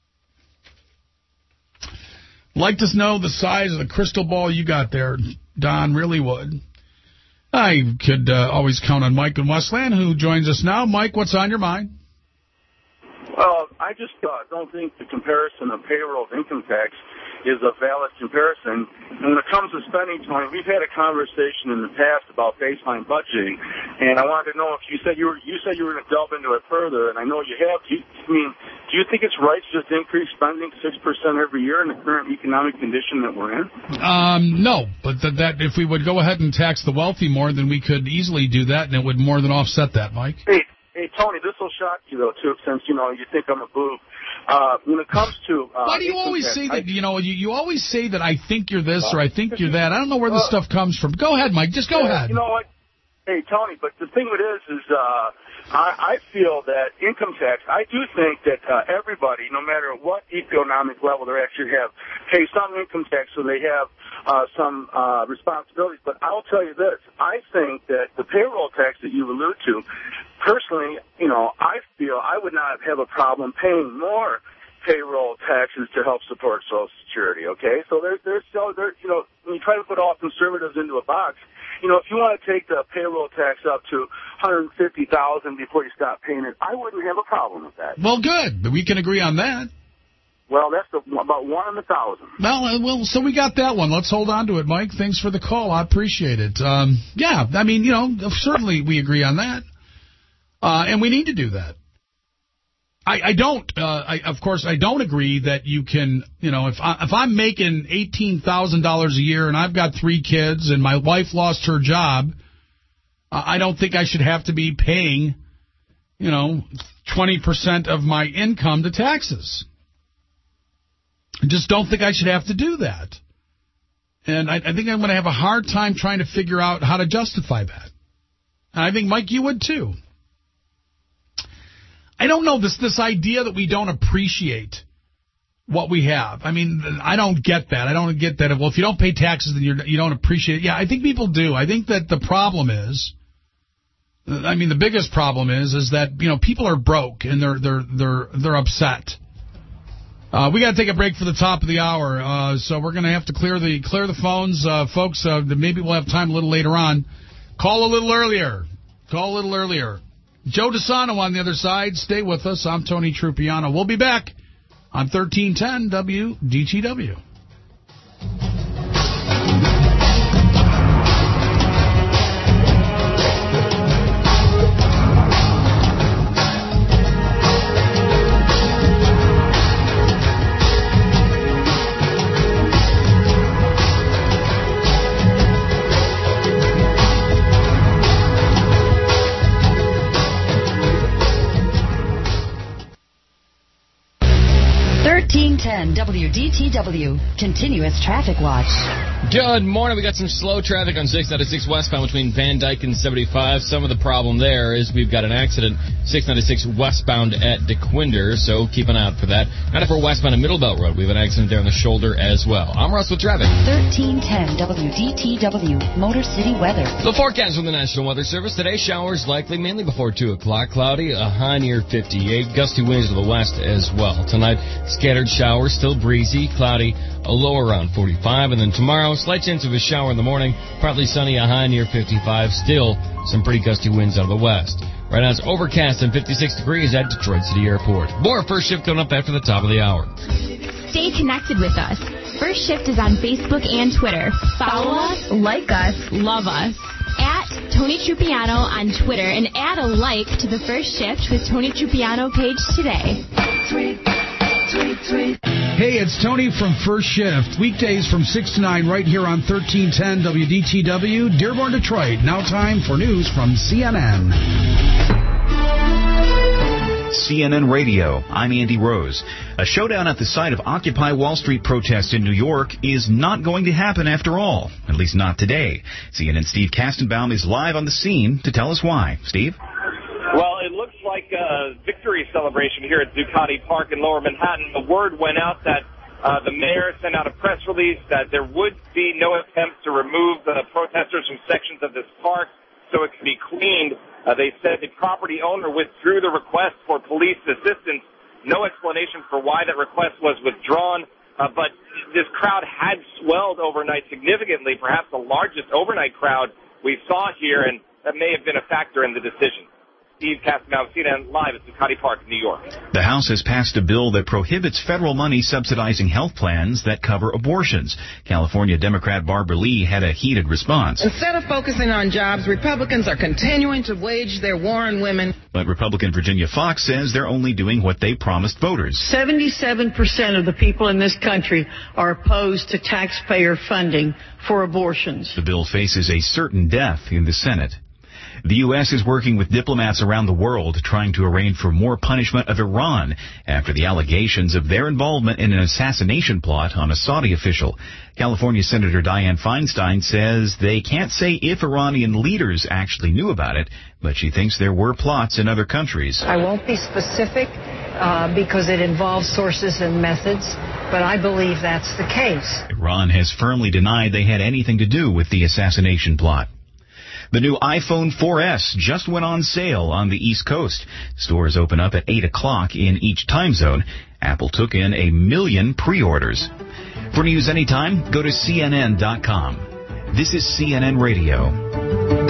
Like to know the size of the crystal ball you got there, Don, really would. I could always count on Mike in Westland, who joins us now. Mike, what's on your mind? Well, I just don't think the comparison of payroll to income tax is a valid comparison. And when it comes to spending, Tony, we've had a conversation in the past about baseline budgeting, and I wanted to know if you said you were going to delve into it further, and I know you have. Do you think it's right to just increase spending 6% every year in the current economic condition that we're in? No, but that if we would go ahead and tax the wealthy more, then we could easily do that, and it would more than offset that, Mike. Hey, Tony, this will shock you, though, too, since, you think I'm a boob. When it comes to... Why do you always say that, you always say that I think you're this or I think you're that. I don't know where this stuff comes from. Go ahead, Mike. Just go ahead. You know what? Hey, Tony, but the thing of it is I feel that income tax, I do think that everybody, no matter what economic level they actually have, pay some income tax so they have some responsibilities. But I'll tell you this. I think that the payroll tax that you allude to, personally, I feel I would not have a problem paying more payroll taxes to help support Social Security, okay? So there's still, when you try to put all conservatives into a box, if you want to take the payroll tax up to $150,000 before you stop paying it, I wouldn't have a problem with that. Well, good. We can agree on that. Well, that's about 1 in 1,000. Well, so we got that one. Let's hold on to it, Mike. Thanks for the call. I appreciate it. Yeah, I mean, certainly we agree on that. And we need to do that. I don't agree that you can, if I'm making $18,000 a year and I've got 3 kids and my wife lost her job, I don't think I should have to be paying, 20% of my income to taxes. I just don't think I should have to do that. And I think I'm going to have a hard time trying to figure out how to justify that. And I think, Mike, you would too. I don't know, this idea that we don't appreciate what we have. I mean, I don't get that. I don't get that. Well, if you don't pay taxes, then you don't appreciate it. Yeah, I think people do. I think that the problem is, the biggest problem is that, people are broke and they're upset. We got to take a break for the top of the hour. So we're going to have to clear the phones, folks. Maybe we'll have time a little later on. Call a little earlier. Joe DeSano on the other side. Stay with us. I'm Tony Trupiano. We'll be back on 1310 WDTW. 1310 WDTW, continuous traffic watch. Good morning. We got some slow traffic on 696 westbound between Van Dyke and 75. Some of the problem there is we've got an accident 696 westbound at DeQuinder, so keep an eye out for that. Not for westbound at Middlebelt Road. We have an accident there on the shoulder as well. I'm Russ with traffic. 1310 WDTW, Motor City weather. The forecast from the National Weather Service today: showers likely mainly before 2 o'clock. Cloudy, a high near 58. Gusty winds to the west as well. Tonight, scattered showers, still breezy, cloudy, a low around 45. And then tomorrow, slight chance of a shower in the morning, partly sunny, a high near 55. Still some pretty gusty winds out of the west. Right now it's overcast and 56 degrees at Detroit City Airport. More First Shift coming up after the top of the hour. Stay connected with us. First Shift is on Facebook and Twitter. Follow us, like us, love us. At Tony Trupiano on Twitter, and add a like to the First Shift with Tony Trupiano page today. Hey, it's Tony from First Shift. Weekdays from 6 to 9 right here on 1310 WDTW, Dearborn, Detroit. Now time for news from CNN. CNN Radio. I'm Andy Rose. A showdown at the site of Occupy Wall Street protests in New York is not going to happen after all, at least not today. CNN's Steve Kastenbaum is live on the scene to tell us why. Steve? Well, it looks like a victory celebration here at Zuccotti Park in Lower Manhattan. The word went out that the mayor sent out a press release that there would be no attempt to remove the protesters from sections of this park so it could be cleaned. They said the property owner withdrew the request for police assistance. No explanation for why that request was withdrawn. But this crowd had swelled overnight significantly, perhaps the largest overnight crowd we saw here, and that may have been a factor in the decision. Steve Kastenbaum, CNN, live at Zuccotti Park, New York. The House has passed a bill that prohibits federal money subsidizing health plans that cover abortions. California Democrat Barbara Lee had a heated response. Instead of focusing on jobs, Republicans are continuing to wage their war on women. But Republican Virginia Fox says they're only doing what they promised voters. 77% of the people in this country are opposed to taxpayer funding for abortions. The bill faces a certain death in the Senate. The U.S. is working with diplomats around the world trying to arrange for more punishment of Iran after the allegations of their involvement in an assassination plot on a Saudi official. California Senator Dianne Feinstein says they can't say if Iranian leaders actually knew about it, but she thinks there were plots in other countries. I won't be specific because it involves sources and methods, but I believe that's the case. Iran has firmly denied they had anything to do with the assassination plot. The new iPhone 4S just went on sale on the East Coast. Stores open up at 8 o'clock in each time zone. Apple took in 1 million pre-orders. For news anytime, go to CNN.com. This is CNN Radio.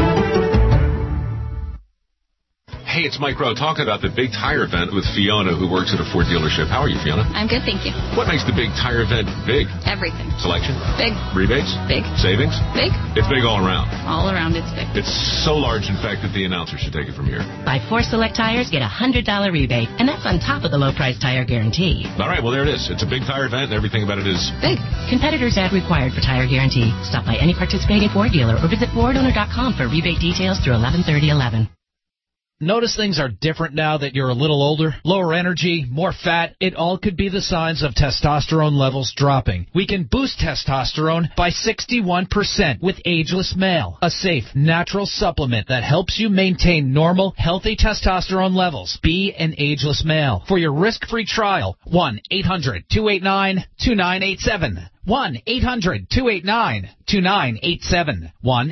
Hey, it's Mike Rowe talking about the Big Tire event with Fiona, who works at a Ford dealership. How are you, Fiona? I'm good, thank you. What makes the Big Tire event big? Everything. Selection? Big. Rebates? Big. Savings? Big. It's big all around. All around, it's big. It's so large, in fact, that the announcer should take it from here. Buy 4 select tires, get a $100 rebate, and that's on top of the low price tire guarantee. All right, well, there it is. It's a Big Tire event, and everything about it is big. Competitors ad required for tire guarantee. Stop by any participating Ford dealer or visit FordOwner.com for rebate details through 11/30/11. Notice things are different now that you're a little older? Lower energy, more fat, it all could be the signs of testosterone levels dropping. We can boost testosterone by 61% with Ageless Male, a safe, natural supplement that helps you maintain normal, healthy testosterone levels. Be an Ageless Male. For your risk-free trial, 1-800-289-2987. 1-800-289-2987.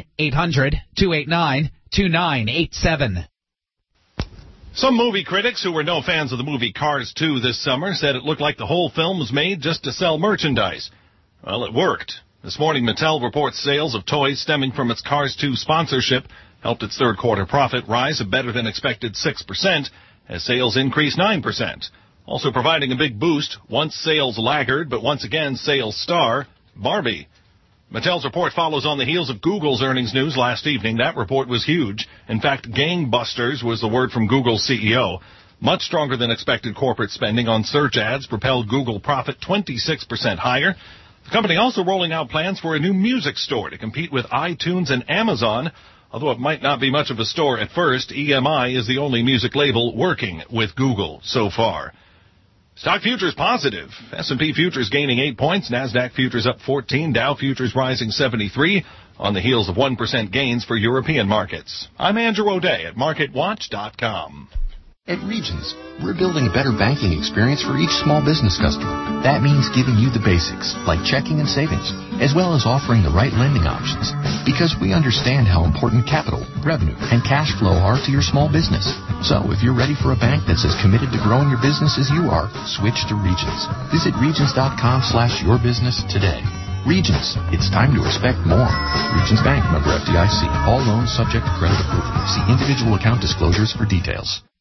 1-800-289-2987. Some movie critics who were no fans of the movie Cars 2 this summer said it looked like the whole film was made just to sell merchandise. Well, it worked. This morning, Mattel reports sales of toys stemming from its Cars 2 sponsorship helped its third-quarter profit rise a better-than-expected 6%, as sales increased 9%. Also providing a big boost, once sales laggard, but once again sales star, Barbie. Mattel's report follows on the heels of Google's earnings news last evening. That report was huge. In fact, gangbusters was the word from Google's CEO. Much stronger than expected corporate spending on search ads propelled Google profit 26% higher. The company also rolling out plans for a new music store to compete with iTunes and Amazon. Although it might not be much of a store at first, EMI is the only music label working with Google so far. Stock futures positive. S&P futures gaining 8 points. NASDAQ futures up 14. Dow futures rising 73 on the heels of 1% gains for European markets. I'm Andrew O'Day at MarketWatch.com. At Regions, we're building a better banking experience for each small business customer. That means giving you the basics, like checking and savings, as well as offering the right lending options. Because we understand how important capital, revenue, and cash flow are to your small business. So if you're ready for a bank that's as committed to growing your business as you are, switch to Regions. Visit Regions.com/yourbusiness today. Regions, it's time to expect more. Regions Bank, member FDIC. All loans subject to credit approval. See individual account disclosures for details.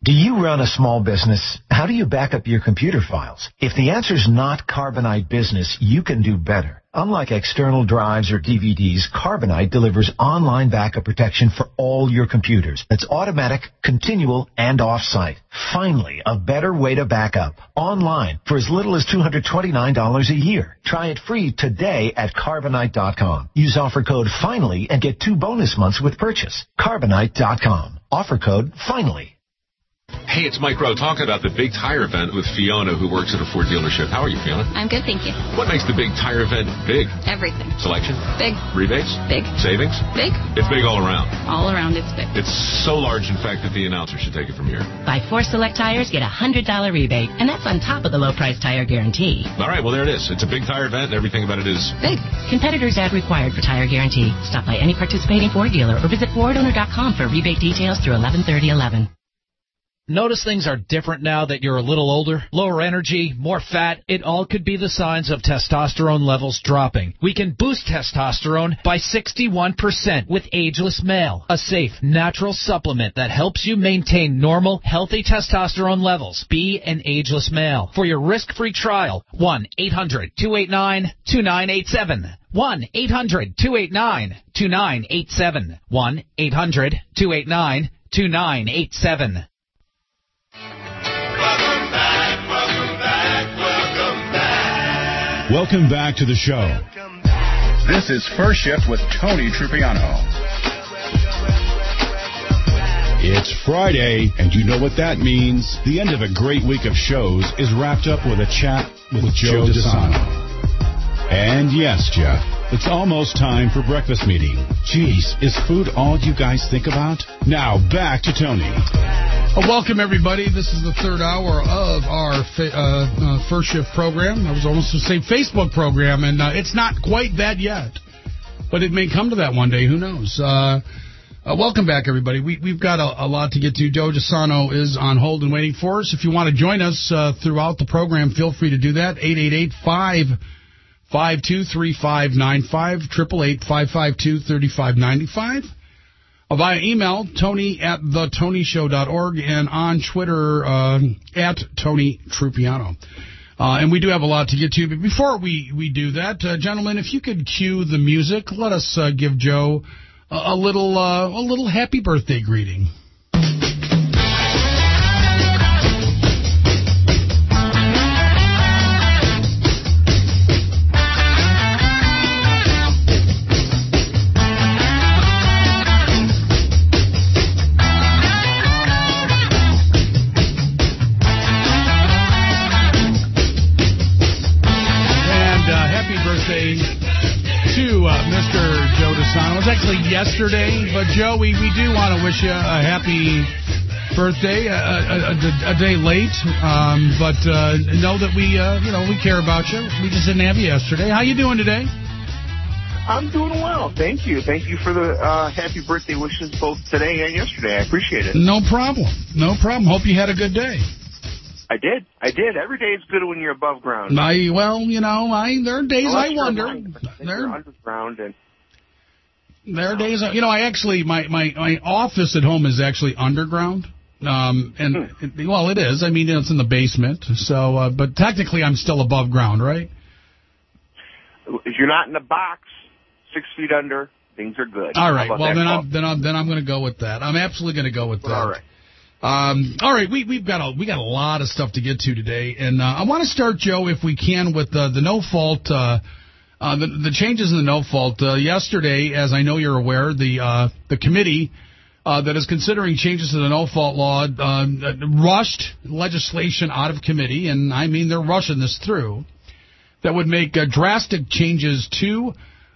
Do you run a small business? How do you back up your computer files? If the answer is not Carbonite Business, you can do better. Unlike external drives or DVDs, Carbonite delivers online backup protection for all your computers. That's automatic, continual, and off-site. Finally, a better way to back up. Online for as little as $229 a year. Try it free today at Carbonite.com. Use offer code FINALLY and get 2 bonus months with purchase. Carbonite.com. Offer code FINALLY. Hey, it's Mike Rowe talking about the Big Tire event with Fiona, who works at a Ford dealership. How are you, Fiona? I'm good, thank you. What makes the Big Tire event big? Everything. Selection? Big. Rebates? Big. Savings? Big. It's big all around. All around, it's big. It's so large, in fact, that the announcer should take it from here. Buy 4 select tires, get a $100 rebate, and that's on top of the low price tire guarantee. All right, well, there it is. It's a Big Tire event, and everything about it is big. Competitors ad required for tire guarantee. Stop by any participating Ford dealer or visit FordOwner.com for rebate details through 11/30/11. Notice things are different now that you're a little older? Lower energy, more fat, it all could be the signs of testosterone levels dropping. We can boost testosterone by 61% with Ageless Male, a safe, natural supplement that helps you maintain normal, healthy testosterone levels. Be an Ageless Male. For your risk-free trial, 1-800-289-2987. 1-800-289-2987. 1-800-289-2987. Welcome back to the show. This is First Shift with Tony Trupiano. It's Friday, and you know what that means. The end of a great week of shows is wrapped up with a chat with Joe DeSano. And yes, Jeff, it's almost time for breakfast meeting. Jeez, is food all you guys think about? Now, back to Tony. Welcome, everybody. This is the third hour of our First Shift program. I was almost going to say Facebook program, and it's not quite that yet. But it may come to that one day. Who knows? Welcome back, everybody. We've got a lot to get to. Joe DeSano is on hold and waiting for us. If you want to join us throughout the program, feel free to do that. 888-552-3595, 888-552-3595. Via email, tony@thetonyshow.org, and on Twitter, at Tony Trupiano. And we do have a lot to get to. But before we do that, gentlemen, if you could cue the music, let us give Joe a little happy birthday greeting. It was actually yesterday, but Joe, we do want to wish you a happy birthday, a day late, but know that we care about you. We just didn't have you yesterday. How you doing today? I'm doing well, thank you. Thank you for the happy birthday wishes both today and yesterday. I appreciate it. No problem. Hope you had a good day. I did. Every day is good when you're above ground. There are days I wonder. They're underground and. There are days, I actually, my office at home is actually underground. It is. I mean, it's in the basement. So, but technically I'm still above ground, right? If you're not in a box 6 feet under, things are good. All right. Well, then I'm going to go with that. I'm absolutely going to go with that. All right. All right. We got a lot of stuff to get to today. And, I want to start, Joe, if we can, with, the no fault, the changes in the no fault. Yesterday, as I know you're aware, the committee that is considering changes to the no fault law rushed legislation out of committee, and I mean they're rushing this through, that would make drastic changes to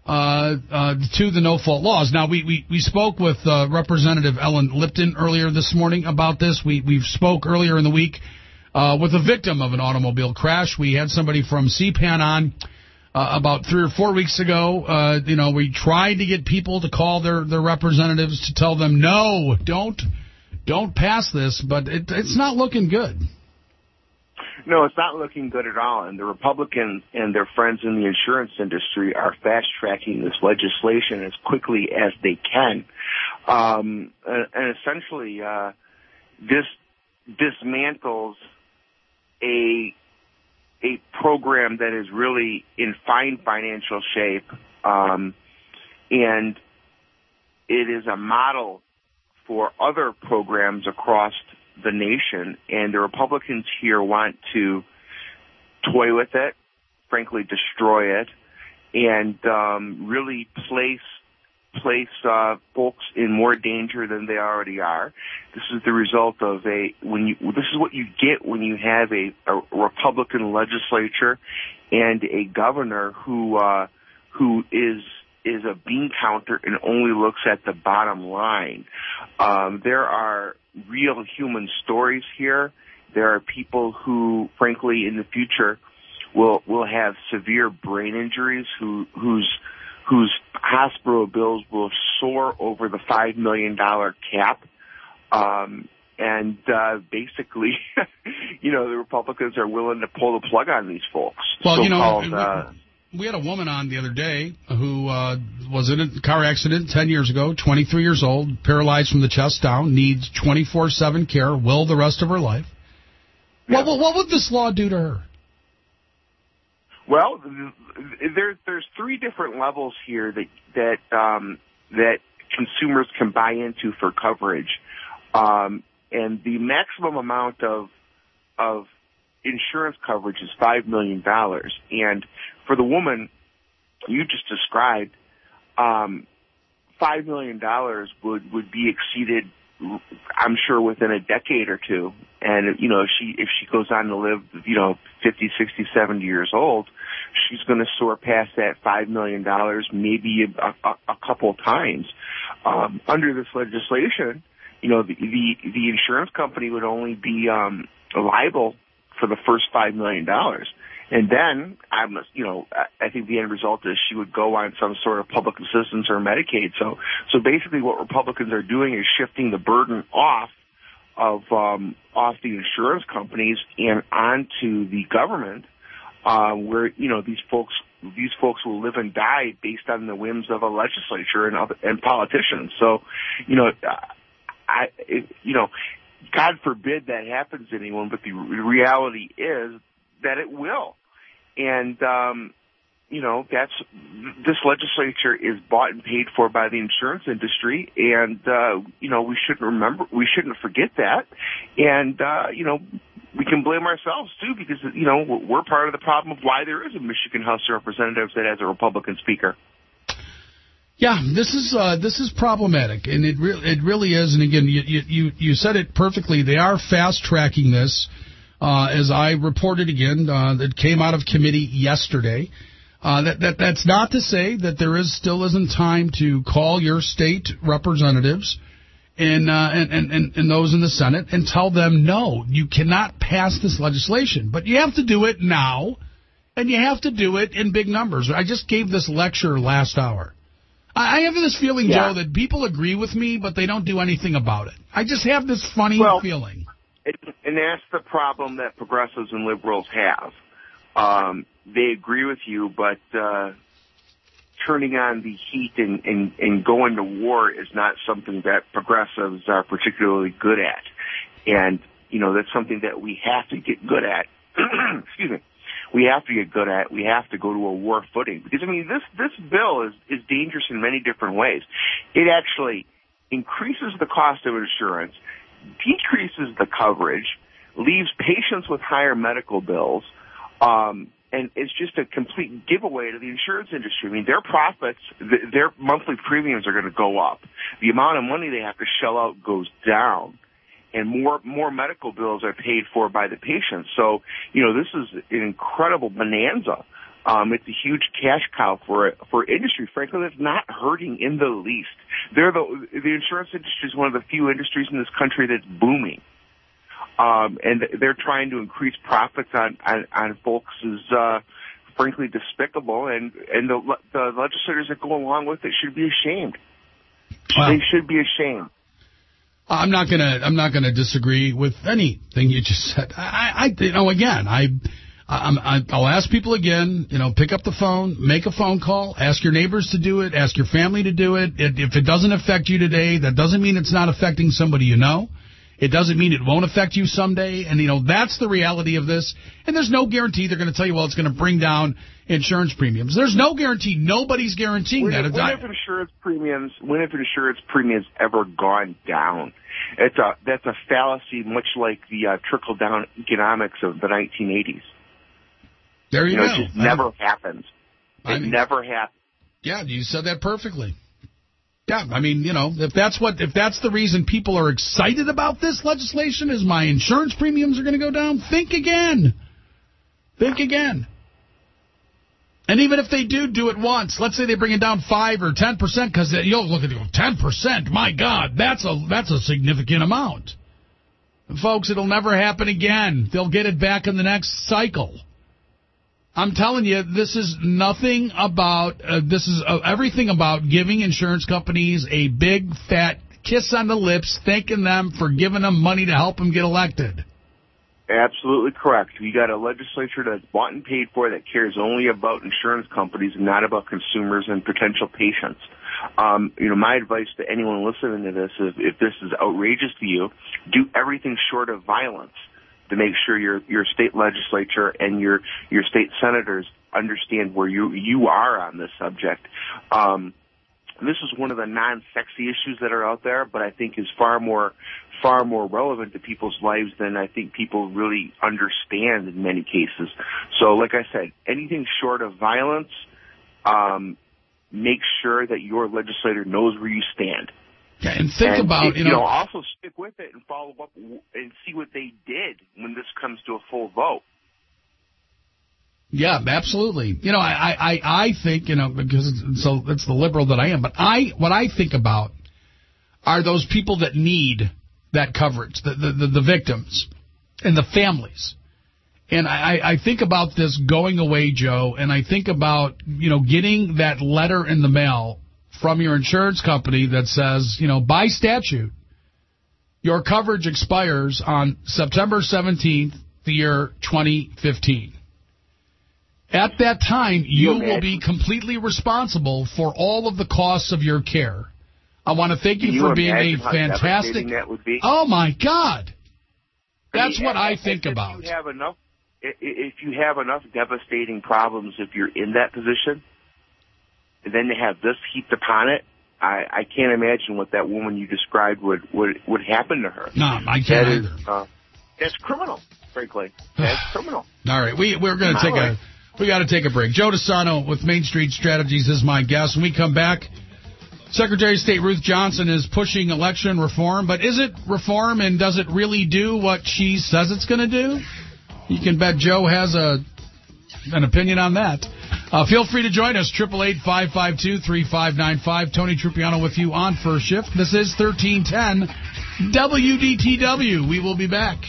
the no fault laws. Now we spoke with Representative Ellen Lipton earlier this morning about this. We spoke earlier in the week with a victim of an automobile crash. We had somebody from CPAN on. About 3 or 4 weeks ago, we tried to get people to call their representatives to tell them, no, don't pass this, but it's not looking good. No, it's not looking good at all. And the Republicans and their friends in the insurance industry are fast-tracking this legislation as quickly as they can. And essentially, this dismantles a program that is really in fine financial shape, and it is a model for other programs across the nation, and the Republicans here want to toy with it, frankly destroy it, and really place folks in more danger than they already are. This is the result of this is what you get when you have a Republican legislature and a governor who is a bean counter and only looks at the bottom line. There are real human stories here. There are people who, frankly, in the future will have severe brain injuries, whose hospital bills will soar over the $5 million cap. Basically, the Republicans are willing to pull the plug on these folks. Well, we had a woman on the other day who was in a car accident 10 years ago, 23 years old, paralyzed from the chest down, needs 24/7 care, will the rest of her life. Yeah. What would this law do to her? Well, there's three different levels here that consumers can buy into for coverage, and the maximum amount of insurance coverage is $5 million. And for the woman you just described, $5 million would be exceeded, I'm sure, within a decade or two. And, if she goes on to live, 50, 60, 70 years old, she's going to soar past that $5 million maybe a couple times. Under this legislation, the insurance company would only be liable for the first $5 million. And then, I think the end result is she would go on some sort of public assistance or Medicaid. So basically what Republicans are doing is shifting the burden off the insurance companies and onto the government, where, these folks will live and die based on the whims of a legislature and politicians. So, God forbid that happens to anyone, but the reality is that it will. And, this legislature is bought and paid for by the insurance industry, and, we shouldn't forget that. And, we can blame ourselves too, because, we're part of the problem of why there is a Michigan House of Representatives that has a Republican speaker. Yeah, this is problematic, and it really is. And again, you said it perfectly. They are fast tracking this, as I reported again. That came out of committee yesterday. That's not to say that there still isn't time to call your state representatives and those in the Senate and tell them, no, you cannot pass this legislation, but you have to do it now, and you have to do it in big numbers. I just gave this lecture last hour. I have this feeling, Joe, that people agree with me, but they don't do anything about it. I just have this funny feeling. And that's the problem that progressives and liberals have. They agree with you, but turning on the heat and going to war is not something that progressives are particularly good at. And, that's something that we have to get good at. Excuse me. We have to get good at. We have to go to a war footing. Because, this bill is dangerous in many different ways. It actually increases the cost of insurance, decreases the coverage, leaves patients with higher medical bills, and it's just a complete giveaway to the insurance industry. Their profits, their monthly premiums are going to go up. The amount of money they have to shell out goes down, and more medical bills are paid for by the patients. So, this is an incredible bonanza. It's a huge cash cow for industry. Frankly, that's not hurting in the least. The insurance industry is one of the few industries in this country that's booming. And they're trying to increase profits on folks is, frankly, despicable. And the legislators that go along with it should be ashamed. Wow. They should be ashamed. I'm not gonna disagree with anything you just said. I'll ask people again, pick up the phone, make a phone call, ask your neighbors to do it, ask your family to do it. If it doesn't affect you today, that doesn't mean it's not affecting somebody you know. It doesn't mean it won't affect you someday. And, that's the reality of this. And there's no guarantee they're going to tell you, well, it's going to bring down insurance premiums. There's no guarantee. Nobody's guaranteeing that. When have insurance premiums ever gone down? That's a fallacy, much like the trickle-down economics of the 1980s. There you go. It just never happens. It never happens. Yeah, you said that perfectly. Yeah, if that's the reason people are excited about this legislation is my insurance premiums are going to go down, think again. Think again. And even if they do it once, let's say they bring it down 5 or 10%, because you'll look at it and go, 10%, my God, that's a significant amount. And folks, it'll never happen again. They'll get it back in the next cycle. I'm telling you, this is nothing about, this is everything about giving insurance companies a big, fat kiss on the lips, thanking them for giving them money to help them get elected. Absolutely correct. You got a legislature that's bought and paid for that cares only about insurance companies and not about consumers and potential patients. My advice to anyone listening to this is if this is outrageous to you, do everything short of violence to make sure your state legislature and your state senators understand where you are on this subject. This is one of the non-sexy issues that are out there, but I think is far more relevant to people's lives than I think people really understand in many cases. So, like I said, anything short of violence, make sure that your legislator knows where you stand. Yeah, and think about, also stick with it and follow up and see what they did when this comes to a full vote. Yeah, absolutely. I think, because it's the liberal that I am, but what I think about are those people that need that coverage, the victims and the families. And I think about this going away, Joe, and I think about, getting that letter in the mail from your insurance company that says, by statute, your coverage expires on September 17th, the year 2015. At that time, you will be completely responsible for all of the costs of your care. I want to thank you for being a fantastic... Oh, my God. That's what I think about. If you have enough devastating problems, if you're in that position, and then they have this heaped upon it, I can't imagine what that woman you described would happen to her. No, I can't either. That's criminal, frankly. That's criminal. All right, we're going to we got to take a break. Joe DeSano with Main Street Strategies is my guest. When we come back, Secretary of State Ruth Johnson is pushing election reform, but is it reform and does it really do what she says it's going to do? You can bet Joe has an opinion on that. Feel free to join us, 888-552-3595. Tony Trupiano with you on First Shift. This is 1310 WDTW. We will be back.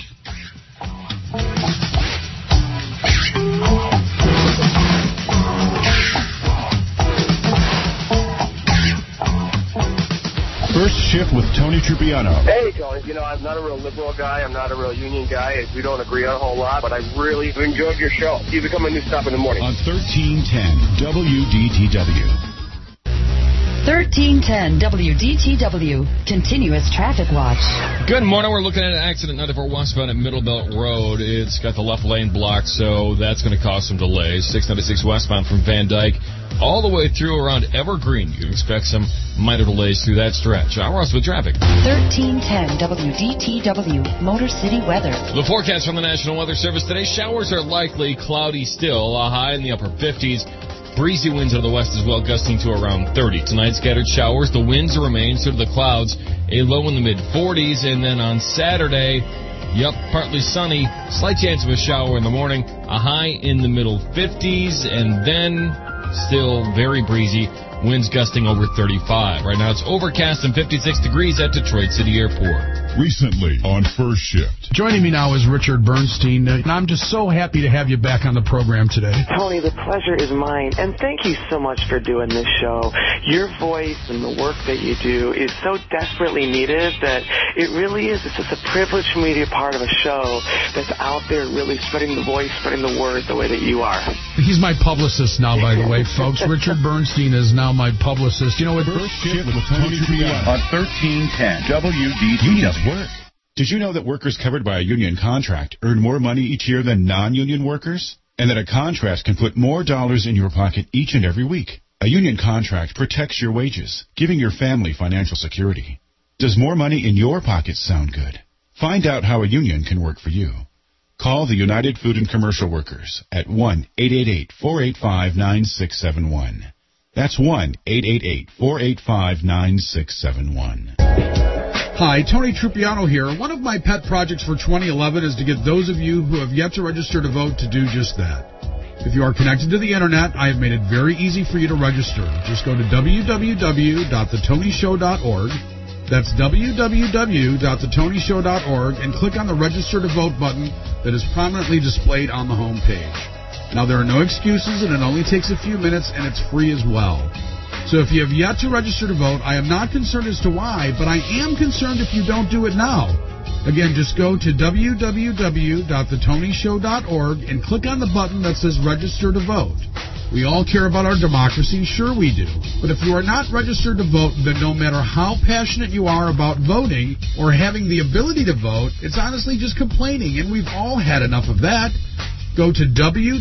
First Shift with Tony Trupiano. Hey, Tony. I'm not a real liberal guy. I'm not a real union guy. We don't agree on a whole lot, but I really enjoyed your show. You become a new stop in the morning. On 1310 WDTW. 1310 WDTW, Continuous Traffic Watch. Good morning. We're looking at an accident 94 westbound at Middle Belt Road. It's got the left lane blocked, so that's going to cause some delays. 696 westbound from Van Dyke all the way through around Evergreen. You can expect some minor delays through that stretch. I'm Ross with traffic. 1310 WDTW, Motor City weather. The forecast from the National Weather Service today, showers are likely, cloudy still, a high in the upper 50s. Breezy winds out of the west as well, gusting to around 30. Tonight, scattered showers. The winds remain, so do the clouds. A low in the mid-40s. And then on Saturday, partly sunny. Slight chance of a shower in the morning. A high in the middle 50s. And then still very breezy. Winds gusting over 35. Right now, it's overcast and 56 degrees at Detroit City Airport. Recently on First Shift. Joining me now is Richard Bernstein, and I'm just so happy to have you back on the program today. Tony, the pleasure is mine, and thank you so much for doing this show. Your voice and the work that you do is so desperately needed that it really is. It's just a privilege for me to be a part of a show that's out there really spreading the voice, spreading the word the way that you are. He's my publicist now, by the way, folks. Richard Bernstein is now my publicist. First Shift with Tony Trupiano on 1310 WDTW. Work. Did you know that workers covered by a union contract earn more money each year than non-union workers? And that a contract can put more dollars in your pocket each and every week? A union contract protects your wages, giving your family financial security. Does more money in your pocket sound good? Find out how a union can work for you. Call the United Food and Commercial Workers at 1-888-485-9671. That's 1-888-485-9671. Hi, Tony Trupiano here. One of my pet projects for 2011 is to get those of you who have yet to register to vote to do just that. If you are connected to the Internet, I have made it very easy for you to register. Just go to www.thetonyshow.org. That's www.thetonyshow.org and click on the Register to Vote button that is prominently displayed on the home page. Now, there are no excuses, and it only takes a few minutes, and it's free as well. So if you have yet to register to vote, I am not concerned as to why, but I am concerned if you don't do it now. Again, just go to www.thetonyshow.org and click on the button that says Register to Vote. We all care about our democracy, sure we do. But if you are not registered to vote, then no matter how passionate you are about voting or having the ability to vote, it's honestly just complaining, and we've all had enough of that. Go to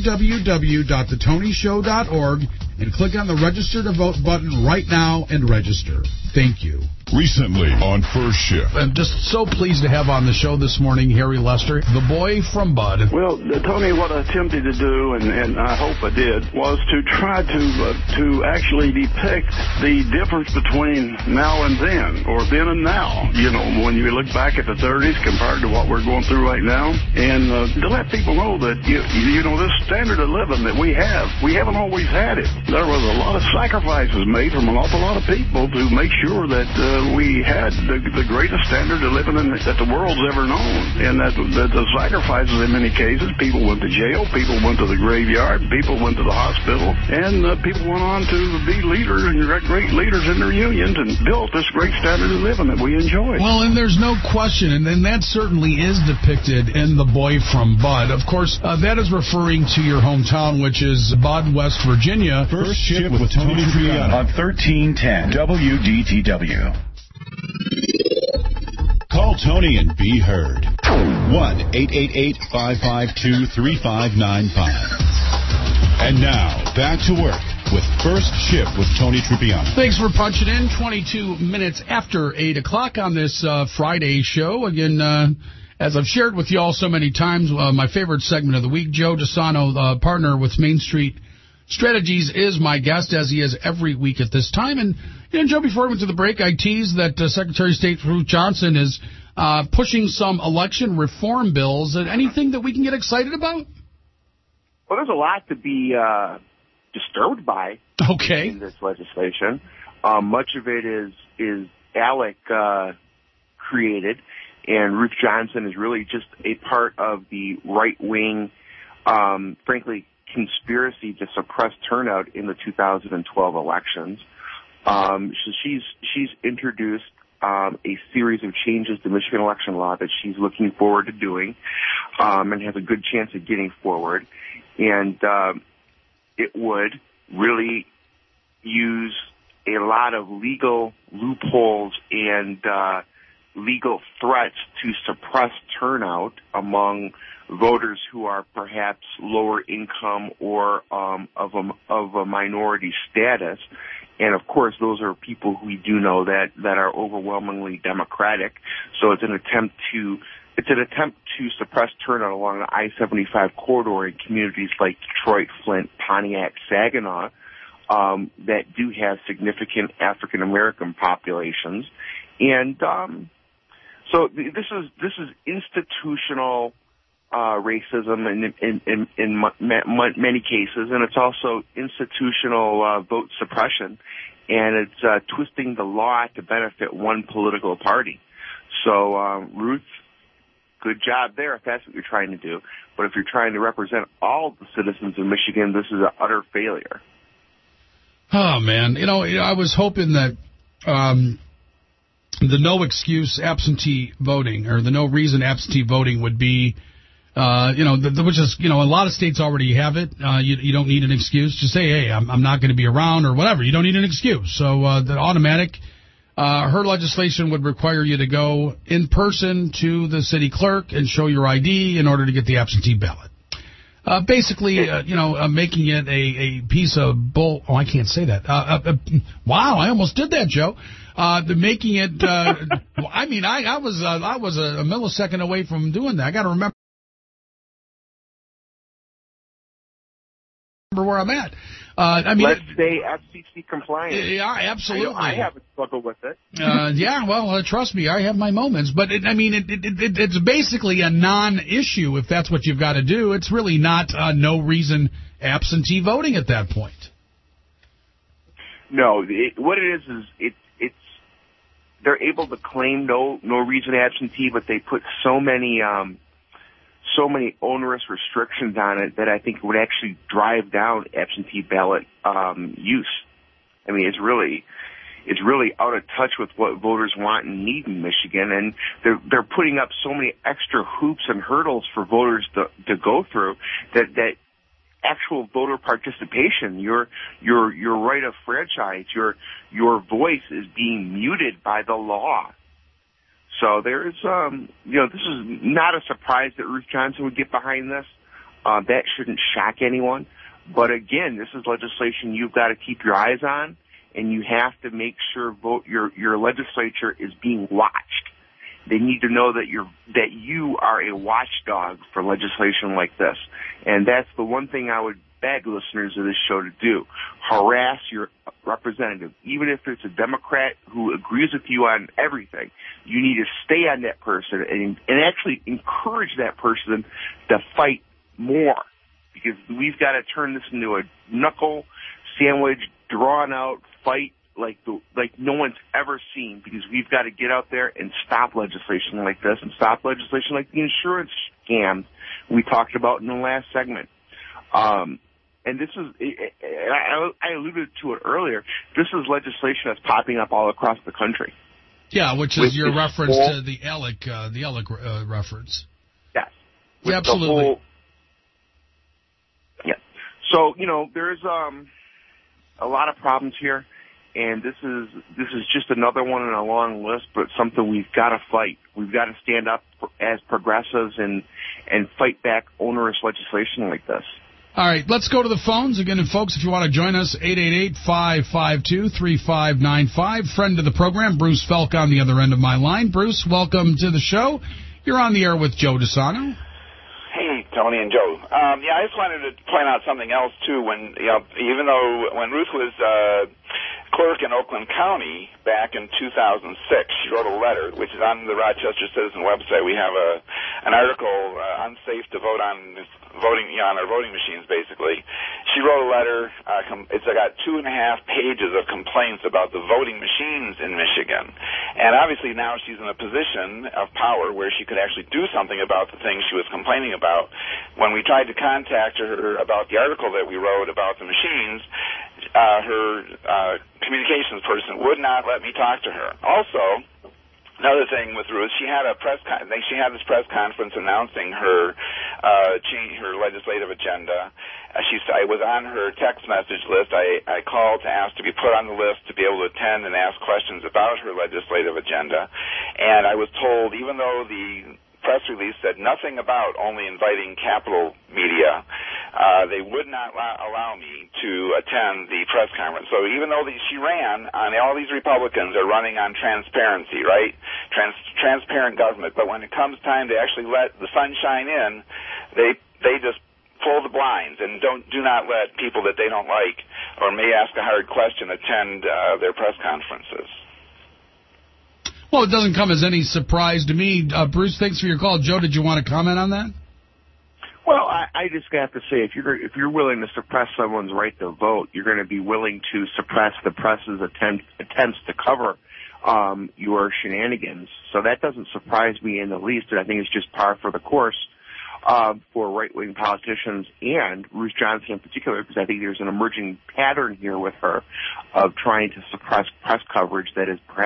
www.thetonyshow.org and click on the Register to Vote button right now and register. Thank you. Recently on First Shift. I'm just so pleased to have on the show this morning Harry Lester, the boy from Bud. Well, Tony, what I attempted to do, and I hope I did, was to try to actually depict the difference between now and then, or then and now. You know, when you look back at the 30s compared to what we're going through right now, and to let people know that, you know, this standard of living that we haven't always had it. There was a lot of sacrifices made from an awful lot of people to make sure that we had the greatest standard of living that the world's ever known. And that the sacrifices in many cases, people went to jail, people went to the graveyard, people went to the hospital, and people went on to be leaders and great leaders in their unions and built this great standard of living that we enjoy. Well, and there's no question, and that certainly is depicted in The Boy from Bud. Of course, that is referring to your hometown, which is Bud, West Virginia. First Shift with Tony Trupiano on 1310 WDTW. Call Tony and be heard. 1-888-552-3595. And now, back to work with First Shift with Tony Trupiano. Thanks for punching in. 22 minutes after 8 o'clock on this Friday show. Again, as I've shared with you all so many times, my favorite segment of the week, Joe DeSano, partner with Main Street Strategies, is my guest, as he is every week at this time. And Joe, before we went to the break, I teased that Secretary of State Ruth Johnson is pushing some election reform bills. Anything that we can get excited about? Well, there's a lot to be disturbed by in this legislation. Much of it is ALEC created, and Ruth Johnson is really just a part of the right-wing, frankly, conspiracy to suppress turnout in the 2012 elections. So she's introduced a series of changes to Michigan election law that she's looking forward to doing, and has a good chance of getting forward. And it would really use a lot of legal loopholes and legal threats to suppress turnout among voters who are perhaps lower income or of a minority status. And of course, those are people who we do know that are overwhelmingly Democratic. So it's an attempt to suppress turnout along the I-75 corridor in communities like Detroit, Flint, Pontiac, Saginaw, that do have significant African American populations. And so this is institutional racism in many cases, and it's also institutional vote suppression, and it's twisting the law to benefit one political party. So, Ruth, good job there if that's what you're trying to do. But if you're trying to represent all the citizens of Michigan, this is an utter failure. Oh, man. I was hoping that the no excuse absentee voting, or the no reason absentee voting would be, which is, a lot of states already have it. You don't need an excuse. Just say, hey, I'm not going to be around or whatever. You don't need an excuse. So the automatic Her legislation would require you to go in person to the city clerk and show your ID in order to get the absentee ballot. Basically, making it a piece of bull. Oh, I can't say that. Wow, I almost did that, Joe. Making it. I mean, I was a millisecond away from doing that. I got to remember where I'm at. Let's stay FCC compliant. Yeah, absolutely. I haven't struggled with it. Trust me, I have my moments. But it's basically a non-issue if that's what you've got to do. It's really not no reason absentee voting at that point. No, what it is it's they're able to claim no reason absentee, but they put so many onerous restrictions on it that I think would actually drive down absentee ballot use. I mean, it's really out of touch with what voters want and need in Michigan, and they're putting up so many extra hoops and hurdles for voters to go through that actual voter participation, your right of franchise, your voice is being muted by the law. So there's, this is not a surprise that Ruth Johnson would get behind this. That shouldn't shock anyone. But again, this is legislation you've got to keep your eyes on, and you have to make sure your legislature is being watched. They need to know that you are a watchdog for legislation like this. And that's the one thing I would beg listeners of this show to do. Harass your representative. Even if it's a Democrat who agrees with you on everything, you need to stay on that person and actually encourage that person to fight more. Because we've got to turn this into a knuckle sandwich, drawn out fight like no one's ever seen, because we've got to get out there and stop legislation like this and stop legislation like the insurance scams we talked about in the last segment. And this is, I alluded to it earlier, this is legislation that's popping up all across the country. Yeah, which is your reference to the ELEC reference. Yes. Yeah, absolutely. Yeah. So, there's a lot of problems here, and this is just another one in a long list, but something we've got to fight. We've got to stand up as progressives and fight back onerous legislation like this. All right, let's go to the phones. Again, folks, if you want to join us, 888-552-3595. Friend of the program, Bruce Felk on the other end of my line. Bruce, welcome to the show. You're on the air with Joe DeSano. Hey, Tony and Joe. I just wanted to point out something else, too. When Ruth was clerk in Oakland County back in 2006, she wrote a letter, which is on the Rochester Citizen website. We have an article, Unsafe to Vote on on our voting machines, basically. She wrote a letter. It's got 2.5 pages of complaints about the voting machines in Michigan. And obviously now she's in a position of power where she could actually do something about the things she was complaining about. When we tried to contact her about the article that we wrote about the machines, her communications person would not let me talk to her. Also, another thing with Ruth, she had this press conference announcing her her legislative agenda. I was on her text message list. I called to ask to be put on the list to be able to attend and ask questions about her legislative agenda. And I was told, even though the press release said nothing about only inviting Capital Media, they would not allow me to attend the press conference. So even though she ran on, all these Republicans are running on transparency, right? Transparent government. But when it comes time to actually let the sunshine in, they just pull the blinds and do not let people that they don't like or may ask a hard question attend their press conferences. Well, it doesn't come as any surprise to me. Bruce, thanks for your call. Joe, did you want to comment on that? Well, I just have to say, if you're willing to suppress someone's right to vote, you're going to be willing to suppress the press's attempts to cover your shenanigans. So that doesn't surprise me in the least, and I think it's just par for the course for right-wing politicians and Ruth Johnson in particular, because I think there's an emerging pattern here with her of trying to suppress press coverage that is perhaps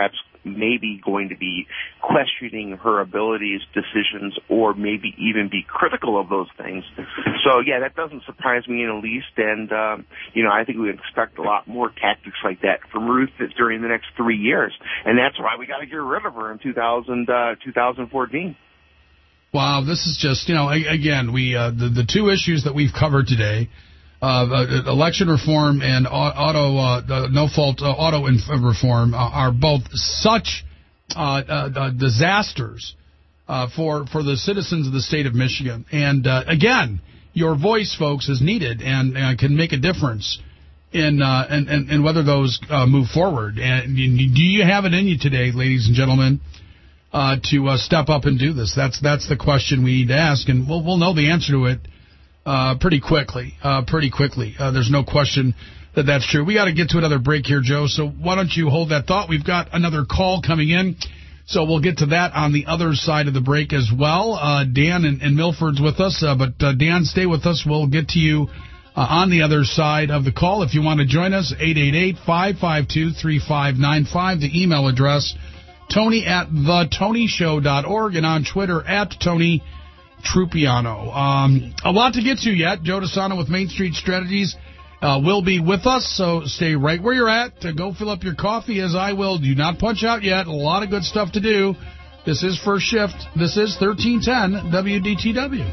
maybe going to be questioning her abilities, decisions, or maybe even be critical of those things. So, yeah, that doesn't surprise me in the least. And, I think we expect a lot more tactics like that from Ruth during the next 3 years. And that's why we got to get rid of her in 2014. Wow, this is just, again, the two issues that we've covered today, election reform and no-fault auto reform are both such disasters for the citizens of the state of Michigan. And, again, your voice, folks, is needed and can make a difference in whether those move forward. And do you have it in you today, ladies and gentlemen, to step up and do this? That's the question we need to ask, and we'll know the answer to it pretty quickly. There's no question that that's true. We got to get to another break here, Joe, so why don't you hold that thought? We've got another call coming in, so we'll get to that on the other side of the break as well. Dan and Milford's with us, but Dan, stay with us. We'll get to you on the other side of the call. If you want to join us, 888-552-3595. The email address, Tony@thetonyshow.org, and on Twitter @Tony Trupiano. A lot to get to yet. Joe DeSano with Main Street Strategies will be with us, so stay right where you're at. Go fill up your coffee, as I will. Do not punch out yet. A lot of good stuff to do. This is First Shift. This is 1310 WDTW.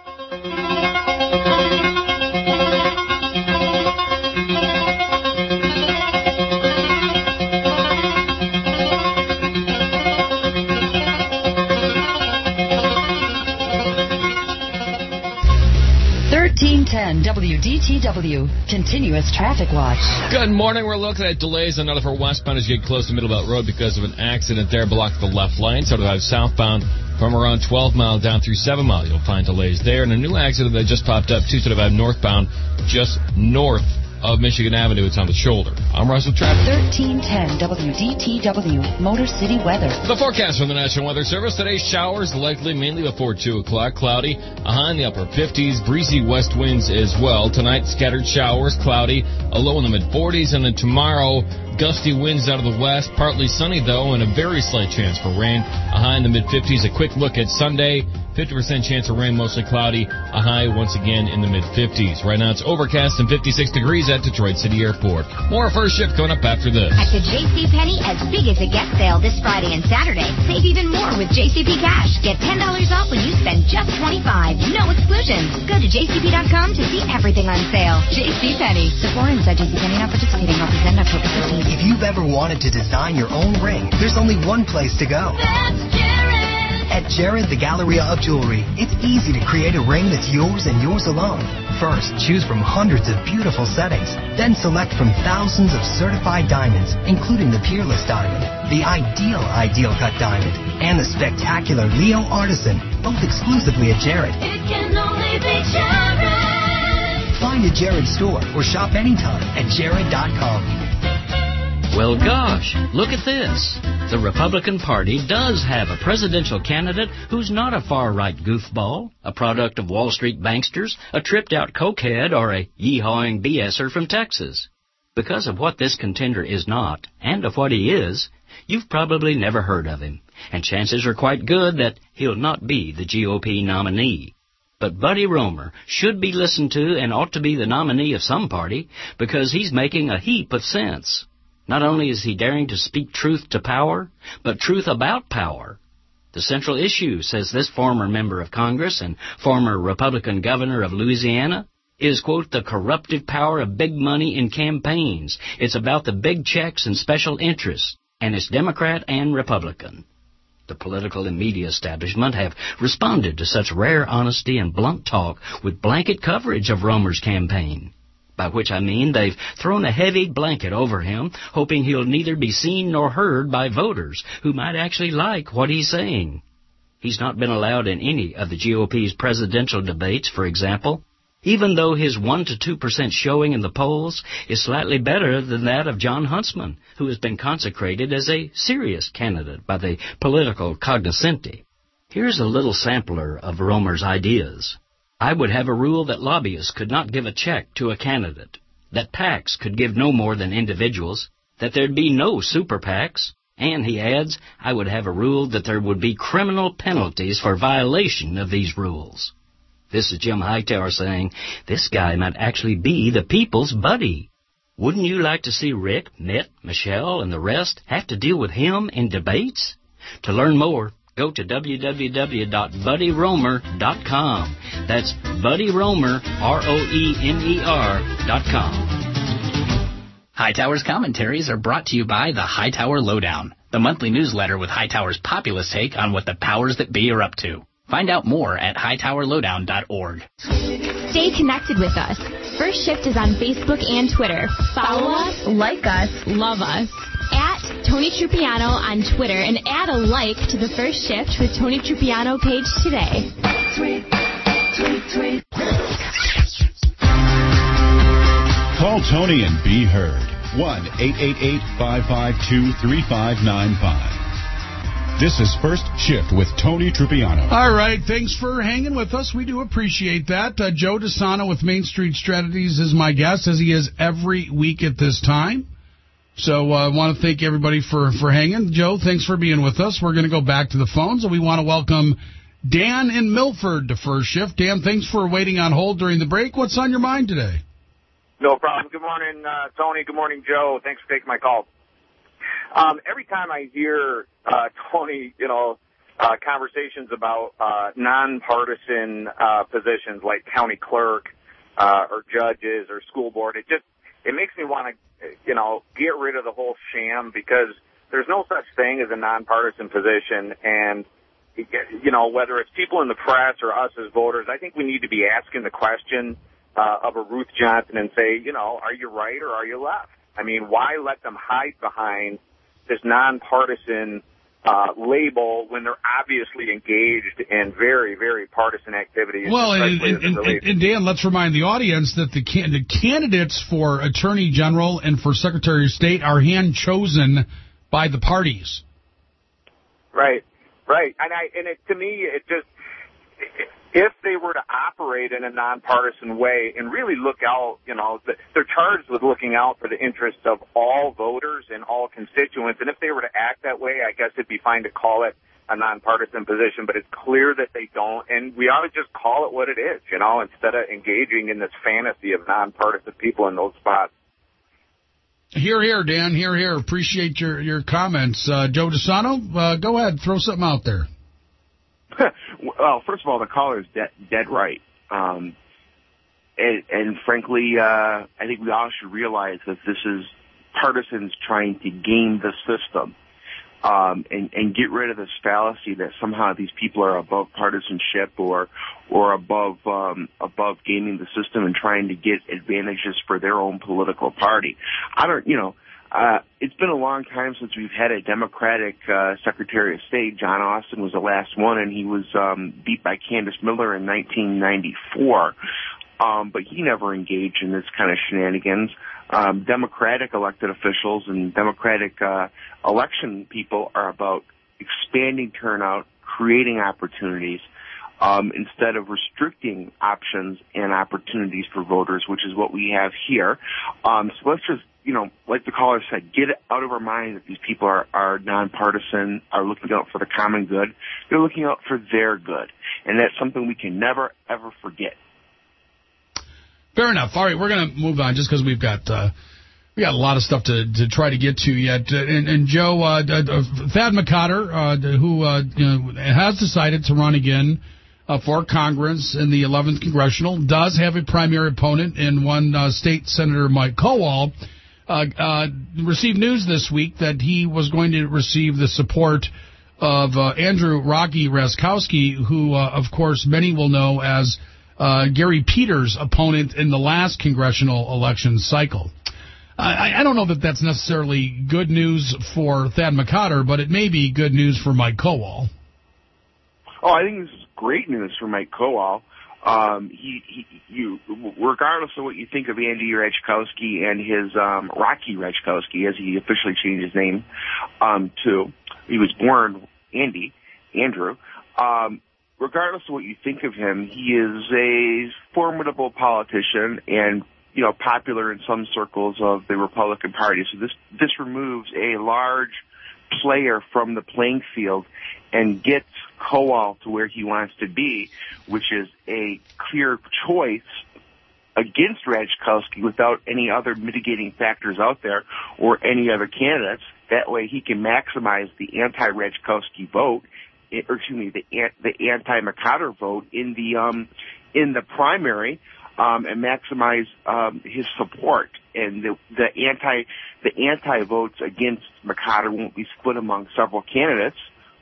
1310 WDTW, continuous traffic watch. Good morning. We're looking at delays on Rutherford westbound as you get close to Middlebelt Road because of an accident there. Blocked the left lane. So do I have southbound from around 12 Mile down through 7 Mile. You'll find delays there. And a new accident that just popped up, 275 northbound, just north of Michigan Avenue. It's on the shoulder. I'm Russell Traffic. 1310 WDTW, Motor City weather. The forecast from the National Weather Service. Today, showers likely mainly before 2 o'clock. Cloudy, a high in the upper 50s. Breezy west winds as well. Tonight, scattered showers, cloudy, a low in the mid-40s. And then tomorrow, gusty winds out of the west. Partly sunny, though, and a very slight chance for rain. A high in the mid-50s. A quick look at Sunday. 50% chance of rain, mostly cloudy. A high once again in the mid-50s. Right now it's overcast and 56 degrees at Detroit City Airport. More First Shift coming up after this. At the JCPenney As Big As It Gets sale this Friday and Saturday. Save even more with JCP Cash. Get $10 off when you spend just $25. No exclusions. Go to jcp.com to see everything on sale. JCPenney. Sephora inside JCPenney not participating. Offers end October 15th. If you've ever wanted to design your own ring, there's only one place to go. That's Jared. At Jared, the Galleria of Jewelry, it's easy to create a ring that's yours and yours alone. First, choose from hundreds of beautiful settings. Then select from thousands of certified diamonds, including the Peerless Diamond, the Ideal Cut Diamond, and the spectacular Leo Artisan, both exclusively at Jared. It can only be Jared. Find a Jared store or shop anytime at Jared.com. Well, gosh, look at this. The Republican Party does have a presidential candidate who's not a far-right goofball, a product of Wall Street banksters, a tripped-out cokehead, or a yee-hawing BSer from Texas. Because of what this contender is not, and of what he is, you've probably never heard of him, and chances are quite good that he'll not be the GOP nominee. But Buddy Roemer should be listened to and ought to be the nominee of some party, because he's making a heap of sense. Not only is he daring to speak truth to power, but truth about power. The central issue, says this former member of Congress and former Republican governor of Louisiana, is, quote, the corruptive power of big money in campaigns. It's about the big checks and special interests, and it's Democrat and Republican. The political and media establishment have responded to such rare honesty and blunt talk with blanket coverage of Roemer's campaign. By which I mean they've thrown a heavy blanket over him, hoping he'll neither be seen nor heard by voters who might actually like what he's saying. He's not been allowed in any of the GOP's presidential debates, for example, even though his 1 to 2% showing in the polls is slightly better than that of John Huntsman, who has been consecrated as a serious candidate by the political cognoscenti. Here's a little sampler of Roemer's ideas. I would have a rule that lobbyists could not give a check to a candidate, that PACs could give no more than individuals, that there'd be no super PACs, And he adds, I would have a rule that there would be criminal penalties for violation of these rules. This is Jim Hightower saying, this guy might actually be the people's buddy. Wouldn't you like to see Rick, Mitt, Michelle, and the rest have to deal with him in debates? To learn more, go to www.buddyroemer.com. That's BuddyRoemer, ROEMER.com. Hightower's commentaries are brought to you by the Hightower Lowdown, the monthly newsletter with Hightower's populist take on what the powers that be are up to. Find out more at hightowerlowdown.org. Stay connected with us. First Shift is on Facebook and Twitter. Follow us, like us, love us. At Tony Trupiano on Twitter and add a like to the First Shift with Tony Trupiano page today. Tweet, tweet, tweet. Call Tony and be heard. 1-888-552-3595. This is First Shift with Tony Trupiano. All right, thanks for hanging with us. We do appreciate that. Joe DeSano with Main Street Strategies is my guest, as he is every week at this time. So I want to thank everybody for hanging. Joe, thanks for being with us. We're going to go back to the phones, and we want to welcome Dan in Milford to First Shift. Dan, thanks for waiting on hold during the break. What's on your mind today? No problem. Good morning, Tony. Good morning, Joe. Thanks for taking my call. Every time I hear, Tony, conversations about nonpartisan positions like county clerk or judges or school board, it makes me want to, get rid of the whole sham, because there's no such thing as a nonpartisan position. And, whether it's people in the press or us as voters, I think we need to be asking the question of a Ruth Johnson and say, are you right or are you left? I mean, why let them hide behind this nonpartisan label when they're obviously engaged in very, very partisan activities? Well, and Dan, let's remind the audience that the candidates for Attorney General and for Secretary of State are hand-chosen by the parties. Right. And to me, it just... If they were to operate in a nonpartisan way and really look out, they're charged with looking out for the interests of all voters and all constituents. And if they were to act that way, I guess it'd be fine to call it a nonpartisan position. But it's clear that they don't, and we ought to just call it what it is, instead of engaging in this fantasy of nonpartisan people in those spots. Hear, Dan. Hear. Appreciate your comments. Joe DeSano, go ahead. Throw something out there. Well, first of all, the caller is dead right. And frankly, I think we all should realize that this is partisans trying to game the system, and get rid of this fallacy that somehow these people are above partisanship or above gaming the system and trying to get advantages for their own political party. It's been a long time since we've had a Democratic Secretary of State. John Austin was the last one, and he was beat by Candace Miller in 1994. But he never engaged in this kind of shenanigans. Democratic elected officials and Democratic election people are about expanding turnout, creating opportunities, instead of restricting options and opportunities for voters, which is what we have here. So let's just, like the caller said, get it out of our mind that these people are nonpartisan, are looking out for the common good. They're looking out for their good. And that's something we can never, ever forget. Fair enough. All right, we're going to move on just because we got a lot of stuff to try to get to yet. And Joe, Thad McCotter, who has decided to run again for Congress in the 11th Congressional, does have a primary opponent in one state Senator Mike Kowal. Received news this week that he was going to receive the support of Andrew Rocky Raskowski, who, of course, many will know as Gary Peters' opponent in the last congressional election cycle. I don't know that that's necessarily good news for Thad McCotter, but it may be good news for Mike Kowal. Oh, I think this is great news for Mike Kowal. Regardless of what you think of Andy Raczkowski and his Rocky Raczkowski, as he officially changed his name to, he was born Andrew. Regardless of what you think of him, he is a formidable politician and, popular in some circles of the Republican Party. So this removes a large player from the playing field and gets Kowal to where he wants to be, which is a clear choice against Rajkowski without any other mitigating factors out there or any other candidates. That way he can maximize the anti-Rajkowski vote, or excuse me, the anti-McCotter vote in the primary, and maximize his support. And the anti votes against McCotter won't be split among several candidates.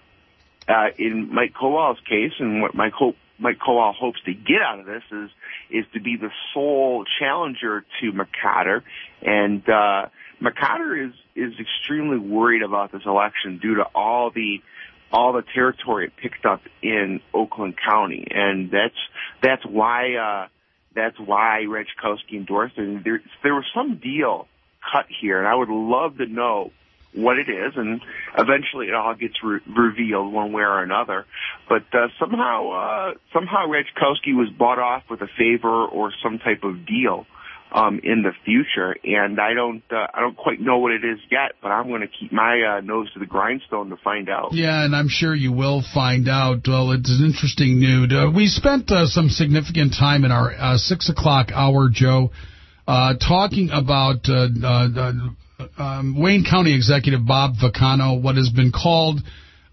In Mike Kowal's case, and what Mike Kowal hopes to get out of this is to be the sole challenger to McCotter, and McCotter is extremely worried about this election due to all the territory it picked up in Oakland County, and that's why Rajkowski endorsed it. And there was some deal cut here, and I would love to know what it is, and eventually it all gets revealed one way or another. But somehow Rajkowski was bought off with a favor or some type of deal in the future, and I don't quite know what it is yet, but I'm going to keep my nose to the grindstone to find out. Yeah, and I'm sure you will find out. Well, it's an interesting nude. We spent some significant time in our 6 o'clock hour, Joe, talking about Wayne County Executive Bob Vacano, what has been called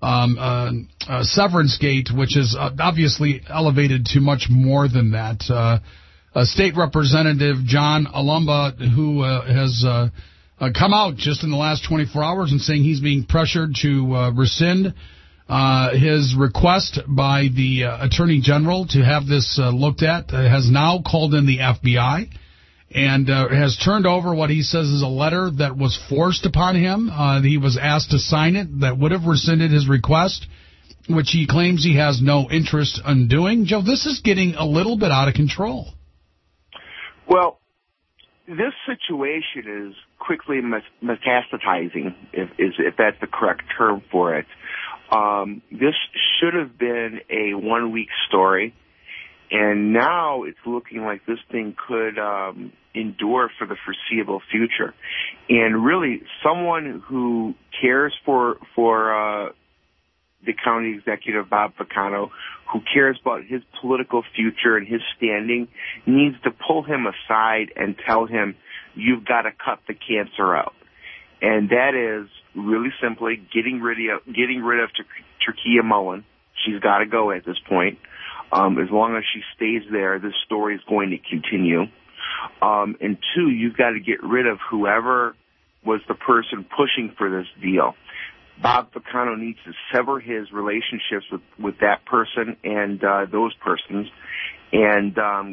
Severance Gate, which is obviously elevated to much more than that. State Representative John Alumba, who has come out just in the last 24 hours and saying he's being pressured to rescind his request by the Attorney General to have this looked at, has now called in the FBI and has turned over what he says is a letter that was forced upon him. He was asked to sign it that would have rescinded his request, which he claims he has no interest in doing. Joe, this is getting a little bit out of control. Well, this situation is quickly metastasizing, if that's the correct term for it. This should have been a 1-week story, and now it's looking like this thing could endure for the foreseeable future. And really, someone who cares for the county executive, Bob Vacano, who cares about his political future and his standing, needs to pull him aside and tell him, you've got to cut the cancer out. And that is really simply getting rid of Turkia Mullen. She's got to go at this point. As long as she stays there, this story is going to continue. And two, you've got to get rid of whoever was the person pushing for this deal. Bob Vacano needs to sever his relationships with that person and those persons. And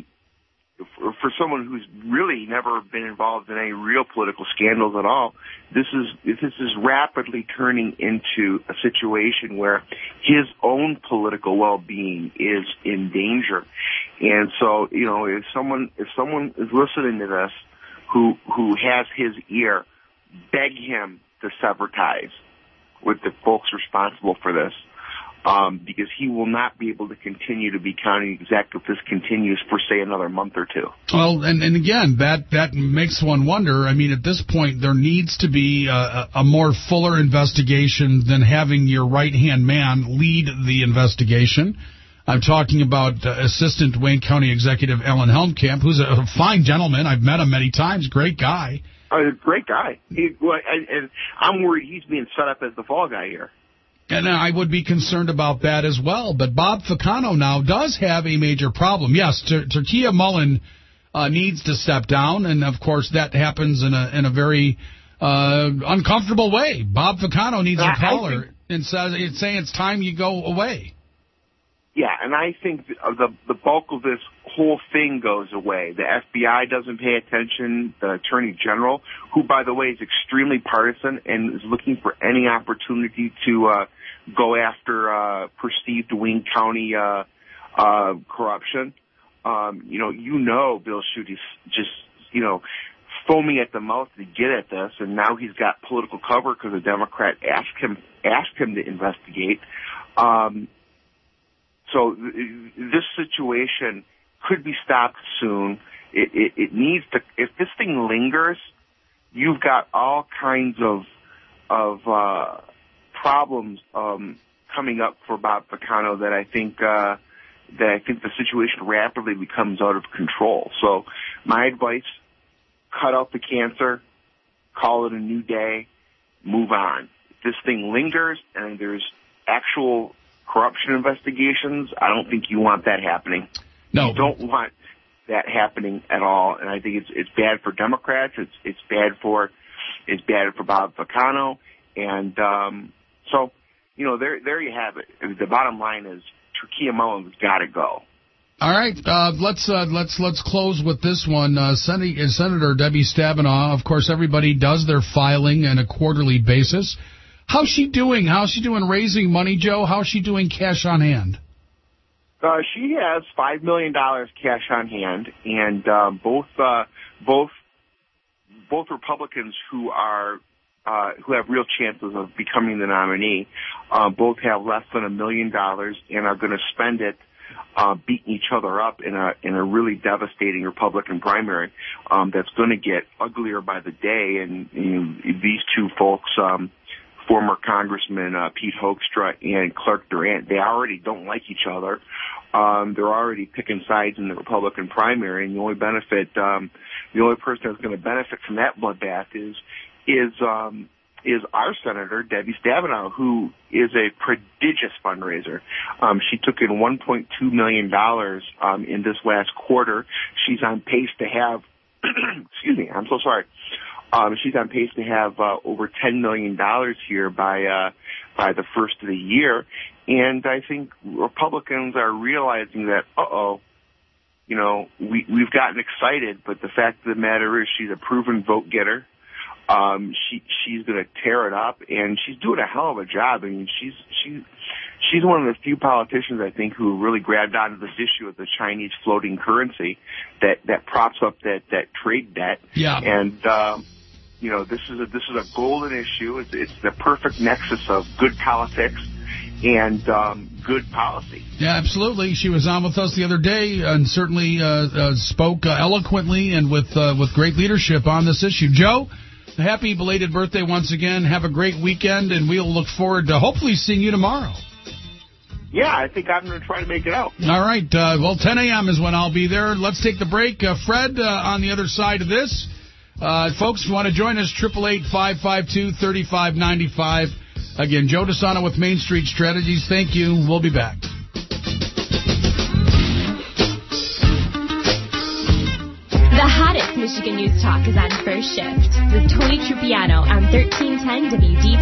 for someone who's really never been involved in any real political scandals at all, this is rapidly turning into a situation where his own political well-being is in danger. And so, you know, if someone is listening to this who has his ear, beg him to sever ties with the folks responsible for this, because he will not be able to continue to be county exec if this continues for, say, another month or two. Well, and again, that makes one wonder. I mean, at this point, there needs to be a more fuller investigation than having your right-hand man lead the investigation. I'm talking about Assistant Wayne County Executive Alan Helmkamp, who's a fine gentleman. I've met him many times. Great guy. Great guy. And I'm worried he's being set up as the fall guy here. And I would be concerned about that as well. But Bob Vacano now does have a major problem. Yes, Turkia Mullen needs to step down, and of course that happens in a very uncomfortable way. Bob Vacano needs to call her and say it's time you go away. Yeah, and I think the bulk of this whole thing goes away. The FBI doesn't pay attention. The Attorney General, who, by the way, is extremely partisan and is looking for any opportunity to go after perceived Wayne County corruption. Bill Schuette is just, foaming at the mouth to get at this, and now he's got political cover because a Democrat asked him to investigate. So this situation could be stopped soon. It needs to. If this thing lingers, you've got all kinds of problems coming up for Bob Vacano that I think the situation rapidly becomes out of control. So my advice, cut out the cancer, call it a new day, move on. If this thing lingers and there's actual corruption investigations, I don't think you want that happening. No. You don't want that happening at all, and I think it's bad for Democrats. It's bad for Bob Vacano, and so there you have it. The bottom line is Turquia Mullen's got to go. All right, let's close with this one. Senator Debbie Stabenow, of course, everybody does their filing on a quarterly basis. How's she doing? How's she doing raising money, Joe? How's she doing cash on hand? She has $5 million cash on hand, and both Republicans who have real chances of becoming the nominee, both have less than $1 million and are going to spend it beating each other up in a really devastating Republican primary that's going to get uglier by the day. And these two folks, former Congressman Pete Hoekstra and Clark Durant, they already don't like each other. They're already picking sides in the Republican primary, and the only person that's going to benefit from that bloodbath is our Senator Debbie Stabenow, who is a prodigious fundraiser. She took in $1.2 million in this last quarter. She's on pace to have excuse me, I'm so sorry. She's on pace to have over $10 million here by the first of the year. And I think Republicans are realizing that, we've gotten excited, but the fact of the matter is she's a proven vote getter. She's going to tear it up, and she's doing a hell of a job. I mean, she's one of the few politicians, I think, who really grabbed onto this issue of the Chinese floating currency that props up that trade debt. Yeah. And this is a golden issue. It's the perfect nexus of good politics and good policy. Yeah, absolutely. She was on with us the other day and certainly spoke eloquently and with great leadership on this issue. Joe, happy belated birthday once again. Have a great weekend, and we'll look forward to hopefully seeing you tomorrow. Yeah, I think I'm going to try to make it out. All right. 10 a.m. is when I'll be there. Let's take the break. Fred, on the other side of this. Folks, if you want to join us, 888-552-3595. Again, Joe DeSana with Main Street Strategies. Thank you. We'll be back. The hottest Michigan News Talk is on First Shift with Tony Trupiano on 1310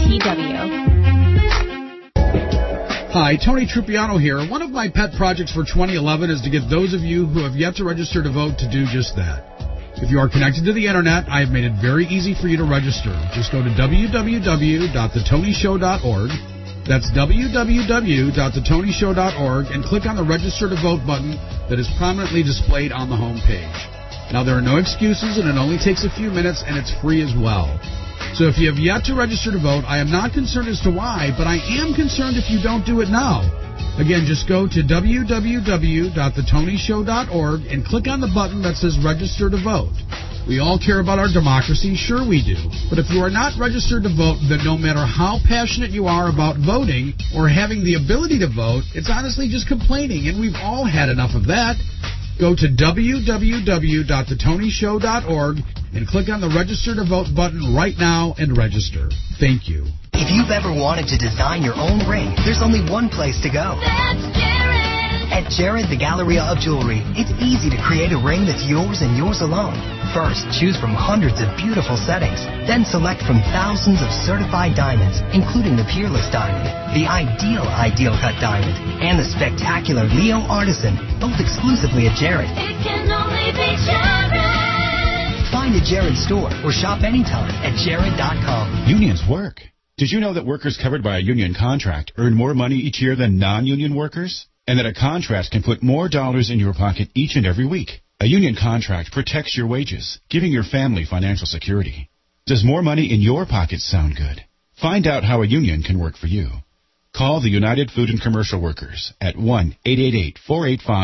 WDTW. Hi, Tony Trupiano here. One of my pet projects for 2011 is to get those of you who have yet to register to vote to do just that. If you are connected to the Internet, I have made it very easy for you to register. Just go to www.thetonyshow.org. That's www.thetonyshow.org and click on the Register to Vote button that is prominently displayed on the home page. Now, there are no excuses, and it only takes a few minutes, and it's free as well. So if you have yet to register to vote, I am not concerned as to why, but I am concerned if you don't do it now. Again, just go to www.thetonyshow.org and click on the button that says Register to Vote. We all care about our democracy, sure we do. But if you are not registered to vote, then no matter how passionate you are about voting or having the ability to vote, it's honestly just complaining, and we've all had enough of that. Go to www.thetonyshow.org and click on the Register to Vote button right now and register. Thank you. If you've ever wanted to design your own ring, there's only one place to go. That's Jared! At Jared, the Galleria of Jewelry, it's easy to create a ring that's yours and yours alone. First, choose from hundreds of beautiful settings. Then select from thousands of certified diamonds, including the Peerless Diamond, the Ideal Cut Diamond, and the spectacular Leo Artisan, both exclusively at Jared. It can only be Jared! Find a Jared store or shop anytime at Jared.com. Unions work. Did you know that workers covered by a union contract earn more money each year than non-union workers? And that a contract can put more dollars in your pocket each and every week? A union contract protects your wages, giving your family financial security. Does more money in your pockets sound good? Find out how a union can work for you. Call the United Food and Commercial Workers at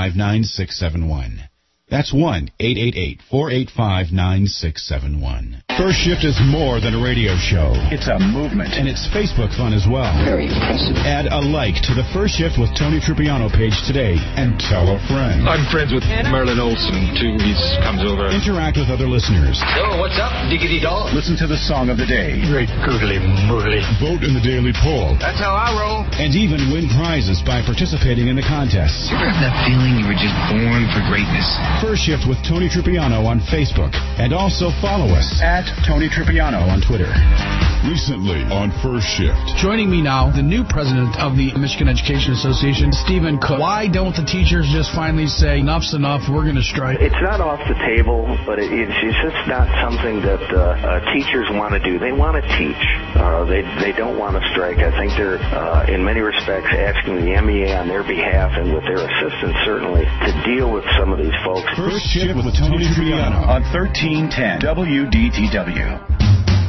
1-888-485-9671. That's 1-888-485-9671. First Shift is more than a radio show. It's a movement, and it's Facebook fun as well. Very impressive. Add a like to the First Shift with Tony Trupiano page today and tell a friend. I'm friends with Merlin Olsen, too. He comes over. Interact with other listeners. So, what's up, diggity dog? Listen to the song of the day. Great googly moogly. Vote in the daily poll. That's how I roll. And even win prizes by participating in the contests. You ever have that feeling you were just born for greatness? First Shift with Tony Trupiano on Facebook. And also follow us at Tony Trupiano on Twitter. Recently on First Shift. Joining me now, the new president of the Michigan Education Association, Stephen Cook. Why don't the teachers just finally say, enough's enough, we're going to strike? It's not off the table, but it's just not something that teachers want to do. They want to teach. They don't want to strike. I think they're, in many respects, asking the MEA on their behalf and with their assistance, certainly, to deal with some of these folks. First Shift with Tony Trupiano on 1310 WDTW.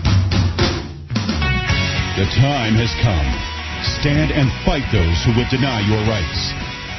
The time has come. Stand and fight those who would deny your rights.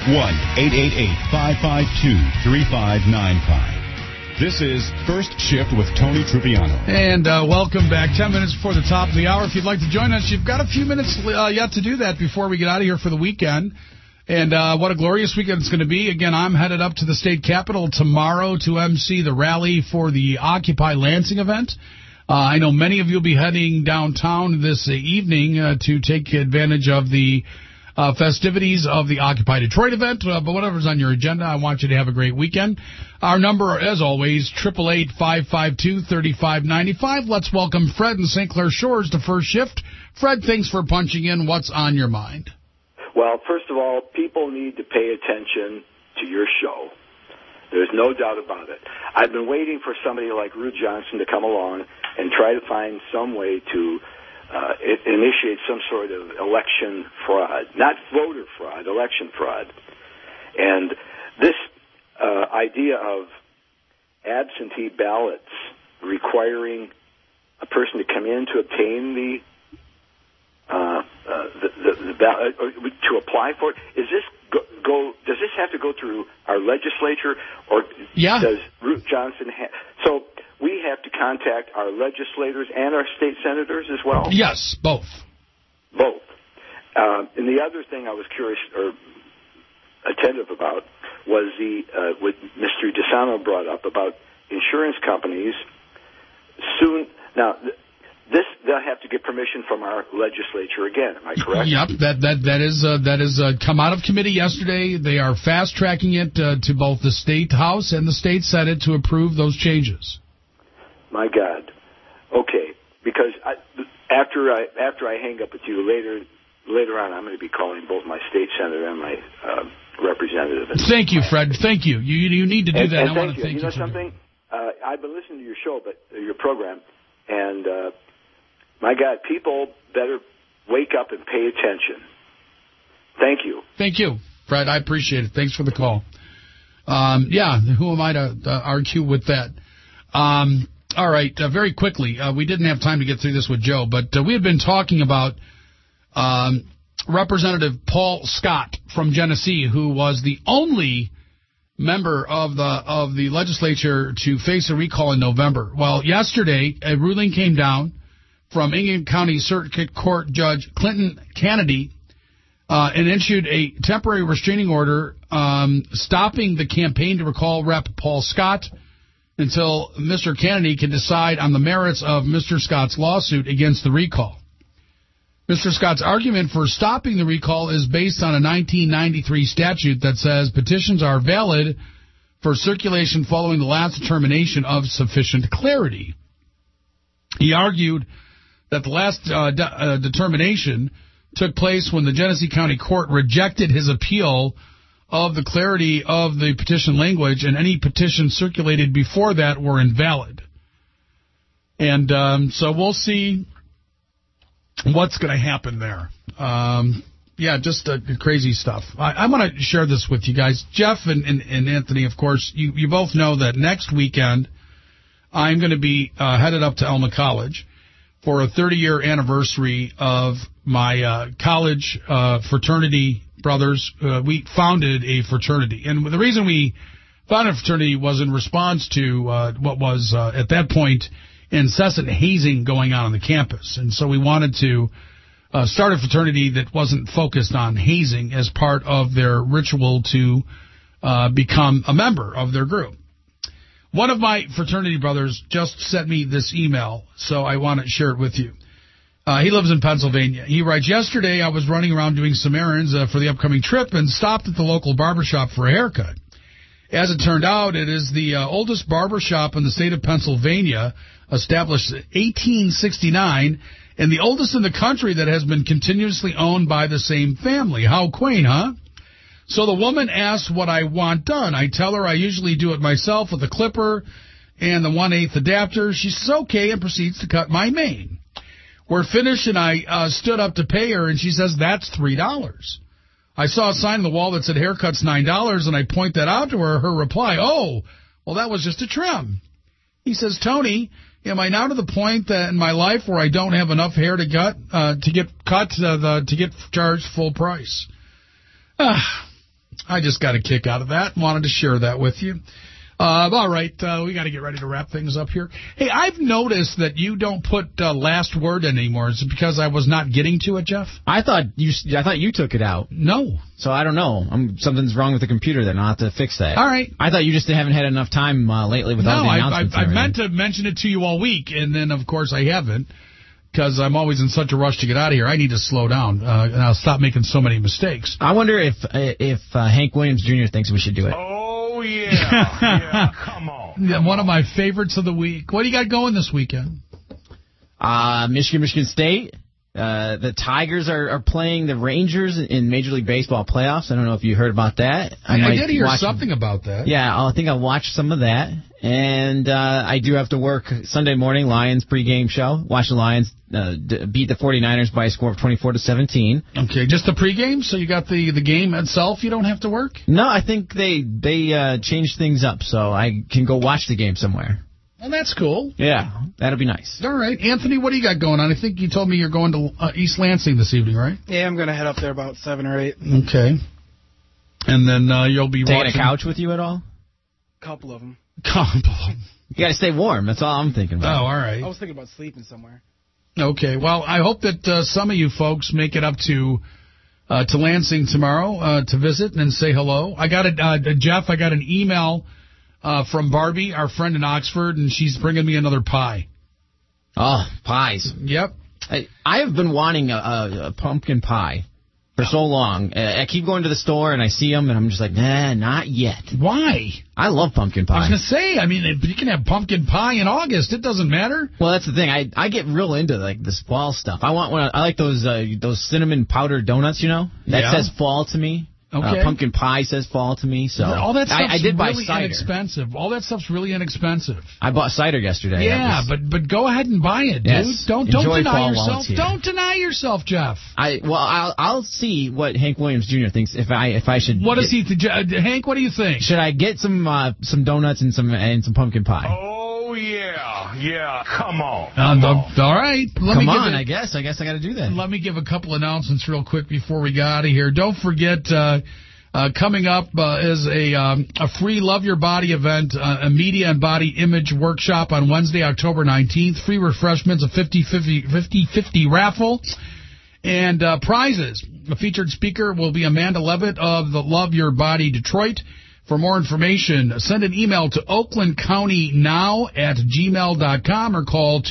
1-888-552-3595. This is First Shift with Tony Trupiano. And welcome back. 10 minutes before the top of the hour. If you'd like to join us, you've got a few minutes yet to do that before we get out of here for the weekend. And what a glorious weekend it's going to be. Again, I'm headed up to the state capitol tomorrow to MC the rally for the Occupy Lansing event. I know many of you will be heading downtown this evening to take advantage of the festivities of the Occupy Detroit event. But whatever's on your agenda, I want you to have a great weekend. Our number, as always, 888-552-3595. Let's welcome Fred in St. Clair Shores to First Shift. Fred, thanks for punching in. What's on your mind? Well, first of all, people need to pay attention to your show. There's no doubt about it. I've been waiting for somebody like Ruth Johnson to come along and try to find some way to initiate some sort of election fraud. Not voter fraud, election fraud. And this idea of absentee ballots requiring a person to come in to obtain the ballot, or to apply for it, is this does this have to go through our legislature, or does Ruth Johnson so we have to contact our legislators and our state senators as well? Yes, both. Both. And the other thing I was curious or attentive about was what Mr. DeSano brought up about insurance companies soon. Now, they'll have to get permission from our legislature again. Am I correct? Yep, that is come out of committee yesterday. They are fast tracking it to both the state House and the state Senate to approve those changes. My God. Okay, because after I hang up with you later on, I'm going to be calling both my state senator and my representative. Thank you, Fred. Thank you. You need to do that. And I want to thank you. You know something? I've been listening to your show, your program, and my God, people better wake up and pay attention. Thank you. Thank you, Fred. I appreciate it. Thanks for the call. Who am I to argue with that? All right, very quickly, we didn't have time to get through this with Joe, but we had been talking about Representative Paul Scott from Genesee, who was the only member of the legislature to face a recall in November. Well, yesterday, a ruling came down from Ingham County Circuit Court Judge Clinton Kennedy and issued a temporary restraining order stopping the campaign to recall Rep. Paul Scott until Mr. Kennedy can decide on the merits of Mr. Scott's lawsuit against the recall. Mr. Scott's argument for stopping the recall is based on a 1993 statute that says petitions are valid for circulation following the last determination of sufficient clarity. He argued that the last determination took place when the Genesee County Court rejected his appeal of the clarity of the petition language, and any petitions circulated before that were invalid. And so we'll see what's going to happen there. Just crazy stuff. I want to share this with you guys. Jeff and Anthony, of course, you both know that next weekend I'm going to be headed up to Elma College for a 30-year anniversary of my college fraternity brothers. We founded a fraternity. And the reason we founded a fraternity was in response to what was, at that point incessant hazing going on the campus. And so we wanted to start a fraternity that wasn't focused on hazing as part of their ritual to become a member of their group. One of my fraternity brothers just sent me this email, so I want to share it with you. He lives in Pennsylvania. He writes, yesterday I was running around doing some errands for the upcoming trip and stopped at the local barbershop for a haircut. As it turned out, it is the oldest barbershop in the state of Pennsylvania, established in 1869, and the oldest in the country that has been continuously owned by the same family. How quaint, huh? So the woman asks what I want done. I tell her I usually do it myself with a clipper and the 1/8 adapter. She says okay and proceeds to cut my mane. We're finished and I stood up to pay her and she says that's $3. I saw a sign on the wall that said haircut's $9 and I point that out to her. Her reply, oh, well that was just a trim. He says, Tony, am I now to the point that in my life where I don't have enough hair to get charged full price? I just got a kick out of that and wanted to share that with you. All right, we got to get ready to wrap things up here. Hey, I've noticed that you don't put last word in anymore. Is it because I was not getting to it, Jeff? I thought you took it out. No. So I don't know. Something's wrong with the computer then. I'll have to fix that. All right. I thought you just haven't had enough time lately with all the announcements. I meant to mention it to you all week, and then, of course, I haven't. Because I'm always in such a rush to get out of here. I need to slow down, and I'll stop making so many mistakes. I wonder if Hank Williams Jr. thinks we should do it. Oh, yeah. Come on. Yeah, one of my favorites of the week. What do you got going this weekend? Michigan State. The Tigers are playing the Rangers in Major League Baseball playoffs. I don't know if you heard about that. I did hear something about that. Yeah, I think I'll watch some of that. And I do have to work Sunday morning, Lions pregame show. Watch the Lions beat the 49ers by a score of 24-17. Okay, just the pregame? So you got the game itself you don't have to work? No, I think they changed things up, so I can go watch the game somewhere. Well, that's cool. Yeah, that'll be nice. All right. Anthony, what do you got going on? I think you told me you're going to East Lansing this evening, right? Yeah, I'm going to head up there about 7 or 8. Okay. And then you'll be taking watching... a couch with you at all? A couple of them. You got to stay warm. That's all I'm thinking about. Oh, all right. I was thinking about sleeping somewhere. Okay. Well, I hope that some of you folks make it up to Lansing tomorrow to visit and say hello. I got Jeff, I got an email from Barbie, our friend in Oxford, and she's bringing me another pie. Oh, pies. Yep. I have been wanting a pumpkin pie for so long. I keep going to the store and I see them and I'm just like, nah, not yet. Why? I love pumpkin pie. I was going to say, I mean, you can have pumpkin pie in August. It doesn't matter. Well, that's the thing. I get real into like this fall stuff. I like those cinnamon powdered donuts, you know? That says fall to me. Okay. Pumpkin pie says fall to me, so all that stuff's I did buy really cider. Inexpensive. All that stuff's really inexpensive. I bought cider yesterday. Yeah, but go ahead and buy it, dude. Yes. Don't deny yourself. Don't deny yourself, Jeff. I'll see what Hank Williams Jr. thinks if I should. What does he? Hank, what do you think? Should I get some donuts and some pumpkin pie? Oh yeah. Come on. All right. I guess I got to do that. Let me give a couple announcements real quick before we get out of here. Don't forget, coming up is a free Love Your Body event, a media and body image workshop on Wednesday, October 19th. Free refreshments, a 50-50 raffle, and prizes. The featured speaker will be Amanda Levitt of the Love Your Body Detroit. For more information, send an email to oaklandcountynow@gmail.com or call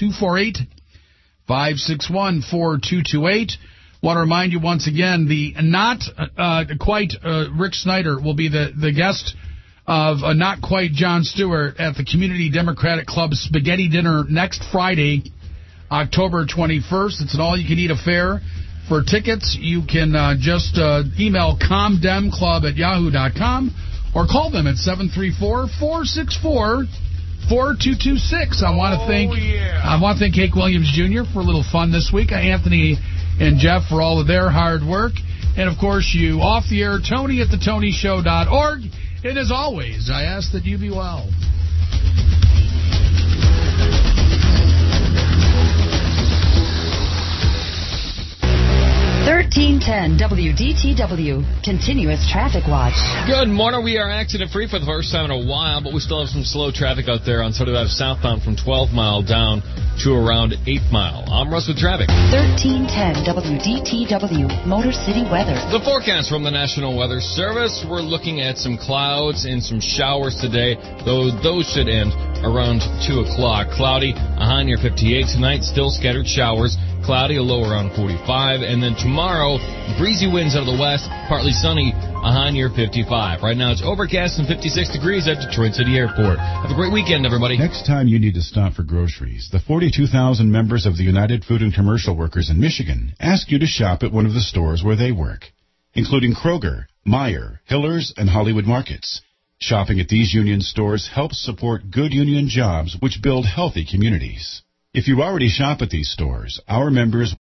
248-561-4228. Want to remind you once again, the not quite Rick Snyder will be the guest of not quite Jon Stewart at the Community Democratic Club Spaghetti Dinner next Friday, October 21st. It's an all-you-can-eat affair. For tickets, you can just email comdemclub@yahoo.com. Or call them at 734-464-4226. I want to thank Hank Williams Jr. for a little fun this week. Anthony and Jeff for all of their hard work. And, of course, you off the air, Tony at thetonyshow.org. And, as always, I ask that you be well. 13 1310 WDTW, Continuous Traffic Watch. Good morning. We are accident-free for the first time in a while, but we still have some slow traffic out there on 75 southbound from 12 Mile down to around 8 Mile. I'm Russ with traffic. 1310 WDTW, Motor City weather. The forecast from the National Weather Service, we're looking at some clouds and some showers today, though those should end around 2 o'clock. Cloudy, a high near 58 tonight, still scattered showers. Cloudy, a low around 45. And then tomorrow, breezy winds out of the west, partly sunny, a high near 55. Right now it's overcast and 56 degrees at Detroit City Airport. Have a great weekend, everybody. Next time you need to stop for groceries, the 42,000 members of the United Food and Commercial Workers in Michigan ask you to shop at one of the stores where they work, including Kroger, Meijer, Hiller's, and Hollywood Markets. Shopping at these union stores helps support good union jobs which build healthy communities. If you already shop at these stores, our members